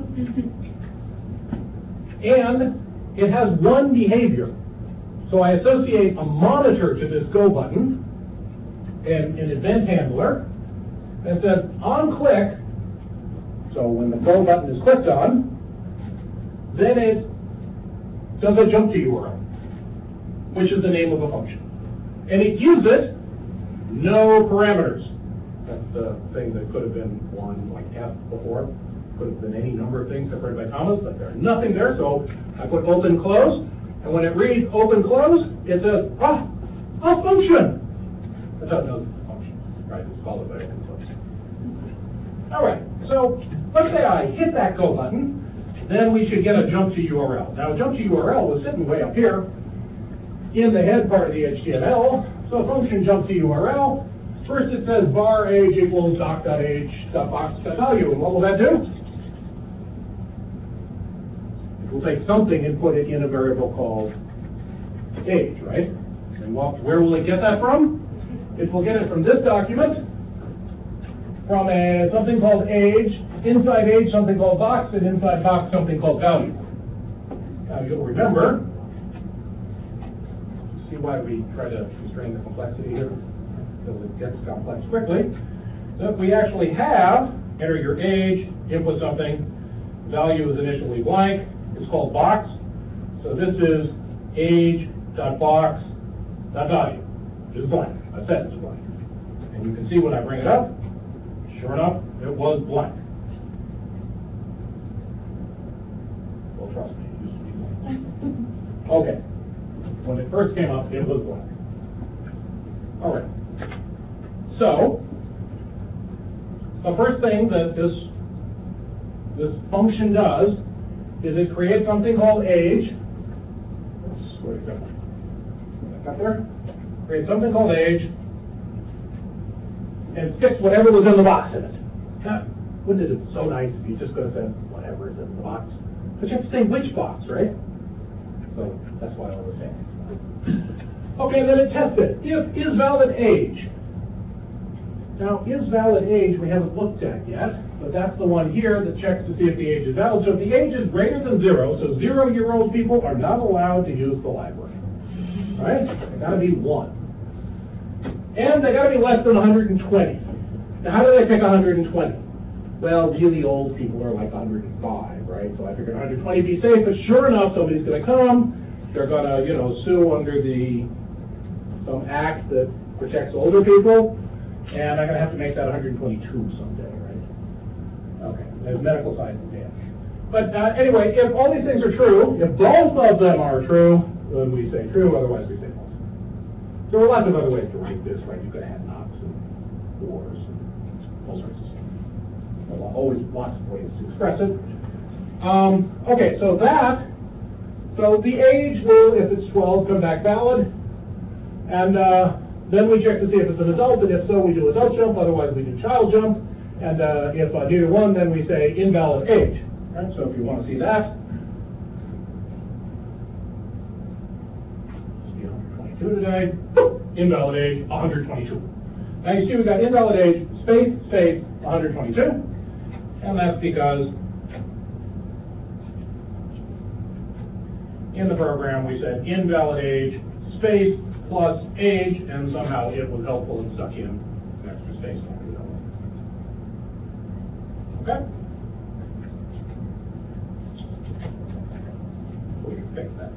Speaker 1: And it has one behavior. So I associate a monitor to this go button and an event handler that says on click. So when the go button is clicked on, then it does a jump to U R L, which is the name of a function. And it gives it no parameters. That's the thing that could have been one like F before. Could have been any number of things separated by commas, but there's nothing there. So I put open close, and when it reads open close, it says, ah, a function. That's how it knows it's a function, right? It's called it by open close. All right, so let's say I hit that go button, then we should get a jump to U R L. Now, a jump to U R L was sitting way up here in the head part of the H T M L. So a function jump to U R L. First it says var age equals doc.age.box.value. And what will that do? It will take something and put it in a variable called age, right? And what, where will it get that from? It will get it from this document, from a something called age, inside age something called box, and inside box something called value. Now you'll remember, see why we try to constrain the complexity here, because it gets complex quickly. So if we actually have, enter your age, input something, value is initially blank, it's called box. So this is age.box.value, which is blank. I said it's blank. And you can see when I bring it up, sure enough, it was blank. Well, trust me, it used to be blank. Okay. When it first came up, it was blank. All right. So, the first thing that this, this function does is it creates something called age. Oops, where'd it go? Back up there. Creates something called age, and sticks whatever was in the box in it. Yeah. Wouldn't it be so nice if you just could have said whatever is in the box? But you have to say which box, right? So that's why I was saying. Okay, then it tests it. If is valid age. Now, is valid age we haven't looked at yet, but that's the one here that checks to see if the age is valid. So if the age is greater than zero, so zero-year-old people are not allowed to use the library. All right? They got to be one. And they got to be less than one hundred twenty. Now, how do they pick one hundred twenty? Well, really old people are like one hundred five, right? So I figured one hundred twenty be safe, but sure enough, somebody's going to come. They're going to, you know, sue under the some act that protects older people, and I'm going to have to make that one hundred twenty-two someday, right? Okay, there's medical science advantage. But uh, anyway, if all these things are true, if both of them are true, then we say true, otherwise we say false. There are lots of other ways to write this, right? You could have had nots and ors and all sorts of stuff. Well, always lots of ways to express it. Um, okay, so that, so the age will, if it's twelve, come back valid. And uh, then we check to see if it's an adult, and if so, we do adult jump, otherwise we do child jump. And uh, if uh, neither one, then we say invalid age. Right? So if you want to see that, today, invalid age, one hundred twenty-two. Now you see we've got invalid age, space, space, one hundred twenty-two. And that's because in the program we said invalid age, space, plus age, and somehow it was helpful and stuck in an extra space. Okay? We can fix that.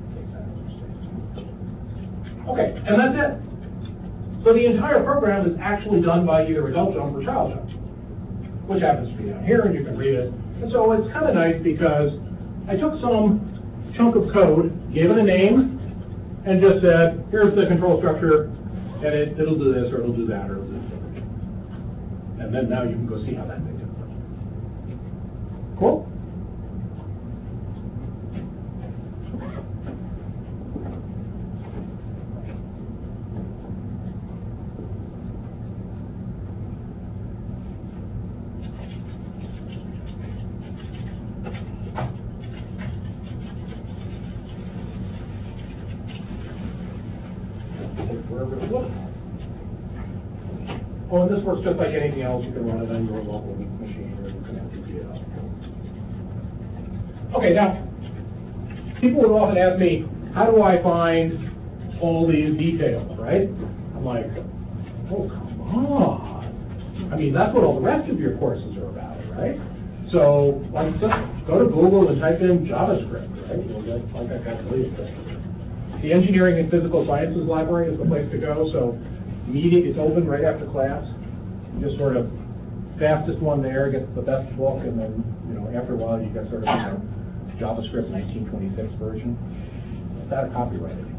Speaker 1: Okay, and that's it. So the entire program is actually done by either adult jump or child jump, which happens to be down here, and you can read it. And so it's kind of nice because I took some chunk of code, gave it a name, and just said, here's the control structure, and it, it'll do this, or it'll do that, or it'll do this. And then now you can go see how that thing does. Cool? Oh, and this works just like anything else. You can run it on your local machine or you can have to do it. Okay, now, people would often ask me, how do I find all these details, right? I'm like, oh, come on. I mean, that's what all the rest of your courses are about, right? So, like, just go to Google and type in JavaScript, right? You'll get, like I got to leave it. The Engineering and Physical Sciences Library is the place to go, so meeting, it's open right after class. You just sort of, fastest one there gets the best book, and then, you know, after a while you get sort of, you know, JavaScript nineteen twenty-six version. It's not a copyright anymore.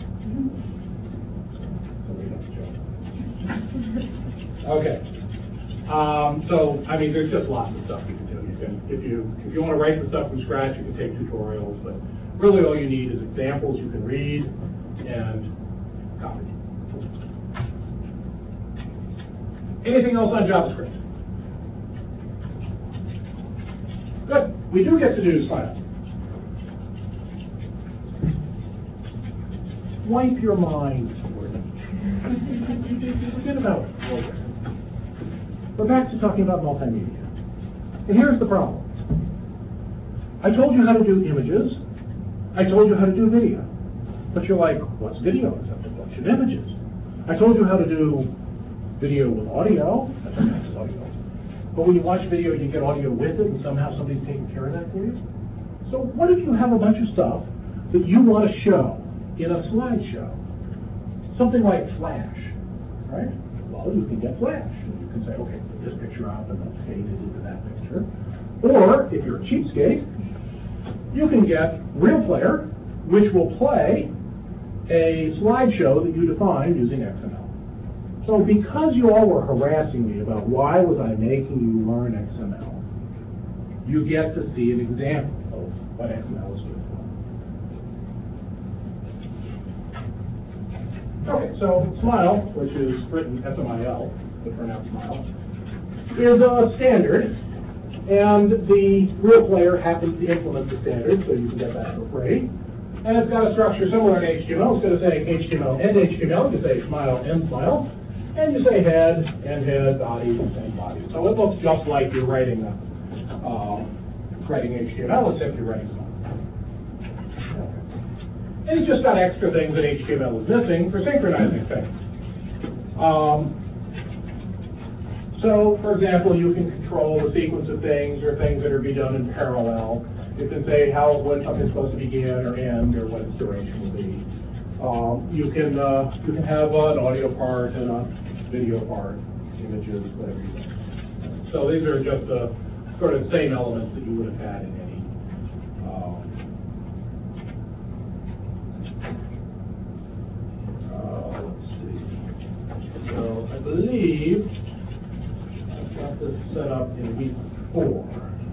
Speaker 1: Okay. Um, so, I mean, there's just lots of stuff you can do. You can, if you if you want to write the stuff from scratch, you can take tutorials, but really all you need is examples you can read and copy. Anything else on JavaScript? Good. We do get to do Smile. Wipe your mind. Forget about it. We're back to talking about multimedia. And here's the problem. I told you how to do images. I told you how to do video. But you're like, what's video except a bunch of images? I told you how to do video with audio. That's audio. But when you watch video, you get audio with it, and somehow somebody's taking care of that for you. So what if you have a bunch of stuff that you want to show in a slideshow? Something like Flash, right? Well, you can get Flash. You can say, okay, put this picture up and then fade it into that picture. Or, if you're a cheapskate, you can get Real Player, which will play a slideshow that you define using X M L. So because you all were harassing me about why was I making you learn X M L, you get to see an example of what X M L is doing. Okay, so Smile, which is written S M I L, but pronounced Smile, is a standard, and the Real Player happens to implement the standard, so you can get that for free. And it's got a structure similar in H T M L. Instead of saying H T M L and H T M L, you say Smile and Smile, and you say head and head, body and body. So it looks just like you're writing a, uh, writing H T M L, except you're writing Smile. And it's just got extra things that H T M L is missing for synchronizing things. Um, so, for example, you can control the sequence of things or things that are being done in parallel. You can say how when something's supposed to begin or end or what its duration will be. Um, you can uh, you can have uh, an audio part and a video part, images, whatever you want. So these are just the sort of same elements that you would have had in any. Um, uh, let's see. So I believe I've got this set up in week four.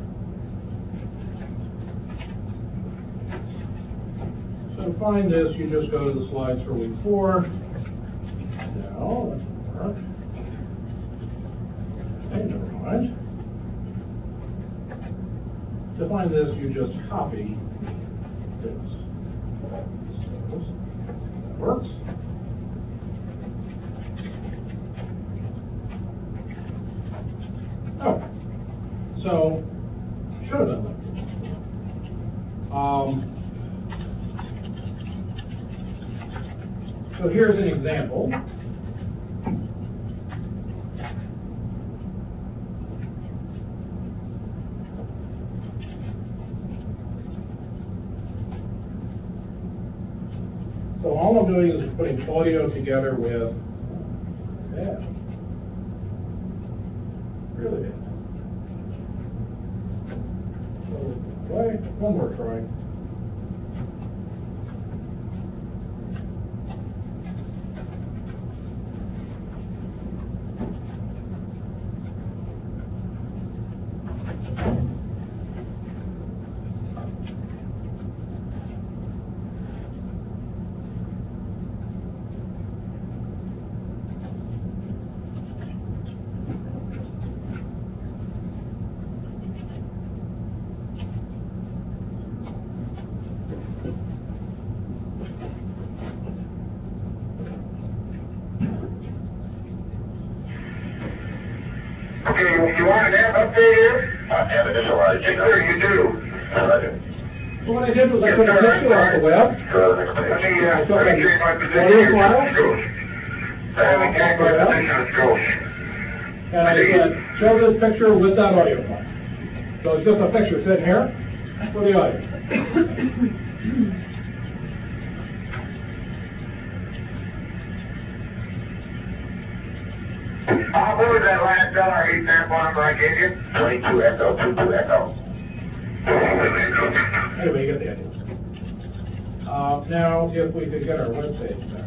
Speaker 1: To find this, you just go to the slides for week four. No, that doesn't work. Okay, never mind. To find this, you just copy this. That works. Oh, so should have done that. Um, So here's an example. So all I'm doing is putting audio together with, yeah, really good. So, right, one more try.
Speaker 4: you want an app update here? Uh, have initialized. Yes, sir, you do. Roger.
Speaker 1: So what I did was I took a picture off the web.
Speaker 4: Go to the next page. Let me, uh,
Speaker 1: I took
Speaker 4: let me
Speaker 1: an
Speaker 4: change my position
Speaker 1: audio
Speaker 4: here.
Speaker 1: file.
Speaker 4: Let's go. I have a gang
Speaker 1: Right up.
Speaker 4: position. Let's go.
Speaker 1: And I said, show this picture with that audio file. So it's just a picture sitting here for the audio.
Speaker 4: Uh, what was that last dollar eight sample number I gave you? Twenty-two Echo, twenty-two Echo.
Speaker 1: Anyway, you get the idea. Uh, now, if we could get our webpage back.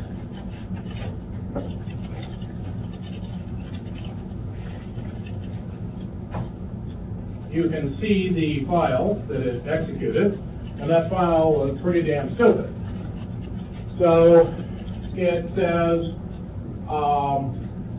Speaker 1: You can see the file that it executed, and that file was pretty damn stupid. So it says, um,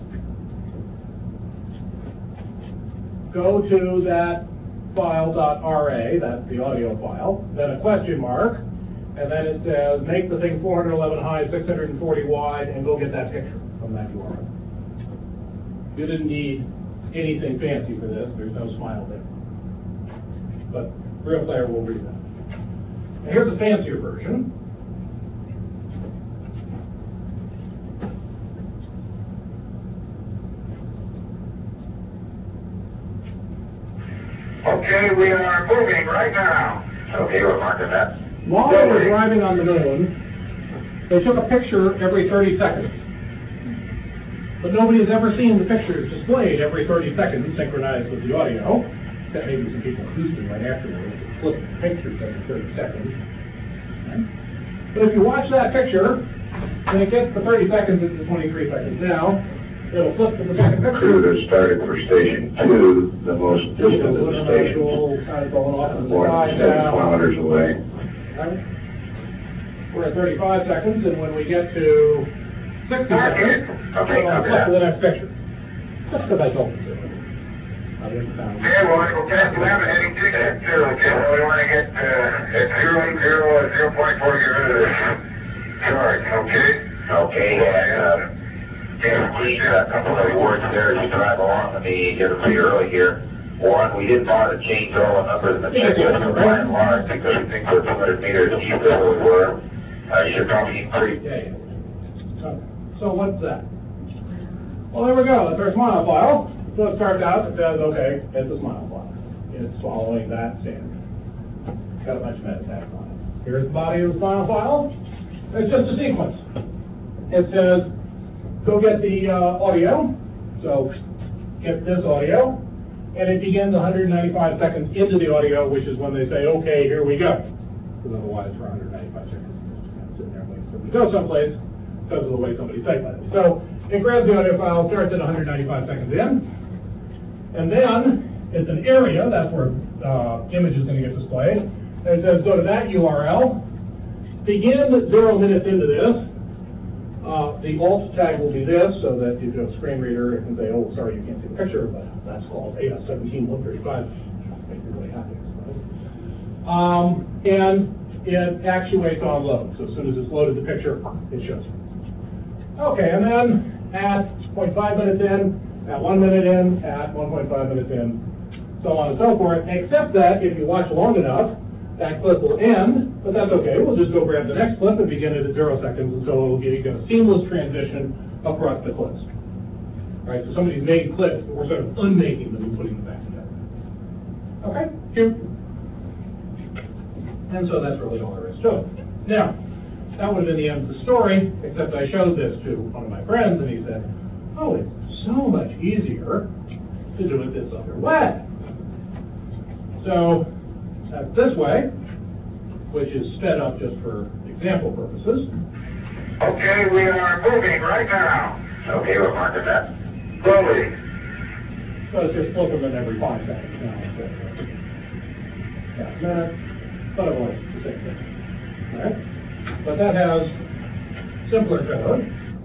Speaker 1: go to that file.ra, that's the audio file, then a question mark, and then it says, make the thing four hundred eleven high, six hundred forty wide, and go get that picture from that U R L. You didn't need anything fancy for this, there's no smile there. But Real Player will read that. And here's a fancier version.
Speaker 4: Okay, we are moving right now. Okay, we're marking that.
Speaker 1: While they were driving on the moon, they took a picture every thirty seconds. But nobody has ever seen the pictures displayed every thirty seconds synchronized with the audio. Except maybe some people in Houston right afterwards flip the pictures every thirty seconds. But if you watch that picture, when it gets to thirty seconds, it's twenty-three seconds now, it'll flip to the second picture.
Speaker 4: Crew that started for station two, the most distant of the stations,
Speaker 1: Kind of going off to the
Speaker 4: more
Speaker 1: side
Speaker 4: than seven
Speaker 1: now.
Speaker 4: kilometers away.
Speaker 1: Right? We're at thirty-five seconds, and when we get to sixty seconds,
Speaker 4: Okay,
Speaker 1: we'll
Speaker 4: copy
Speaker 1: flip
Speaker 4: that.
Speaker 1: to the next picture. That's because I told them to. I didn't sound.
Speaker 4: Okay, well, we'll test eleven heading six at zero. Okay, well, we want to get, uh, at zero, zero, zero point four, get rid of this charge, okay? Okay, and, uh, yeah, please, a couple of words there as you drive along. Let me get it pretty early here. One, we didn't bother to change all the numbers in the checklist for by and large because we think we're two hundred meters east of where we were. Uh, you should probably increase.
Speaker 1: Yeah, yeah. Okay. So what's that? Well, there we go. That's our smile file. So it starts out, it says, okay, it's a smile file. It's following that standard. Got a bunch of metatags on it. Here's the body of the smile file. It's just a sequence. It says, go get the uh, audio. So get this audio. And it begins one hundred ninety-five seconds into the audio, which is when they say, okay, here we go. Because otherwise, for one hundred ninety-five seconds, it's just kind of sitting there waiting for it to go someplace because of the way somebody typed it. So it grabs the audio file, starts at one hundred ninety-five seconds in, and then it's an area, that's where uh, image is going to get displayed. And it says, go to that U R L, begin zero minutes into this. Uh, the alt tag will be this, so that if you have a screen reader, it can say, oh, sorry, you can't see the picture, but that's called A S seventeen one thirty-five. Make you really happy, I suppose. Um, and it actuates on load, so as soon as it's loaded the picture, it shows you. Okay, and then at zero point five minutes in, at one minute in, at one point five minutes in, so on and so forth, except that if you watch long enough, that clip will end, but that's okay. We'll just go grab the next clip and begin it at zero seconds, and so it'll give you a seamless transition across the clips. All right, so somebody's made clips, but we're sort of unmaking them and putting them back together. Okay, cute. And so that's really all there is to it. Now, that would have been the end of the story, except I showed this to one of my friends, and he said, oh, it's so much easier to do it this other way. So, that's this way, which is sped up just for example purposes.
Speaker 4: Okay, we are moving right now. Okay, we're marking that. Slowly.
Speaker 1: So it's just flip them in every five seconds now. So, yeah, a minute, but it was the same thing. All right? But that has simpler code,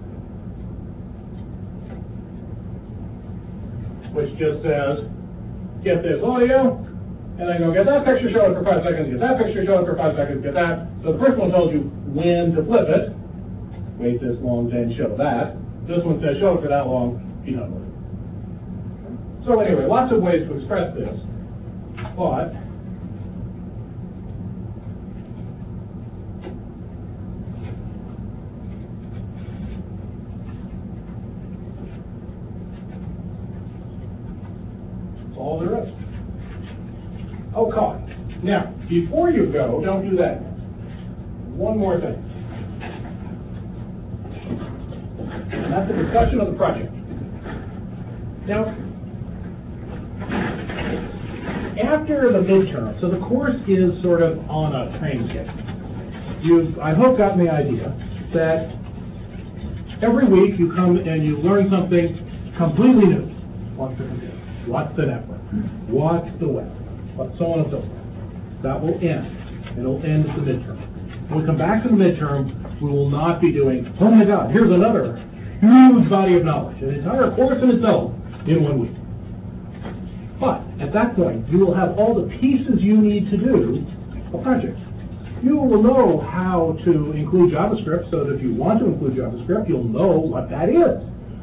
Speaker 1: which just says, get this audio, and then go get that picture, show it for five seconds, get that picture, show it for five seconds, get that. So the first one tells you when to flip it. Wait this long, then show that. This one says show it for that long, be done with it. So anyway, lots of ways to express this, but that's all there is. Okay. Now, before you go, don't do that. One more thing. And that's the discussion of the project. Now, after the midterm, so the course is sort of on a training schedule. You've, I hope, gotten the idea that every week you come and you learn something completely new. What's the computer? What's the network? What's the web? What, so on and so forth. That will end. It'll end at the midterm. When we come back to the midterm, we will not be doing, oh my God, here's another huge body of knowledge, an entire course in itself in one week. But at that point, you will have all the pieces you need to do a project. You will know how to include JavaScript, so that if you want to include JavaScript, you'll know what that is.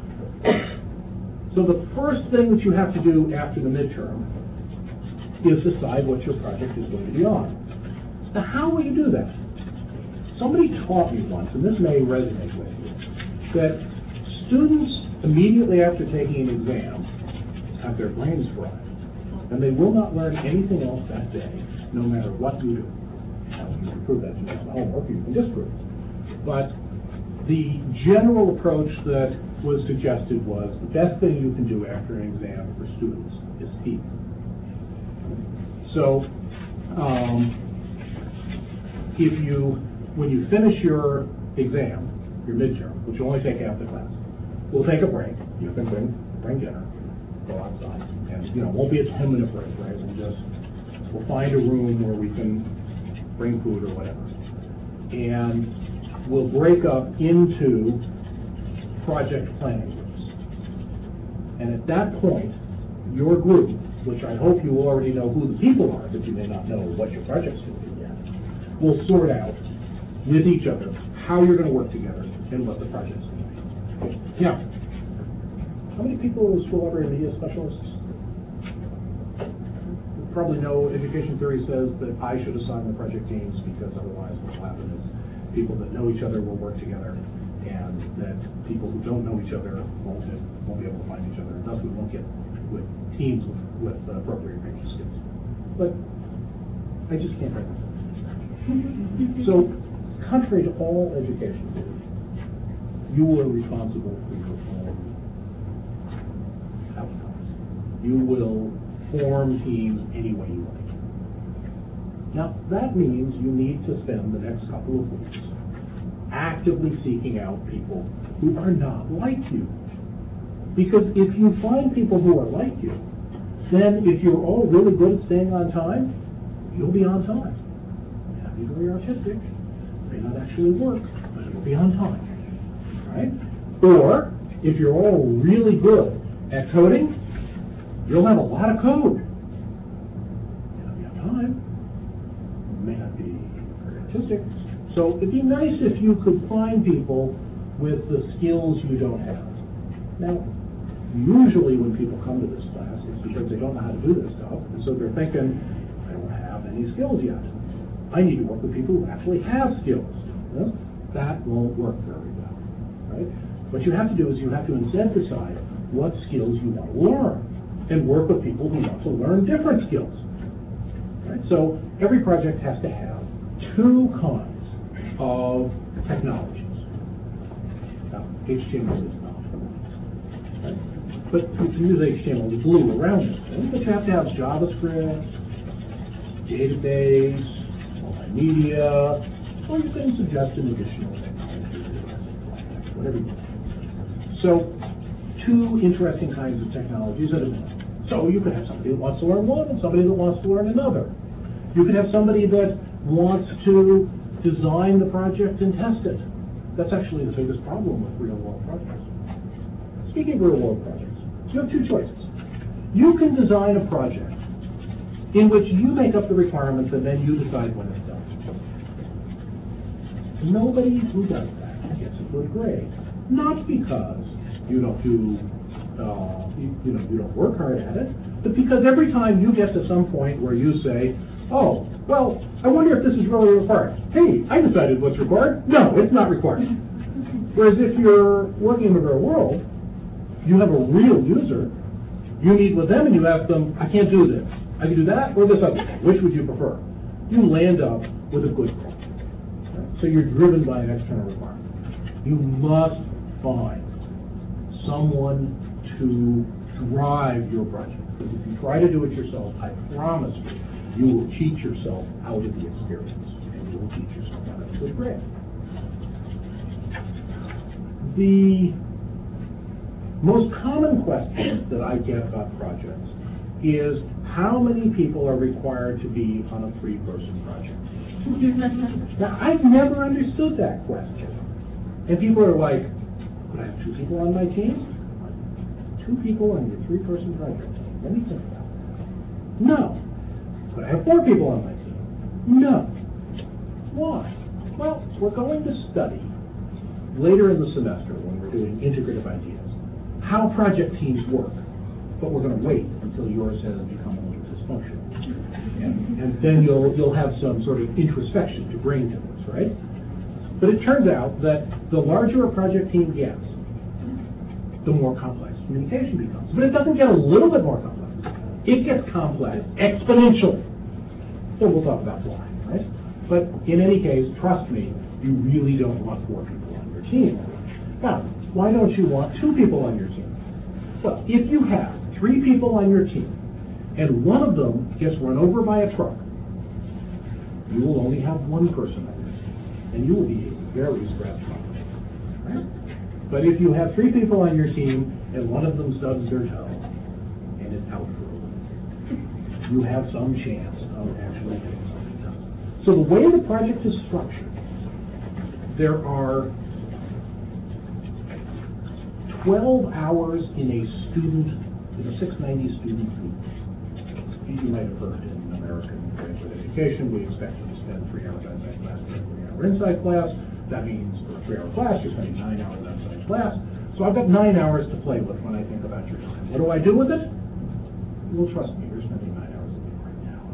Speaker 1: So the first thing that you have to do after the midterm is decide what your project is going to be on. Now, how will you do that? Somebody taught me once, and this may resonate with you, that students immediately after taking an exam have their brains fried, and they will not learn anything else that day, no matter what you do. Now, you can prove that using the homework, you can disprove it. But the general approach that was suggested was the best thing you can do after an exam for students is speak. So, um, if you, when you finish your exam, your midterm, which will only take half the class, we'll take a break. You can bring, bring dinner, go outside, and you know, it won't be a ten minute break, right? We'll just, we'll find a room where we can bring food or whatever. And we'll break up into project planning groups. And at that point, your group, which I hope you already know who the people are, but you may not know what your project's going to be yet, will sort out with each other how you're going to work together and what the project's going to be. Now, how many people in the school library are media specialists? You probably know education theory says that I should assign the project teams, because otherwise what will happen is people that know each other will work together, and that people who don't know each other won't, won't be able to find each other, and thus we won't get with teams with with uh, appropriate range of skills. But I just can't write that. So, contrary to all education theory, you are responsible for your own outcomes. You will form teams any way you like. Now, that means you need to spend the next couple of weeks actively seeking out people who are not like you. Because if you find people who are like you, then if you're all really good at staying on time, you'll be on time. You may not be very artistic, may not actually work, but it'll be on time, right? Or, if you're all really good at coding, you'll have a lot of code. You may not be on time, you may not be very artistic. So it'd be nice if you could find people with the skills you don't have. Now, usually when people come to this class, it's because they don't know how to do this stuff, and so they're thinking, I don't have any skills yet. I need to work with people who actually have skills. Well, that won't work very well, right? What you have to do is you have to instead decide what skills you want to learn, and work with people who want to learn different skills. Right? So every project has to have two kinds of technologies. Now, H T M L is not. Right? But you can use H T M L to glue around it. But you have to have JavaScript, database, multimedia, or you can suggest an additional technology, whatever you want. So, two interesting kinds of technologies at a minute. So you could have somebody that wants to learn one and somebody that wants to learn another. You could have somebody that wants to design the project and test it. That's actually the biggest problem with real-world projects. Speaking of real-world projects, you have two choices. You can design a project in which you make up the requirements and then you decide when it's done. Nobody who does that gets a good grade. Not because you don't do uh, you, you know, you don't work hard at it, but because every time you get to some point where you say, oh, well, I wonder if this is really required. Hey, I decided what's required. No, it's not required. Whereas if you're working in the real world, you have a real user, you meet with them and you ask them, I can't do this. I can do that or this other thing. Which would you prefer? You land up with a good problem. Right? So you're driven by an external requirement. You must find someone to drive your project. Because if you try to do it yourself, I promise you, you will cheat yourself out of the experience. And you will teach yourself how to do it great. The most common question that I get about projects is how many people are required to be on a three-person project? Now, I've never understood that question. And people are like, could I have two people on my team? Two people on your three-person project team. Let me think about that. No. Could I have four people on my team? No. Why? Well, we're going to study later in the semester when we're doing integrative ideas how project teams work, but we're going to wait until yours has become a little dysfunctional. And, and then you'll, you'll have some sort of introspection to bring to this, right? But it turns out that the larger a project team gets, the more complex communication becomes. But it doesn't get a little bit more complex. It gets complex exponentially. So we'll talk about why, right? But in any case, trust me, you really don't want four people on your team. Now, why don't you want two people on your team? Well, if you have three people on your team and one of them gets run over by a truck, you will only have one person on your team, and you will be very stressed out, right? But if you have three people on your team and one of them stubs their toe and is out for a week, you have some chance of actually getting something done. So the way the project is structured, there are twelve hours in a student, in a six ninety student week. You might have heard in American graduate education, we expect you to spend three hours outside class and three hour inside class. That means for a three hour class, you're spending nine hours outside class. So I've got nine hours to play with when I think about your time. What do I do with it? Well, trust me, you're spending nine hours a week right now.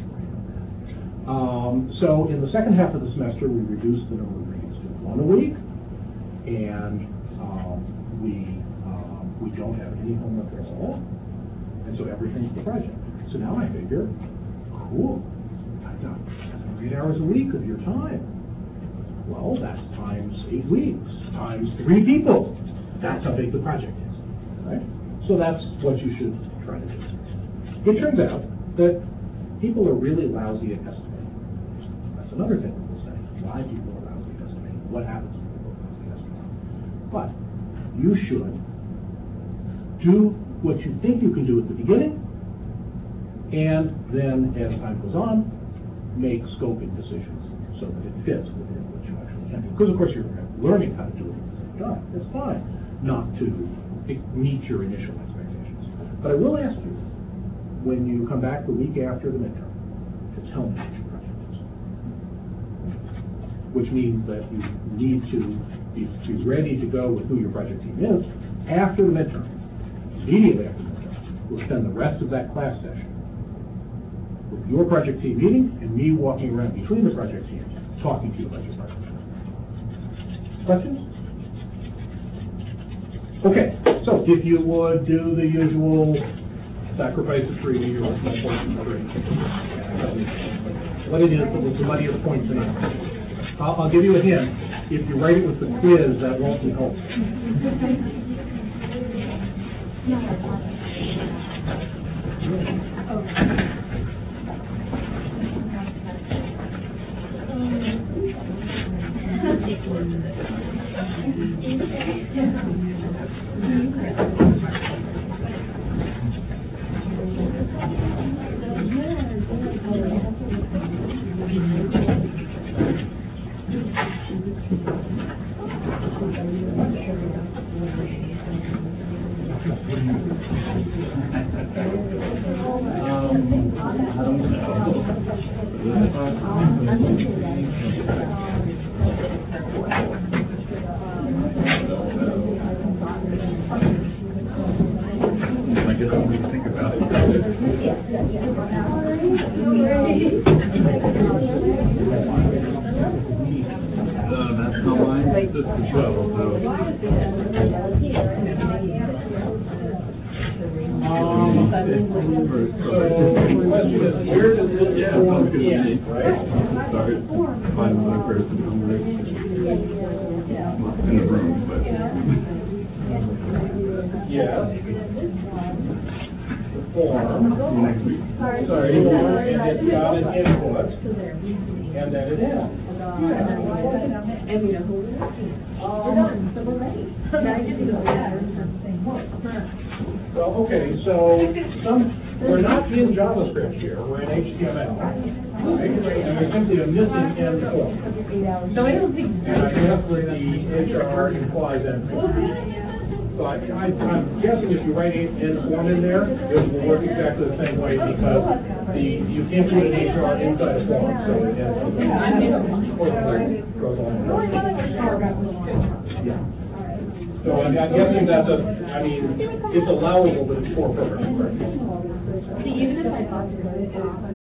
Speaker 1: Um, so in the second half of the semester, we reduce the number of readings to one a week, and um, we um, we don't have any homework at all, and so everything's the project. So now I figure, cool, I've got eight hours a week of your time. Well, that's times eight weeks, times three people. That's how big the project is, right? So that's what you should try to do. It turns out that people are really lousy at estimating. That's another thing we'll say. Why people are lousy at estimating? What happens when people are lousy at estimating? But you should do what you think you can do at the beginning, and then as time goes on, make scoping decisions so that it fits within what you actually can do. Because of course you're learning how to do it at the same time. It's fine not to meet your initial expectations. But I will ask you, when you come back the week after the midterm, to tell me what your project is. Which means that you need to be, be ready to go with who your project team is after the midterm. Immediately after the midterm, we'll spend the rest of that class session with your project team meeting and me walking around between the project teams talking to you about your project. Questions? Okay, so if you would do the usual sacrifice of three, your small portion of three. What it is, it's the money of the points in it. I'll, I'll give you a hint. If you write it with the quiz, that won't be helpful.
Speaker 5: Uh, that's how mine, just the show, so.
Speaker 1: Um, so, the question is, where does this
Speaker 5: Yeah,
Speaker 1: form
Speaker 5: sounds good to me.
Speaker 1: end, right?
Speaker 5: Start, find another person over there. In the room, but.
Speaker 1: Yes. The form,
Speaker 5: Next week.
Speaker 1: sorry, the form, and it's got an input, and then it ends. Well, okay, so some, we're not in JavaScript here, we're in H T M L, right? And there's simply a missing end point.
Speaker 6: So I don't think.
Speaker 1: And I guess that the H R implies end point. So I, I, I'm guessing if you write end form in there, it will work exactly the same way because the, you can't put an H R inside a form, so it ends. Or the thing goes on. Yeah. So I'm I'm guessing that's a, I mean, it's allowable, but it's for purpose.
Speaker 6: See, even if I thought to go to